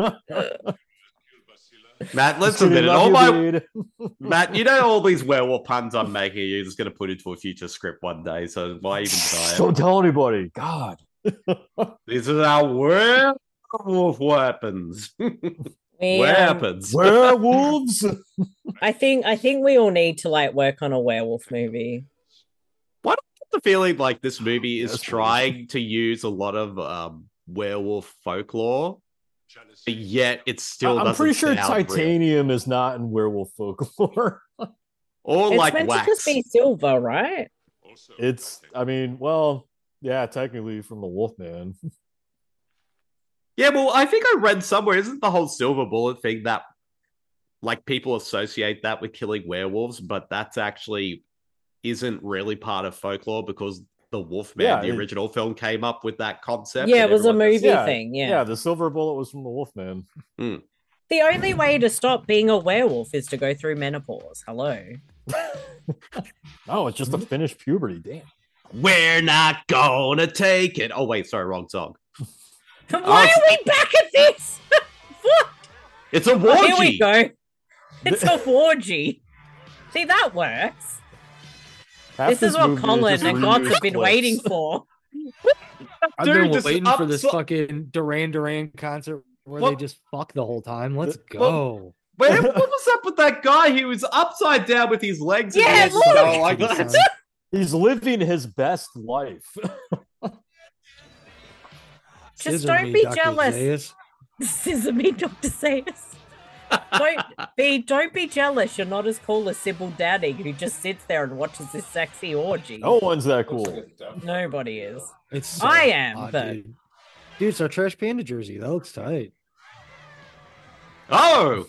Speaker 8: Matt,
Speaker 7: Just
Speaker 8: listen a
Speaker 7: kidding,
Speaker 8: minute.
Speaker 7: love
Speaker 8: All
Speaker 7: you,
Speaker 8: my
Speaker 7: Bede.
Speaker 8: Matt, you know all these werewolf puns I'm making. You're just going to put into a future script one day. So why even try
Speaker 7: Don't
Speaker 8: it?
Speaker 7: tell anybody. God.
Speaker 8: These are our werewolf weapons.
Speaker 11: We, um,
Speaker 8: Weapons.
Speaker 7: Werewolves.
Speaker 11: I think I think we all need to like work on a werewolf movie.
Speaker 8: Why do I get the feeling like this movie is
Speaker 7: That's
Speaker 8: trying to use a lot of um, werewolf folklore, but yet it still
Speaker 7: I'm
Speaker 8: doesn't
Speaker 7: pretty sure
Speaker 8: sound real.
Speaker 7: titanium is not in werewolf folklore.
Speaker 8: Or
Speaker 11: It's
Speaker 8: like
Speaker 11: meant
Speaker 8: wax.
Speaker 11: to just be silver, right?
Speaker 7: It's, I mean, well, yeah, technically from the Wolfman.
Speaker 8: Yeah, well, I think I read somewhere, isn't the whole silver bullet thing that like people associate that with killing werewolves, but that's actually isn't really part of folklore because the Wolfman,
Speaker 7: Yeah,
Speaker 8: the
Speaker 7: it-
Speaker 8: original film, came up with that concept.
Speaker 11: Yeah,
Speaker 8: and
Speaker 11: it was a
Speaker 8: everyone
Speaker 11: movie
Speaker 8: just-
Speaker 11: thing. Yeah.
Speaker 7: Yeah, the silver bullet was from the Wolfman.
Speaker 8: Mm.
Speaker 11: The only way to stop being a werewolf is to go through menopause. Hello.
Speaker 7: Oh, it's just a finished puberty. Damn.
Speaker 8: We're not gonna take it. Oh wait, sorry, wrong song.
Speaker 11: Why are we back at this? What?
Speaker 8: It's a
Speaker 11: Oh,
Speaker 8: orgy.
Speaker 11: here we go. It's a orgy. See, that works.
Speaker 7: Half
Speaker 11: this is what
Speaker 7: movie
Speaker 11: Colin
Speaker 7: just
Speaker 11: and Gods
Speaker 7: reused
Speaker 11: have been
Speaker 7: clips.
Speaker 11: waiting for.
Speaker 9: I've
Speaker 8: Dude,
Speaker 9: been
Speaker 8: just
Speaker 9: waiting for this
Speaker 8: upso-
Speaker 9: fucking Duran Duran concert where
Speaker 8: What?
Speaker 9: they just fuck the whole time. Let's
Speaker 8: Well-
Speaker 9: go.
Speaker 8: Wait, what was up with that guy? He was upside down with his legs. in
Speaker 11: Yeah,
Speaker 8: the
Speaker 11: look!
Speaker 8: snow like that.
Speaker 7: He's living his best life.
Speaker 11: Just
Speaker 9: Scissor
Speaker 11: don't
Speaker 9: me,
Speaker 11: be
Speaker 9: Doctor
Speaker 11: jealous.
Speaker 9: Zaius.
Speaker 11: Scissor me, Doctor Sayers. Don't be don't be jealous. You're not as cool as Sybil Downing, who just sits there and watches this sexy orgy.
Speaker 7: No one's that cool.
Speaker 11: Nobody is.
Speaker 9: It's so
Speaker 11: I am,
Speaker 9: hot,
Speaker 11: but
Speaker 9: dude. Dude, it's our Trash Panda jersey. That looks tight.
Speaker 8: Oh,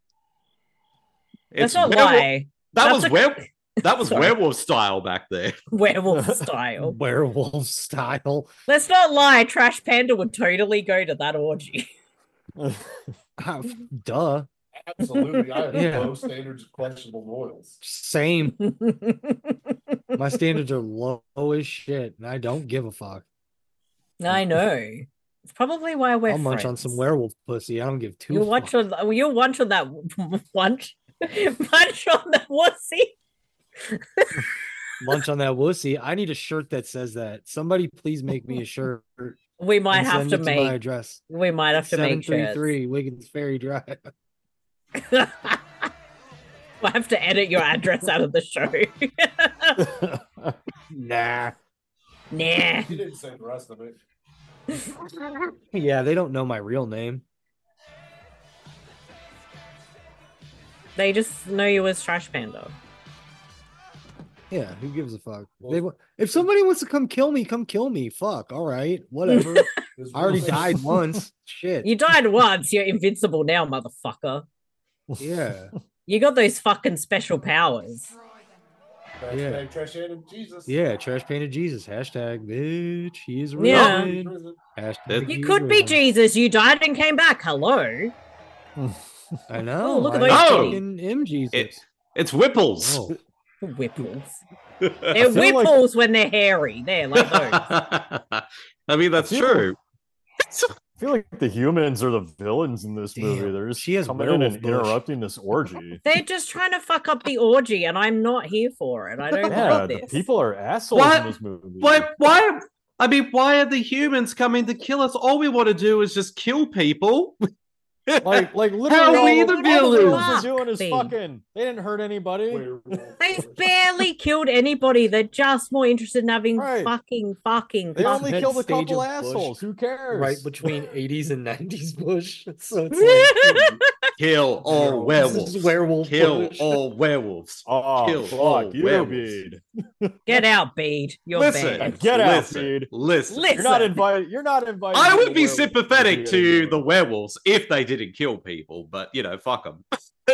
Speaker 11: let's not
Speaker 8: werewolf-
Speaker 11: lie.
Speaker 8: That
Speaker 11: That's
Speaker 8: was
Speaker 11: a-
Speaker 8: were that was
Speaker 11: Sorry.
Speaker 8: werewolf style back there.
Speaker 11: Werewolf style.
Speaker 9: Werewolf style.
Speaker 11: Let's not lie. Trash Panda would totally go to that orgy.
Speaker 9: Ah, Duh.
Speaker 10: Absolutely. I have
Speaker 9: Yeah.
Speaker 10: low standards of questionable morals.
Speaker 9: Same. My standards are low as shit, and I don't give a fuck.
Speaker 11: I know. It's probably why we're
Speaker 9: I'll munch on
Speaker 11: friends.
Speaker 9: some werewolf pussy. I don't give two.
Speaker 11: You'll watch on. You'll munch on that munch. Munch on that wussy.
Speaker 9: munch on that wussy. I need a shirt that says that. Somebody please make me a shirt.
Speaker 11: We might
Speaker 9: and
Speaker 11: have
Speaker 9: send
Speaker 11: to
Speaker 9: it
Speaker 11: make.
Speaker 9: my address.
Speaker 11: We might have to make
Speaker 9: seven three
Speaker 11: shirts.
Speaker 9: three Wiggins Ferry Drive.
Speaker 11: We'll have to edit your address out of the show.
Speaker 9: Nah.
Speaker 11: Nah.
Speaker 10: You didn't say the rest of it.
Speaker 9: Yeah, they don't know my real name.
Speaker 11: They just know you as Trash Panda.
Speaker 9: Yeah, who gives a fuck? They, wa- if somebody wants to come kill me, come kill me. Fuck, all right, whatever. I already died once. Shit.
Speaker 11: You died once. You're invincible now, motherfucker.
Speaker 9: Yeah.
Speaker 11: You got those fucking special powers.
Speaker 9: Yeah.
Speaker 10: Hashtag Trash Hand Jesus.
Speaker 9: Yeah, trash painted Jesus. Hashtag bitch. He is risen.
Speaker 11: Yeah.
Speaker 9: Hashtag
Speaker 11: You
Speaker 9: he
Speaker 11: could
Speaker 9: is
Speaker 11: be
Speaker 9: risen.
Speaker 11: Jesus. You died and came back. Hello.
Speaker 9: I know.
Speaker 11: Oh, look at
Speaker 9: I
Speaker 11: those
Speaker 9: fucking am Jesus.
Speaker 8: It, it's Whipples.
Speaker 9: Oh.
Speaker 11: Whipples.
Speaker 8: I
Speaker 11: They're
Speaker 7: feel like-
Speaker 11: whipples when they're hairy. They're like those.
Speaker 8: I mean, that's
Speaker 7: I feel-
Speaker 8: true.
Speaker 7: I feel like the humans are the villains in this movie.
Speaker 9: Damn,
Speaker 7: They're just
Speaker 9: she has
Speaker 7: coming in
Speaker 9: werewolf
Speaker 7: and
Speaker 9: bush.
Speaker 7: interrupting this orgy.
Speaker 11: They're just trying to fuck up the orgy, and I'm not here for it. I don't
Speaker 7: Yeah,
Speaker 11: like
Speaker 7: the
Speaker 11: this.
Speaker 7: people are assholes
Speaker 8: What?
Speaker 7: in this movie.
Speaker 8: Why? Why? I mean, why are the humans coming to kill us? All we want to do is just kill people.
Speaker 7: Like, like
Speaker 8: How
Speaker 7: literally,
Speaker 8: are we
Speaker 7: all,
Speaker 8: the
Speaker 7: all the villains
Speaker 8: villains?
Speaker 7: are doing is
Speaker 11: Fuck,
Speaker 7: fucking. They didn't hurt anybody.
Speaker 11: They've barely killed anybody. They're just more interested in having
Speaker 7: Right.
Speaker 11: fucking, fucking,
Speaker 7: They
Speaker 11: fucking.
Speaker 7: only
Speaker 9: That
Speaker 7: killed a
Speaker 9: stage
Speaker 7: couple
Speaker 9: of Bush
Speaker 7: assholes. Who cares?
Speaker 9: Right between eighties and nineties Bush. So it's like
Speaker 8: Kill all werewolves.
Speaker 9: This is werewolf
Speaker 8: Kill
Speaker 9: Bush.
Speaker 8: all werewolves.
Speaker 7: Oh,
Speaker 8: Kill all
Speaker 7: fuck you,
Speaker 8: werewolves.
Speaker 7: Bede.
Speaker 11: Get out, Bede. You're
Speaker 8: Listen,
Speaker 11: banned.
Speaker 7: Get out,
Speaker 8: listen,
Speaker 7: Bede.
Speaker 8: listen.
Speaker 11: Listen.
Speaker 7: You're not invited. You're not invited.
Speaker 8: I
Speaker 7: to
Speaker 8: would
Speaker 7: the
Speaker 8: be
Speaker 7: werewolf
Speaker 8: sympathetic
Speaker 7: movie
Speaker 8: to
Speaker 7: anymore.
Speaker 8: the werewolves if they didn't kill people, but you know, fuck them.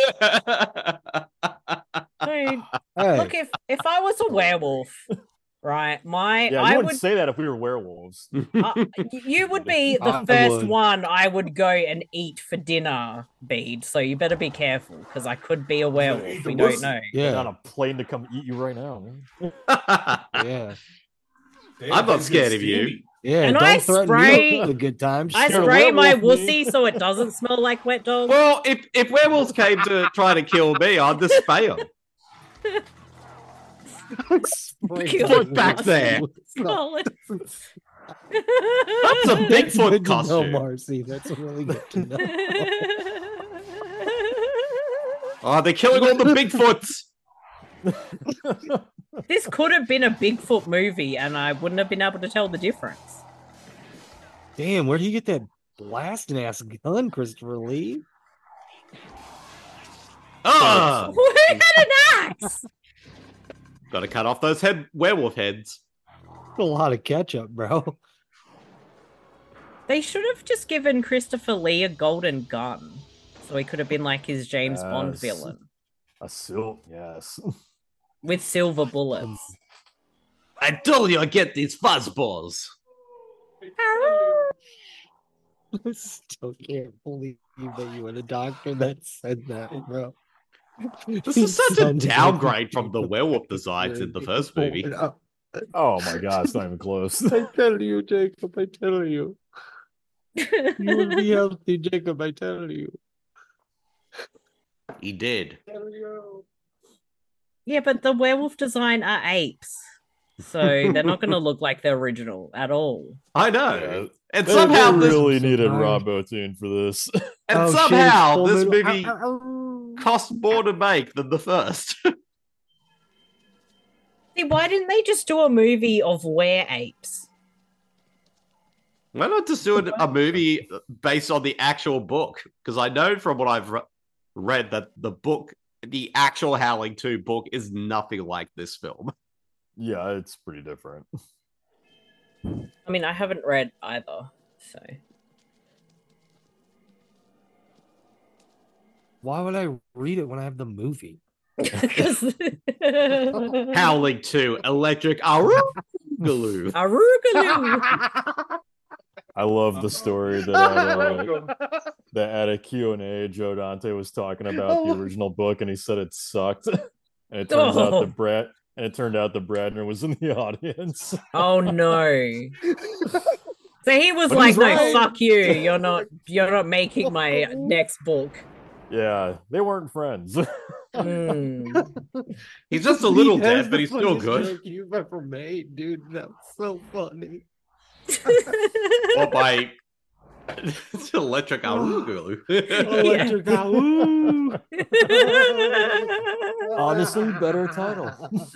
Speaker 11: Dude,
Speaker 9: Hey,
Speaker 11: look, if if I was a werewolf, right, my
Speaker 7: Yeah, you
Speaker 11: I
Speaker 7: wouldn't
Speaker 11: would.
Speaker 7: say that if we were werewolves.
Speaker 11: Uh, you would be the
Speaker 9: I
Speaker 11: first
Speaker 9: would.
Speaker 11: one I would go and eat for dinner, Bede. So you better be careful because I could be a werewolf. We don't know.
Speaker 7: Get on
Speaker 9: yeah,
Speaker 7: a plane to come eat you right now, man.
Speaker 9: yeah,
Speaker 8: I'm not scared of you.
Speaker 9: yeah.
Speaker 11: And
Speaker 9: don't
Speaker 11: I
Speaker 9: threaten
Speaker 11: spray-
Speaker 9: me with a good time.
Speaker 11: I
Speaker 7: Scared of
Speaker 11: spray my
Speaker 7: werewolf
Speaker 11: wussy
Speaker 7: meat.
Speaker 11: so it doesn't smell like wet dog.
Speaker 8: Well, if if werewolves came to try to kill me, I'd just spay them.
Speaker 11: Kill
Speaker 8: Look back there.
Speaker 11: Smell it.
Speaker 8: That's a Bigfoot
Speaker 9: Good to know,
Speaker 8: costume.
Speaker 9: Marcy. That's really good to know.
Speaker 8: Oh, they're killing all the Bigfoots.
Speaker 11: This could have been a Bigfoot movie, and I wouldn't have been able to tell the difference.
Speaker 9: Damn, where'd he get that blasting ass gun, Christopher Lee?
Speaker 8: Ah,
Speaker 11: Who had an axe?
Speaker 8: got to cut off those head werewolf heads.
Speaker 9: A lot of ketchup, bro.
Speaker 11: They should have just given Christopher Lee a golden gun, so he could have been like his James Bond
Speaker 7: Yes.
Speaker 11: villain
Speaker 7: A silk, yes.
Speaker 11: with silver bullets.
Speaker 8: I told you I get these fuzzballs.
Speaker 9: I still can't believe that you had a doctor that said that, bro.
Speaker 8: This is such a downgrade from the werewolf designs in the first movie.
Speaker 7: Oh my god, it's not even close.
Speaker 9: I tell you, Jacob, I tell you. You will be healthy, Jacob, I tell you.
Speaker 8: He did.
Speaker 11: Yeah, but the werewolf design are apes, so they're not going to look like the original at all.
Speaker 8: I know. And
Speaker 7: They,
Speaker 8: somehow
Speaker 7: they
Speaker 8: this,
Speaker 7: really needed
Speaker 9: Surprise.
Speaker 7: Rob Bottin for this.
Speaker 8: and
Speaker 9: Oh, shit,
Speaker 8: somehow
Speaker 9: it's
Speaker 8: this
Speaker 9: Full
Speaker 8: movie
Speaker 9: Metal-
Speaker 8: cost more to make than the first.
Speaker 11: See, why didn't they just do a movie of were apes?
Speaker 8: Why not just do a movie based on the actual book? Because I know from what I've re- read that the book, the actual Howling two book, is nothing like this film.
Speaker 7: Yeah, it's pretty different.
Speaker 11: I mean, I haven't read either, so.
Speaker 9: Why would I read it when I have the movie?
Speaker 8: Howling two, Electric Arugaloo.
Speaker 11: Arugalo.
Speaker 7: I love the story that at, uh, that at a Q and A, Joe Dante was talking about the original book, and he said it sucked. And it turns out
Speaker 11: Oh.
Speaker 7: that Brad and it turned out that Bradner was in the audience.
Speaker 11: Oh no. So he was
Speaker 7: But
Speaker 11: like,
Speaker 7: he's
Speaker 11: "No,
Speaker 7: right."
Speaker 11: fuck you. You're not. You're not making my next book."
Speaker 7: Yeah, they weren't friends.
Speaker 11: Mm.
Speaker 8: He's just a little
Speaker 9: That's
Speaker 8: dead,
Speaker 9: the
Speaker 8: but he's still
Speaker 9: funniest
Speaker 8: good.
Speaker 9: joke you've ever made, dude. That's so funny.
Speaker 8: Or by it's electric Arugu.
Speaker 9: Electric Ahoo.
Speaker 7: Honestly, better title.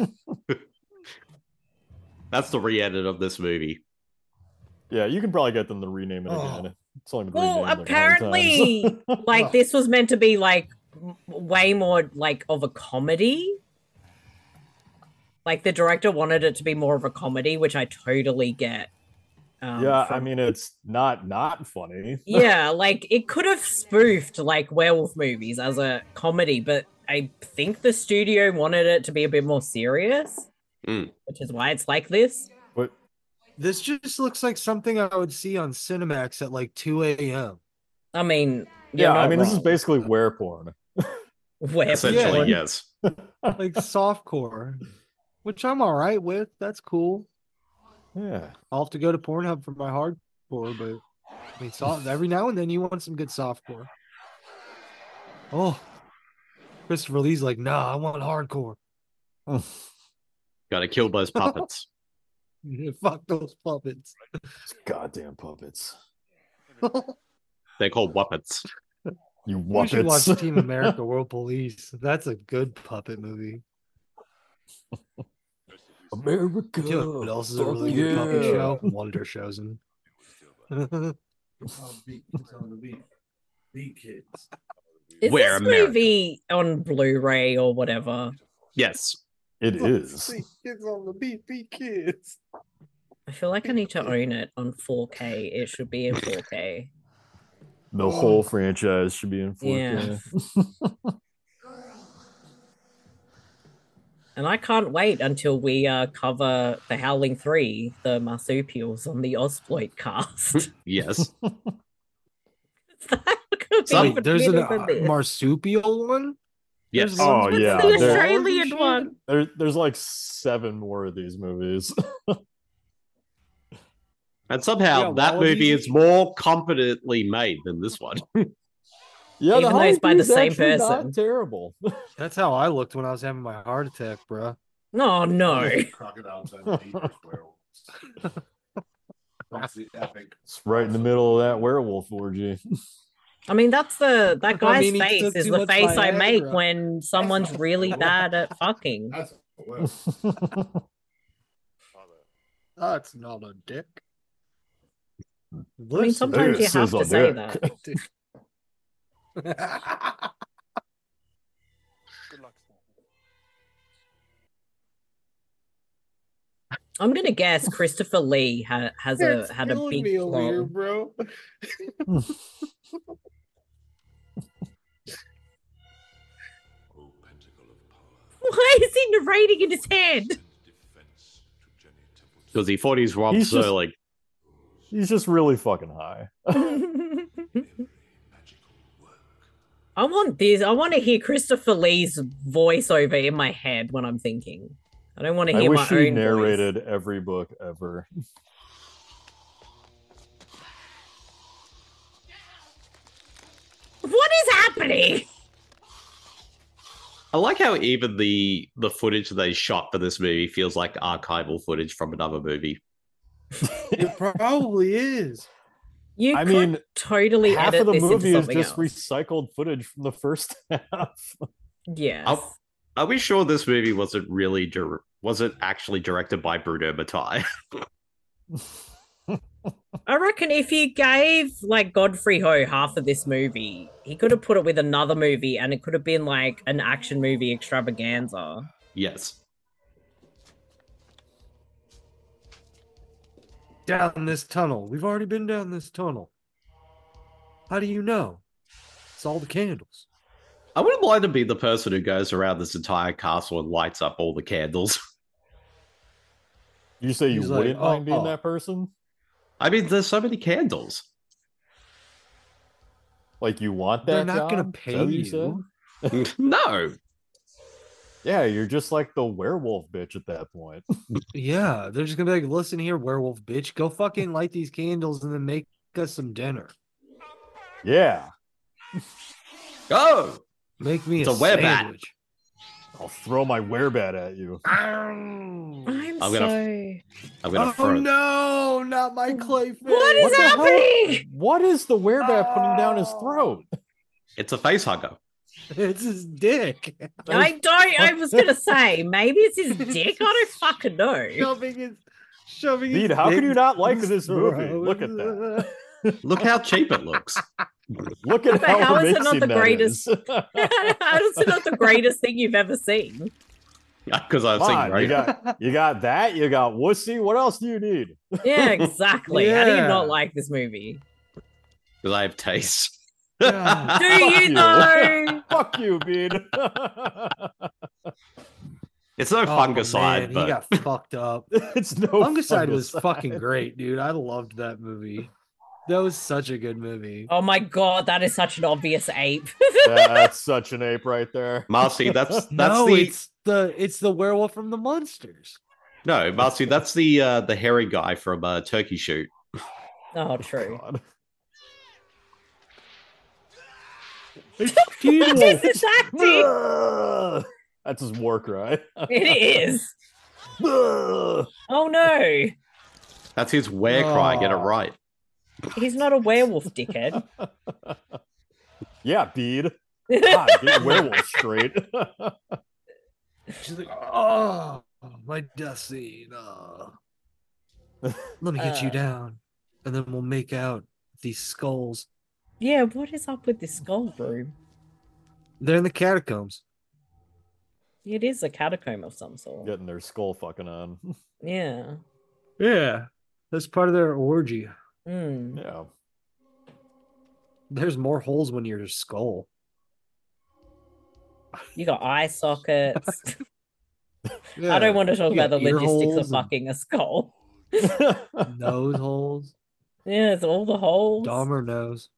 Speaker 8: That's the re-edit of this movie.
Speaker 7: Yeah, you can probably get them to rename it
Speaker 9: Oh.
Speaker 7: again. It's only been
Speaker 11: Well,
Speaker 7: renamed like a hundred
Speaker 11: apparently,
Speaker 7: times.
Speaker 11: like this was meant to be like m- way more like of a comedy. Like the director wanted it to be more of a comedy, which I totally get. Um,
Speaker 7: yeah, I
Speaker 11: from-
Speaker 7: mean it's not not funny.
Speaker 11: yeah, like it could have spoofed like werewolf movies as a comedy, but I think the studio wanted it to be a bit more serious,
Speaker 8: Mm.
Speaker 11: which is why it's like this.
Speaker 7: But
Speaker 9: This just looks like something I would see on Cinemax at like two a.m.
Speaker 11: I mean,
Speaker 7: yeah, I mean this is
Speaker 11: wrong.
Speaker 7: basically were porn.
Speaker 11: Where
Speaker 8: Essentially,
Speaker 9: Yeah.
Speaker 8: yes.
Speaker 9: like softcore, which I'm all right with. That's cool.
Speaker 7: Yeah.
Speaker 9: I'll have to go to Pornhub for my hardcore, but I mean, soft, every now and then you want some good softcore. Oh, Christopher Lee's like, nah, I want hardcore.
Speaker 8: Gotta kill those puppets.
Speaker 9: Fuck those puppets.
Speaker 7: Goddamn puppets.
Speaker 8: They're called Wuppets.
Speaker 7: You
Speaker 9: We should watch
Speaker 7: Wuppets.
Speaker 9: Team America World Police. That's a good puppet movie.
Speaker 7: America.
Speaker 9: You know what else is a
Speaker 7: fuck
Speaker 9: really good puppet
Speaker 7: yeah.
Speaker 9: show? Wonder Chosen.
Speaker 11: Is
Speaker 8: We're
Speaker 11: this
Speaker 8: America.
Speaker 11: movie on Blu-ray or whatever?
Speaker 8: Yes.
Speaker 7: It is.
Speaker 9: Kids on the beat, beat kids.
Speaker 11: I feel like I need to own it on four K. It should be in four K.
Speaker 7: The whole franchise should be in four K.
Speaker 11: Yeah. And I can't wait until we uh, cover The Howling three, the marsupials on the Ozploit cast.
Speaker 8: Yes.
Speaker 11: Some-
Speaker 9: Wait, there's an
Speaker 11: better
Speaker 9: uh,
Speaker 11: than this.
Speaker 9: marsupial one?
Speaker 8: Yes.
Speaker 9: There's one
Speaker 7: Oh
Speaker 9: with
Speaker 7: yeah.
Speaker 11: the
Speaker 9: the
Speaker 7: there-
Speaker 11: Australian
Speaker 9: shit?
Speaker 11: one.
Speaker 7: there- there's like seven more of these movies.
Speaker 8: And somehow
Speaker 9: Yeah,
Speaker 8: that
Speaker 9: Wallabies
Speaker 8: movie
Speaker 9: and
Speaker 8: is more competently made than this one.
Speaker 7: Yeah,
Speaker 11: Even
Speaker 7: the
Speaker 11: though it's by the
Speaker 7: Hollywood's
Speaker 11: same
Speaker 7: actually not
Speaker 11: person.
Speaker 7: terrible.
Speaker 9: That's how I looked when I was having my heart attack, bro.
Speaker 11: Oh no.
Speaker 10: Crocodiles and eat werewolves. That's the epic.
Speaker 7: It's right in the middle of that werewolf orgy.
Speaker 11: I mean, that's the that
Speaker 9: I
Speaker 11: guy's
Speaker 9: mean, he
Speaker 11: face
Speaker 9: took
Speaker 11: is
Speaker 9: too
Speaker 11: the
Speaker 9: much
Speaker 11: face I make
Speaker 9: Viagra.
Speaker 11: when someone's really bad at fucking.
Speaker 10: That's a werewolf.
Speaker 9: That's not a dick.
Speaker 11: I mean, sometimes you
Speaker 7: This
Speaker 11: have
Speaker 7: is
Speaker 11: to
Speaker 7: a
Speaker 11: say
Speaker 7: dick.
Speaker 11: that. I'm gonna guess Christopher Lee ha- has a had a big
Speaker 9: me over here,
Speaker 11: role.
Speaker 9: bro.
Speaker 11: Why is he narrating in his head?
Speaker 8: Because he thought he's Rob
Speaker 7: He's just-
Speaker 8: Serling.
Speaker 7: He's just really fucking high.
Speaker 11: I want this. I want to hear Christopher Lee's voiceover in my head when I'm thinking. I don't want to
Speaker 7: I
Speaker 11: hear
Speaker 7: wish
Speaker 11: my
Speaker 7: he
Speaker 11: own
Speaker 7: narrated every book ever.
Speaker 11: voice. What is happening?
Speaker 8: I like how even the the footage they shot for this movie feels like archival footage from another movie.
Speaker 9: It probably is.
Speaker 11: You
Speaker 7: I
Speaker 11: could
Speaker 7: mean,
Speaker 11: totally
Speaker 7: half
Speaker 11: edit
Speaker 7: of the
Speaker 11: this
Speaker 7: movie
Speaker 11: into
Speaker 7: is
Speaker 11: something
Speaker 7: just
Speaker 11: else.
Speaker 7: recycled footage from the first half.
Speaker 11: Yes.
Speaker 8: Are, are we sure this movie wasn't really dir- wasn't actually directed by Bruno Mattei?
Speaker 11: I reckon if you gave like Godfrey Ho half of this movie, he could have put it with another movie and it could have been like an action movie extravaganza.
Speaker 8: Yes.
Speaker 9: Down this tunnel. We've already been down this tunnel. How do you know? It's all the candles.
Speaker 8: I wouldn't mind to be the person who goes around this entire castle and lights up all the candles.
Speaker 7: You say you
Speaker 9: He's like,
Speaker 7: wouldn't mind
Speaker 9: "Oh,
Speaker 7: being
Speaker 9: oh."
Speaker 7: that person?
Speaker 8: I mean, there's so many candles.
Speaker 7: Like you want
Speaker 9: They're
Speaker 7: that
Speaker 9: not gonna
Speaker 7: job? Is that
Speaker 9: pay
Speaker 7: what
Speaker 9: you.
Speaker 7: said?
Speaker 8: No.
Speaker 7: Yeah, you're just like the werewolf bitch at that point.
Speaker 9: Yeah, they're just gonna be like, listen here, werewolf bitch, go fucking light these candles and then make us some dinner.
Speaker 7: Yeah.
Speaker 8: Go.
Speaker 9: Make me
Speaker 8: It's
Speaker 9: a,
Speaker 8: a web bat.
Speaker 9: sandwich.
Speaker 7: I'll throw my werebat at you.
Speaker 11: I'm,
Speaker 8: I'm
Speaker 11: so.
Speaker 8: gonna- I'm gonna
Speaker 9: Oh
Speaker 8: throw.
Speaker 9: no, not my clayfish.
Speaker 11: What is
Speaker 7: What the hell?
Speaker 11: happening?
Speaker 7: What is the werebat putting down his throat?
Speaker 8: It's a face hugger.
Speaker 9: It's his dick.
Speaker 11: I don't. I was gonna say maybe it's his dick. I don't fucking know.
Speaker 9: Shoving his, shoving
Speaker 7: Dude,
Speaker 9: his
Speaker 7: how can
Speaker 9: dick
Speaker 7: you not like
Speaker 9: in
Speaker 7: this
Speaker 9: his
Speaker 7: movie?
Speaker 9: throat.
Speaker 7: Look at that.
Speaker 8: Look how cheap it looks.
Speaker 7: Look at
Speaker 11: But
Speaker 7: how,
Speaker 11: how is it not
Speaker 7: amazing
Speaker 11: the
Speaker 7: that
Speaker 11: greatest?
Speaker 7: is.
Speaker 11: How is it not the greatest thing you've ever seen?
Speaker 8: Because I've
Speaker 7: Come
Speaker 8: seen
Speaker 7: on, you
Speaker 8: great.
Speaker 7: got you got that. You got wussy. What else do you need?
Speaker 11: Yeah, exactly. How do you
Speaker 9: Yeah.
Speaker 11: not like this movie?
Speaker 8: Because I have taste.
Speaker 11: Do
Speaker 7: Fuck
Speaker 11: you know?
Speaker 7: Fuck you, Bean.
Speaker 8: It's no
Speaker 9: Oh,
Speaker 8: fungicide,
Speaker 9: man,
Speaker 8: but
Speaker 9: he got fucked up.
Speaker 7: it's no
Speaker 9: Fungicide was
Speaker 7: fungicide.
Speaker 9: fucking great, dude. I loved that movie. That was such a good movie.
Speaker 11: Oh my god, that is such an obvious ape.
Speaker 7: That's such an ape right there.
Speaker 8: Marcy, that's that's
Speaker 9: no,
Speaker 8: the
Speaker 9: it's the it's the werewolf from the monsters.
Speaker 8: no, Marcy, that's the uh, the hairy guy from uh, Turkey Shoot.
Speaker 11: Oh, true.
Speaker 7: God.
Speaker 9: It's
Speaker 11: What
Speaker 9: Teen
Speaker 11: is
Speaker 9: Wolf.
Speaker 11: this acting?
Speaker 7: Ugh. That's his war cry.
Speaker 11: It is.
Speaker 7: Ugh.
Speaker 11: Oh no,
Speaker 8: That's his were cry. Get it
Speaker 9: Oh.
Speaker 8: right.
Speaker 11: he's not a werewolf, dickhead.
Speaker 7: Yeah, Bean. God, get werewolf straight.
Speaker 9: She's like, oh, my death scene. Oh. Let me get you
Speaker 11: Uh.
Speaker 9: down, and then we'll make out these skulls.
Speaker 11: Yeah, what is up with this skull room?
Speaker 9: They're in the catacombs.
Speaker 11: It is a catacomb of some sort.
Speaker 7: Getting their skull fucking on.
Speaker 11: Yeah.
Speaker 9: Yeah, that's part of their orgy.
Speaker 11: Mm.
Speaker 7: Yeah.
Speaker 9: There's more holes when you're a skull.
Speaker 11: You got eye sockets.
Speaker 9: Yeah.
Speaker 11: I don't want to talk
Speaker 9: You
Speaker 11: about the
Speaker 9: got ear
Speaker 11: logistics of
Speaker 9: holes and
Speaker 11: fucking a skull.
Speaker 9: nose holes.
Speaker 11: Yeah, it's all the holes.
Speaker 9: Dahmer nose.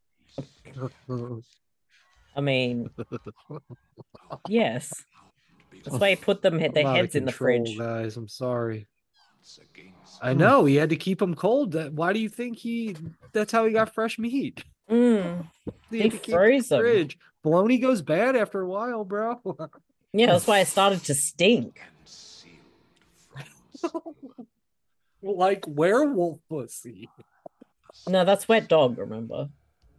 Speaker 11: I mean, yes. That's why he put them their
Speaker 9: I'm out of
Speaker 11: heads in the
Speaker 9: control,
Speaker 11: fridge.
Speaker 9: guys. I'm sorry. I know he had to keep them cold. That why do you think he? That's how he got fresh meat.
Speaker 11: Mm.
Speaker 9: He,
Speaker 11: He
Speaker 9: had to keep it in
Speaker 11: froze
Speaker 9: the
Speaker 11: them.
Speaker 9: fridge. Bologna goes bad after a while, bro.
Speaker 11: Yeah, that's why it started to stink.
Speaker 9: Like werewolf pussy.
Speaker 11: No, that's wet dog, remember?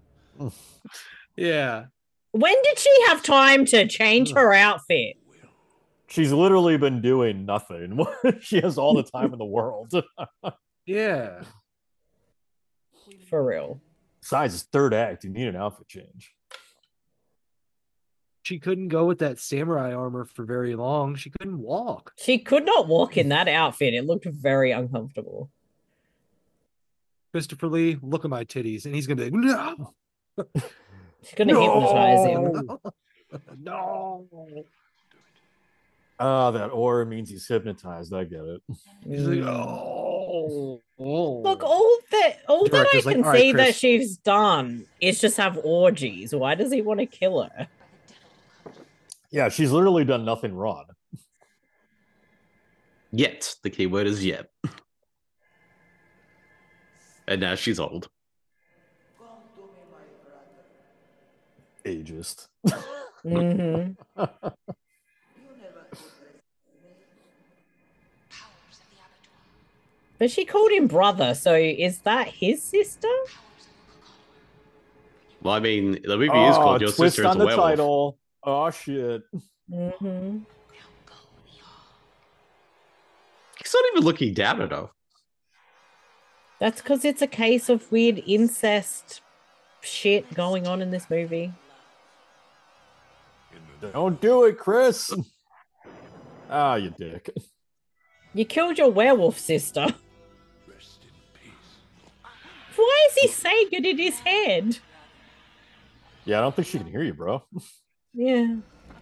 Speaker 9: Yeah.
Speaker 11: When did she have time to change her outfit?
Speaker 7: She's literally been doing nothing. She has all the time in the world.
Speaker 9: Yeah.
Speaker 11: For real.
Speaker 7: Besides, it's third act. You need an outfit change.
Speaker 9: She couldn't go with that samurai armor for very long. She couldn't walk.
Speaker 11: She could not walk in that outfit. It looked very uncomfortable.
Speaker 9: Christopher Lee, look at my titties. And he's going to be like, no.
Speaker 11: She's going to hypnotize him.
Speaker 9: No.
Speaker 7: Oh, that aura means he's hypnotized. I get it.
Speaker 9: He's like, oh.
Speaker 11: Look, all that all that I
Speaker 9: Director's like,
Speaker 11: can
Speaker 9: "All right,
Speaker 11: see that
Speaker 9: Chris."
Speaker 11: she's done is just have orgies. Why does he want to kill her?
Speaker 7: Yeah, she's literally done nothing wrong.
Speaker 8: Yet. The key word is yet. And now she's old.
Speaker 7: Ageist.
Speaker 11: Mm-hmm. But she called him brother, so is that his sister?
Speaker 8: Well, I mean, the movie is
Speaker 7: Oh,
Speaker 8: called Your
Speaker 7: twist
Speaker 8: Sister is
Speaker 7: on
Speaker 8: a
Speaker 7: the
Speaker 8: Werewolf.
Speaker 7: title. Oh shit.
Speaker 11: Mm-hmm.
Speaker 8: He's not even looking down at her.
Speaker 11: That's because it's a case of weird incest shit going on in this movie.
Speaker 7: Don't do it, Chris. Ah, you dick.
Speaker 11: You killed your werewolf sister. Why is he saying it in his head?
Speaker 7: Yeah, I don't think she can hear you, bro.
Speaker 11: Yeah.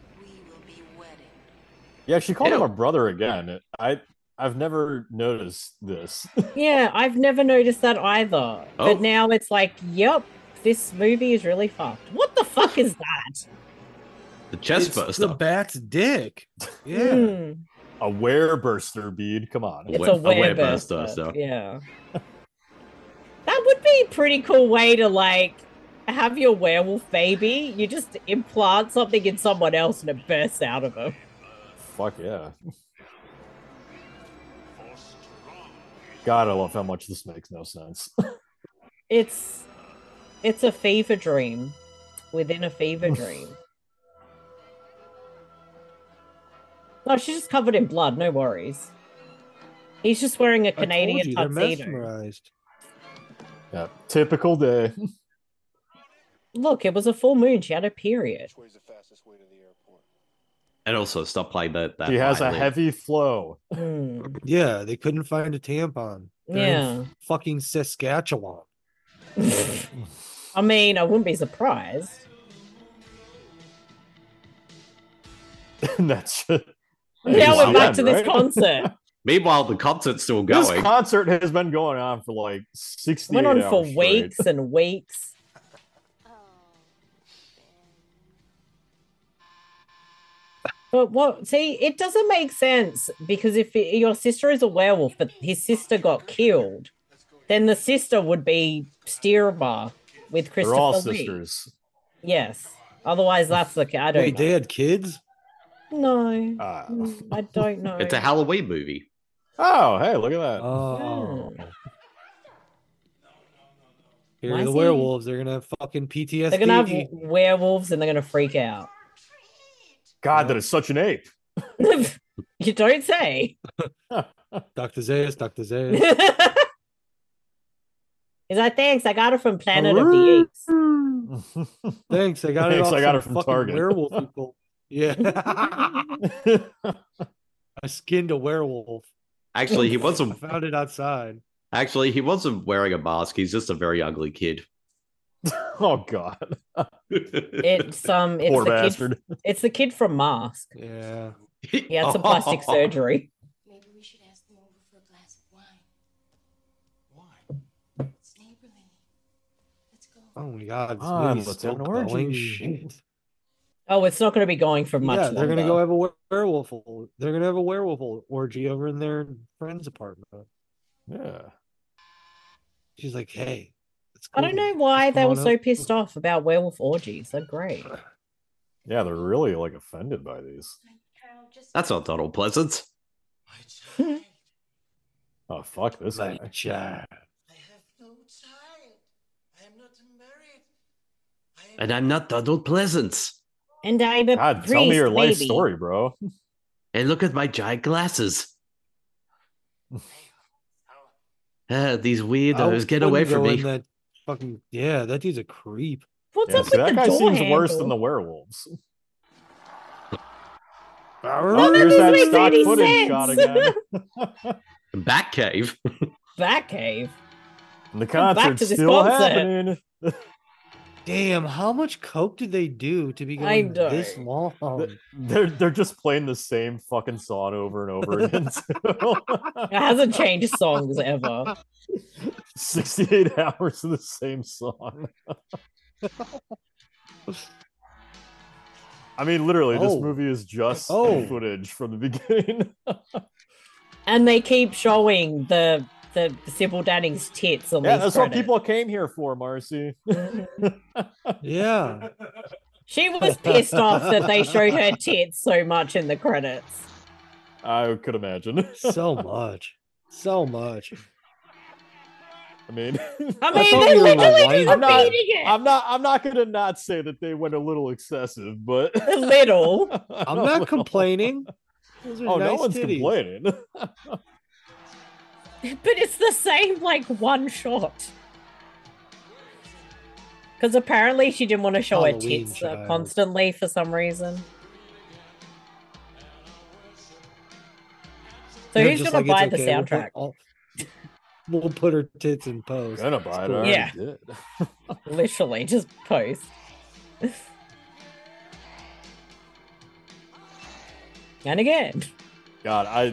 Speaker 7: Yeah, she called him
Speaker 8: Ew.
Speaker 7: a brother again. I I've never noticed this.
Speaker 11: Yeah, I've never noticed that either.
Speaker 8: Oh.
Speaker 11: But now it's like, yep, this movie is really fucked. What the fuck is that?
Speaker 8: The chest
Speaker 9: It's
Speaker 8: burster.
Speaker 9: the bat's dick. Yeah.
Speaker 11: Hmm.
Speaker 7: A wereburster bead. Come on.
Speaker 11: It's
Speaker 8: we-
Speaker 11: a
Speaker 8: a
Speaker 11: wereburster.
Speaker 8: wereburster, so.
Speaker 11: Yeah. That would be a pretty cool way to, like, have your werewolf baby. You just implant something in someone else and it bursts out of them.
Speaker 7: fuck yeah. God, I love how much this makes no sense.
Speaker 11: It's it's a fever dream within a fever dream. No, she's just covered in blood, no worries. He's just wearing a Canadian
Speaker 9: you, they're
Speaker 11: tuxedo.
Speaker 9: mesmerized.
Speaker 7: Yeah, typical day.
Speaker 11: Look, it was a full moon. She had a period.
Speaker 8: And also, stop playing that. that
Speaker 7: He has a
Speaker 8: violin.
Speaker 7: heavy flow.
Speaker 11: Hmm.
Speaker 9: Yeah, they couldn't find a tampon. They're in
Speaker 11: Yeah.
Speaker 9: fucking Saskatchewan.
Speaker 11: I mean, I wouldn't be surprised.
Speaker 7: And that's just,
Speaker 11: Now we're back to this
Speaker 7: right?
Speaker 11: concert.
Speaker 8: Meanwhile, the concert's still
Speaker 7: This
Speaker 8: going.
Speaker 7: concert has been going on for like sixty.
Speaker 11: Went on for
Speaker 7: hours
Speaker 11: weeks
Speaker 7: straight.
Speaker 11: and weeks. But what? See, it doesn't make sense because if it, your sister is a werewolf, but his sister got killed, then the sister would be Steerbar with
Speaker 7: They're
Speaker 11: Christopher
Speaker 7: all
Speaker 11: Lee.
Speaker 7: sisters.
Speaker 11: Yes. Otherwise, that's the I don't
Speaker 9: Wait,
Speaker 11: know.
Speaker 9: they had kids?
Speaker 11: No,
Speaker 7: Ah.
Speaker 11: Mm, I don't know.
Speaker 8: It's a Halloween movie.
Speaker 7: Oh, hey, look at that.
Speaker 9: Oh. Here
Speaker 11: Why
Speaker 9: are the
Speaker 11: is he-
Speaker 9: werewolves. They're gonna have fucking P T S D.
Speaker 11: They're gonna have werewolves and they're gonna freak out.
Speaker 7: God, that is such an ape.
Speaker 11: You don't say.
Speaker 9: Doctor Zayas, Doctor Zayas.
Speaker 11: He's like, thanks, I got it from Planet of the Apes.
Speaker 9: Thanks, I got it.
Speaker 7: Thanks,
Speaker 9: off
Speaker 7: I got
Speaker 9: some
Speaker 7: it from
Speaker 9: fucking
Speaker 7: Target.
Speaker 9: Werewolf people. Yeah. I skinned a werewolf.
Speaker 8: Actually, he
Speaker 9: I
Speaker 8: wasn't.
Speaker 9: found it outside.
Speaker 8: Actually, he wasn't wearing a mask. He's just a very ugly kid.
Speaker 7: Oh God.
Speaker 11: It's um it's
Speaker 7: Poor
Speaker 11: the
Speaker 7: bastard.
Speaker 11: kid it's the kid from Mask.
Speaker 9: Yeah.
Speaker 11: He had some plastic surgery.
Speaker 12: Maybe we should ask them over for a glass of wine. Wine? It's neighborly. Let's go.
Speaker 9: Oh my god, this
Speaker 7: Ah,
Speaker 9: movie's
Speaker 7: let's
Speaker 9: still
Speaker 7: have an orgy.
Speaker 9: going. Shit.
Speaker 11: Oh, it's not gonna be going for much
Speaker 9: Yeah, they're gonna
Speaker 11: longer.
Speaker 9: go have a were- werewolf. They're gonna have a werewolf orgy over in their friend's apartment.
Speaker 7: Yeah.
Speaker 9: She's like, "Hey, it's
Speaker 11: I don't
Speaker 9: cool.
Speaker 11: know why
Speaker 9: Just
Speaker 11: they
Speaker 9: come
Speaker 11: were
Speaker 9: on
Speaker 11: so
Speaker 9: up."
Speaker 11: pissed off about werewolf orgies. They're great.
Speaker 7: Yeah, they're really like offended by these.
Speaker 8: That's not Donald Pleasant.
Speaker 7: Oh fuck this
Speaker 9: My
Speaker 7: guy.
Speaker 9: child.
Speaker 8: And I'm not Donald Pleasant.
Speaker 11: And I'm a
Speaker 7: God, tell me your
Speaker 11: priest,
Speaker 7: life
Speaker 11: maybe.
Speaker 7: story, bro.
Speaker 8: And look at my giant glasses. Ah, these
Speaker 9: I
Speaker 8: weirdos, get away
Speaker 9: wouldn't
Speaker 8: from
Speaker 9: go
Speaker 8: me.
Speaker 9: in That fucking yeah, that dude's a creep.
Speaker 11: What's
Speaker 7: Yeah,
Speaker 11: up
Speaker 7: see,
Speaker 11: with
Speaker 7: that
Speaker 11: the
Speaker 7: guy
Speaker 11: door
Speaker 7: seems worse
Speaker 11: handle?
Speaker 7: than the werewolves.
Speaker 11: None
Speaker 7: Oh,
Speaker 11: of
Speaker 7: there's
Speaker 11: this
Speaker 7: that
Speaker 11: makes
Speaker 7: stock
Speaker 11: any
Speaker 7: footage
Speaker 11: sense.
Speaker 7: shot again.
Speaker 8: Batcave.
Speaker 11: Batcave.
Speaker 7: And the
Speaker 11: Come back
Speaker 7: concert's
Speaker 11: to this
Speaker 7: still
Speaker 11: concert.
Speaker 7: happening.
Speaker 9: Damn, how much coke did they do to be
Speaker 11: I
Speaker 9: going this
Speaker 11: know.
Speaker 9: long?
Speaker 7: They're they're just playing the same fucking song over and over again. too.
Speaker 11: It hasn't changed songs ever.
Speaker 7: sixty-eight hours of the same song. I mean, literally, this
Speaker 9: Oh.
Speaker 7: movie is just
Speaker 9: Oh.
Speaker 7: footage from the beginning.
Speaker 11: And they keep showing the the Sybil Danning's tits on
Speaker 7: Yeah,
Speaker 11: these
Speaker 7: that's what
Speaker 11: credits.
Speaker 7: people came here for, Marcy.
Speaker 9: Yeah.
Speaker 11: She was pissed off that they showed her tits so much in the credits.
Speaker 7: I could imagine.
Speaker 9: So much. So much.
Speaker 7: I mean,
Speaker 11: I mean,
Speaker 9: thought
Speaker 11: they're
Speaker 9: we were
Speaker 11: literally
Speaker 9: rewinding.
Speaker 11: just
Speaker 7: I'm not,
Speaker 11: repeating it.
Speaker 7: I'm not. I'm not gonna not say that they went a little excessive, but
Speaker 11: A little.
Speaker 9: I'm not complaining. Those are
Speaker 7: Oh, no
Speaker 9: nice
Speaker 7: one's
Speaker 9: titties.
Speaker 7: complaining.
Speaker 11: But it's the same, like, one shot. Because apparently she didn't want to show her
Speaker 9: Halloween
Speaker 11: tits uh,
Speaker 9: child.
Speaker 11: constantly for some reason. So
Speaker 9: They're
Speaker 11: who's
Speaker 9: just
Speaker 11: going to
Speaker 9: like,
Speaker 11: buy
Speaker 9: "It's
Speaker 11: the
Speaker 9: okay, we'll put
Speaker 11: soundtrack?
Speaker 9: all- We'll put her tits in post.
Speaker 7: Gonna buy it. I
Speaker 9: Cool.
Speaker 7: already
Speaker 11: Yeah.
Speaker 7: did.
Speaker 11: Literally, just post. And again.
Speaker 7: God, I.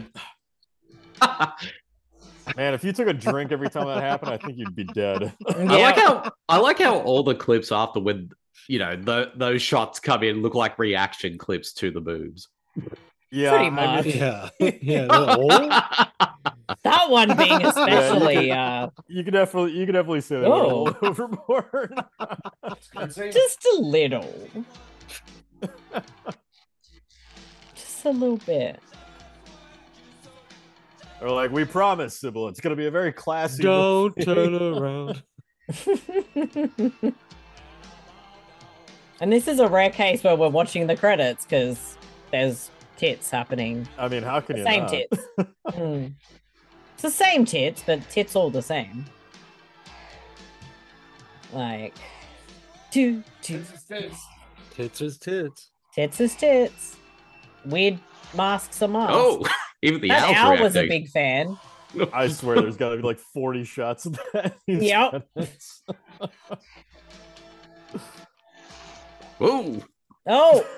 Speaker 7: Man, if you took a drink every time that happened, I think you'd be dead.
Speaker 8: I like how I like how all the clips after when you know the, those shots come in look like reaction clips to the boobs.
Speaker 7: Yeah,
Speaker 11: Pretty
Speaker 7: I
Speaker 11: much.
Speaker 7: mean,
Speaker 9: Yeah. Yeah. oh.
Speaker 11: That one being especially,
Speaker 7: Yeah,
Speaker 11: uh,
Speaker 7: you could definitely, you could definitely say that went a
Speaker 11: Oh.
Speaker 7: little overboard.
Speaker 11: just a little. Just Just a little bit.
Speaker 7: They're like, we promise, Sybil, it's gonna be a very classy.
Speaker 9: Don't
Speaker 7: movie."
Speaker 9: turn around.
Speaker 11: And this is a rare case where we're watching the credits because there's tits happening.
Speaker 7: I mean, how can
Speaker 11: The
Speaker 7: you
Speaker 11: same
Speaker 7: not?
Speaker 11: tits. Mm. It's the same tits, but tits all the same. Like, two, two.
Speaker 9: Tits is tits.
Speaker 11: Tits is tits. Weird masks are masks.
Speaker 8: Oh, even the
Speaker 11: that
Speaker 8: owl's
Speaker 11: owl was a
Speaker 8: reacting.
Speaker 11: big fan.
Speaker 7: I swear there's got to be like forty shots of that. in these
Speaker 11: Yep.
Speaker 7: credits.
Speaker 8: Whoa.
Speaker 11: Oh,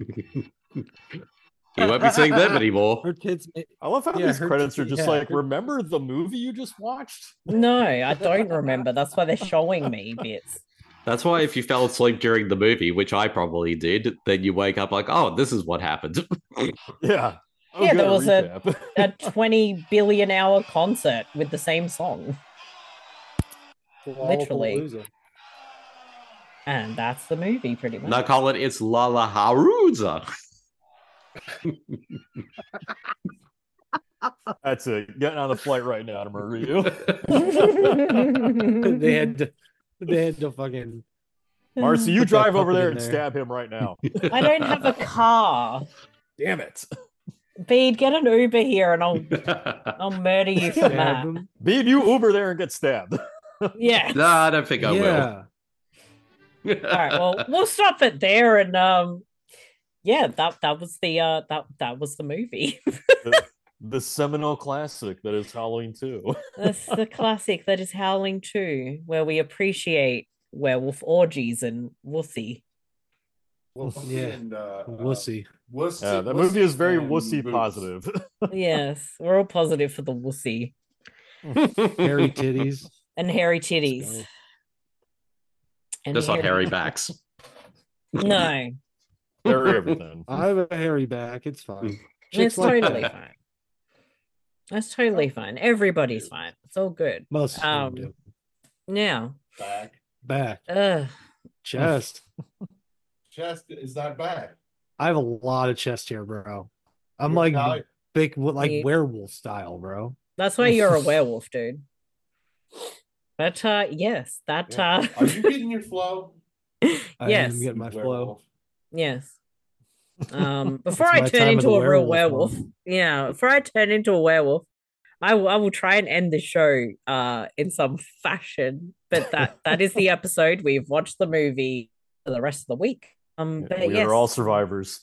Speaker 8: You won't be seeing them anymore.
Speaker 9: Her tits.
Speaker 7: I love how
Speaker 9: Yeah,
Speaker 7: these
Speaker 9: her
Speaker 7: credits are
Speaker 9: tits-
Speaker 7: just
Speaker 9: yeah,
Speaker 7: like,
Speaker 9: her-
Speaker 7: remember the movie you just watched?
Speaker 11: no, I don't remember. That's why they're showing me bits.
Speaker 8: That's why if you fell asleep during the movie, which I probably did, then you wake up like, oh, this is what happened.
Speaker 7: Yeah. Oh,
Speaker 11: Yeah,
Speaker 7: good,
Speaker 11: there was a,
Speaker 7: recap.
Speaker 11: a twenty billion hour concert with the same song. Literally.
Speaker 9: Lollapalooza.
Speaker 11: And that's the movie, pretty much.
Speaker 8: No, Colin, it's Lala Haruza.
Speaker 7: That's it. Getting on the flight right now to Maria.
Speaker 9: they had to. They had to fucking.
Speaker 7: Marcy, you
Speaker 9: Put that
Speaker 7: drive over
Speaker 9: puppet
Speaker 7: there
Speaker 9: in
Speaker 7: and
Speaker 9: there.
Speaker 7: stab him right now.
Speaker 11: I don't have a car.
Speaker 7: Damn it.
Speaker 11: Bede, get an Uber here and I'll I'll murder you for
Speaker 9: Stab
Speaker 11: that.
Speaker 9: him.
Speaker 7: Bede, you Uber there and get stabbed.
Speaker 11: Yeah.
Speaker 8: No, I don't think I
Speaker 9: Yeah.
Speaker 8: will.
Speaker 11: All right, well, we'll stop it there and um yeah, that that was the uh that that was the movie.
Speaker 7: the, the seminal classic that is Halloween two.
Speaker 11: That's the classic that is Howling two, where we appreciate werewolf orgies and wussy.
Speaker 9: Yeah.
Speaker 10: And, uh,
Speaker 9: Wussy.
Speaker 10: uh, wussy.
Speaker 7: Yeah, that movie is very
Speaker 10: and
Speaker 7: wussy
Speaker 10: boobs.
Speaker 7: positive.
Speaker 11: Yes, we're all positive for the wussy
Speaker 9: Hairy titties.
Speaker 11: and hairy
Speaker 9: Let's
Speaker 11: titties.
Speaker 9: go.
Speaker 11: And
Speaker 8: Just not hairy backs.
Speaker 11: No,
Speaker 7: They're everything.
Speaker 9: I have a hairy back. It's fine. Chicks
Speaker 11: it's
Speaker 9: like
Speaker 11: totally
Speaker 9: that.
Speaker 11: fine. That's totally fine. Everybody's fine. It's all good.
Speaker 9: Most of them
Speaker 11: Um,
Speaker 9: do.
Speaker 11: Now,
Speaker 10: Back.
Speaker 9: Back.
Speaker 11: uh,
Speaker 9: Chest.
Speaker 10: Chest is not back.
Speaker 9: I have a lot of chest hair, bro. I'm
Speaker 10: You're
Speaker 9: like
Speaker 10: Italian.
Speaker 9: big, like
Speaker 11: Yeah.
Speaker 9: werewolf style, bro.
Speaker 11: that's why you're a werewolf, dude. But uh, yes, that
Speaker 10: Yeah.
Speaker 11: uh,
Speaker 10: Are you getting your flow?
Speaker 9: I
Speaker 11: Yes.
Speaker 9: am getting my flow.
Speaker 10: Werewolf.
Speaker 11: yes. Um, before I
Speaker 9: my
Speaker 11: turn
Speaker 9: time of
Speaker 11: into
Speaker 9: the
Speaker 11: a real
Speaker 9: werewolf
Speaker 11: werewolf, yeah, before I turn into a werewolf, I will, I will try and end the show uh in some fashion. But that that is the episode. We've watched the movie for the rest of the week. Um, but
Speaker 7: we
Speaker 11: yes,
Speaker 7: are all survivors.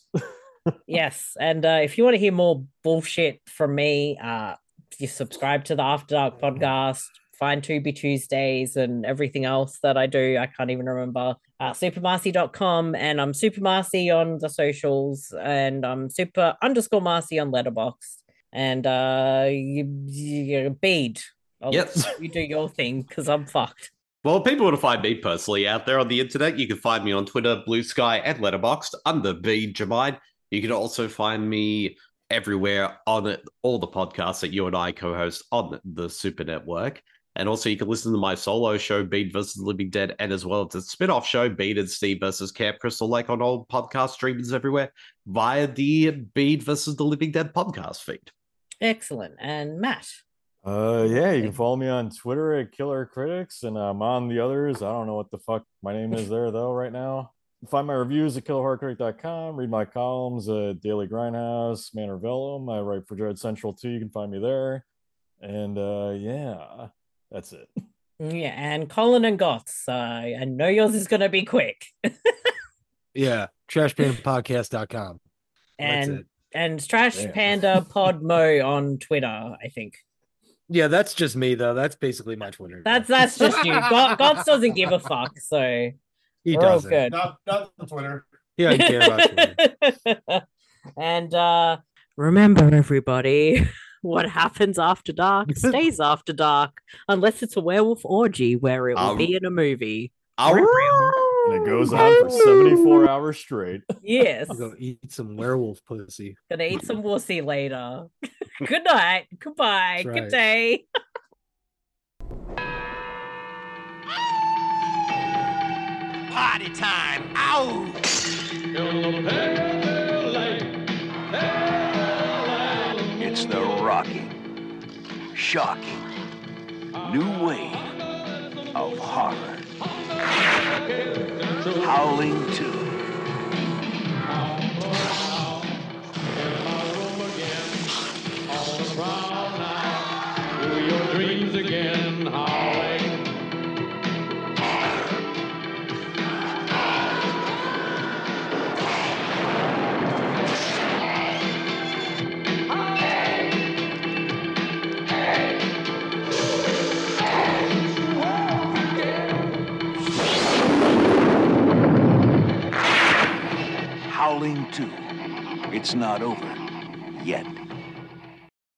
Speaker 11: yes, and uh, if you want to hear more bullshit from me, uh, you subscribe to the After Dark podcast. Find Tubi Tuesdays and everything else that I do. I can't even remember. Uh, supermarcy dot com, and I'm Super Marcy on the socials, and I'm super underscore Marcy on Letterboxd. And uh, you, you Bede. I'll
Speaker 8: Yes.
Speaker 11: let You do your thing because I'm fucked.
Speaker 8: Well, if people want to find me personally out there on the internet, you can find me on Twitter, Blue Sky, and Letterboxd under B Jamide. You can also find me everywhere on it, all the podcasts that you and I co-host on the Super Network. And also you can listen to my solo show, Bede versus the Living Dead, and as well as a spin-off show, Bede and Steve versus Camp Crystal Lake on all podcast streamers everywhere via the Bede versus the Living Dead podcast feed.
Speaker 11: Excellent. And Matt.
Speaker 7: Uh, yeah, you can follow me on Twitter at Killer Critics, and I'm on the others. I don't know what the fuck my name is there though right now. Find my reviews at killer horror critic dot com. Read my columns at Daily Grindhouse, Manor Vellum. I write for Dread Central too. You can find me there. And uh, yeah, that's it.
Speaker 11: Yeah, and Colin and Goths. Uh, I know yours is going to be quick.
Speaker 9: Yeah. trash panda podcast dot com. That's
Speaker 11: and
Speaker 9: it.
Speaker 11: and Trash
Speaker 9: Damn.
Speaker 11: Panda Podmo on Twitter, I think.
Speaker 9: Yeah, that's just me though. That's basically my Twitter.
Speaker 11: That's that's just you. God, Goths doesn't give a fuck, so
Speaker 9: He
Speaker 11: we're all
Speaker 9: doesn't.
Speaker 11: good.
Speaker 10: Not, not the Twitter.
Speaker 9: He doesn't care about Twitter.
Speaker 11: And uh
Speaker 6: Remember, everybody, what happens after dark stays after dark, unless it's a werewolf orgy where it will
Speaker 8: Um,
Speaker 6: be in a movie.
Speaker 7: And it goes on for seventy-four hours straight.
Speaker 11: yes,
Speaker 9: I'll go eat some werewolf pussy.
Speaker 11: gonna eat some wussy later. Good night. Goodbye.
Speaker 9: That's
Speaker 11: Good
Speaker 9: right.
Speaker 11: day.
Speaker 14: Party time. Ow! shocking new wave of horror. Howling two.
Speaker 15: Your dreams again, howling.
Speaker 14: Howling two. It's not over yet.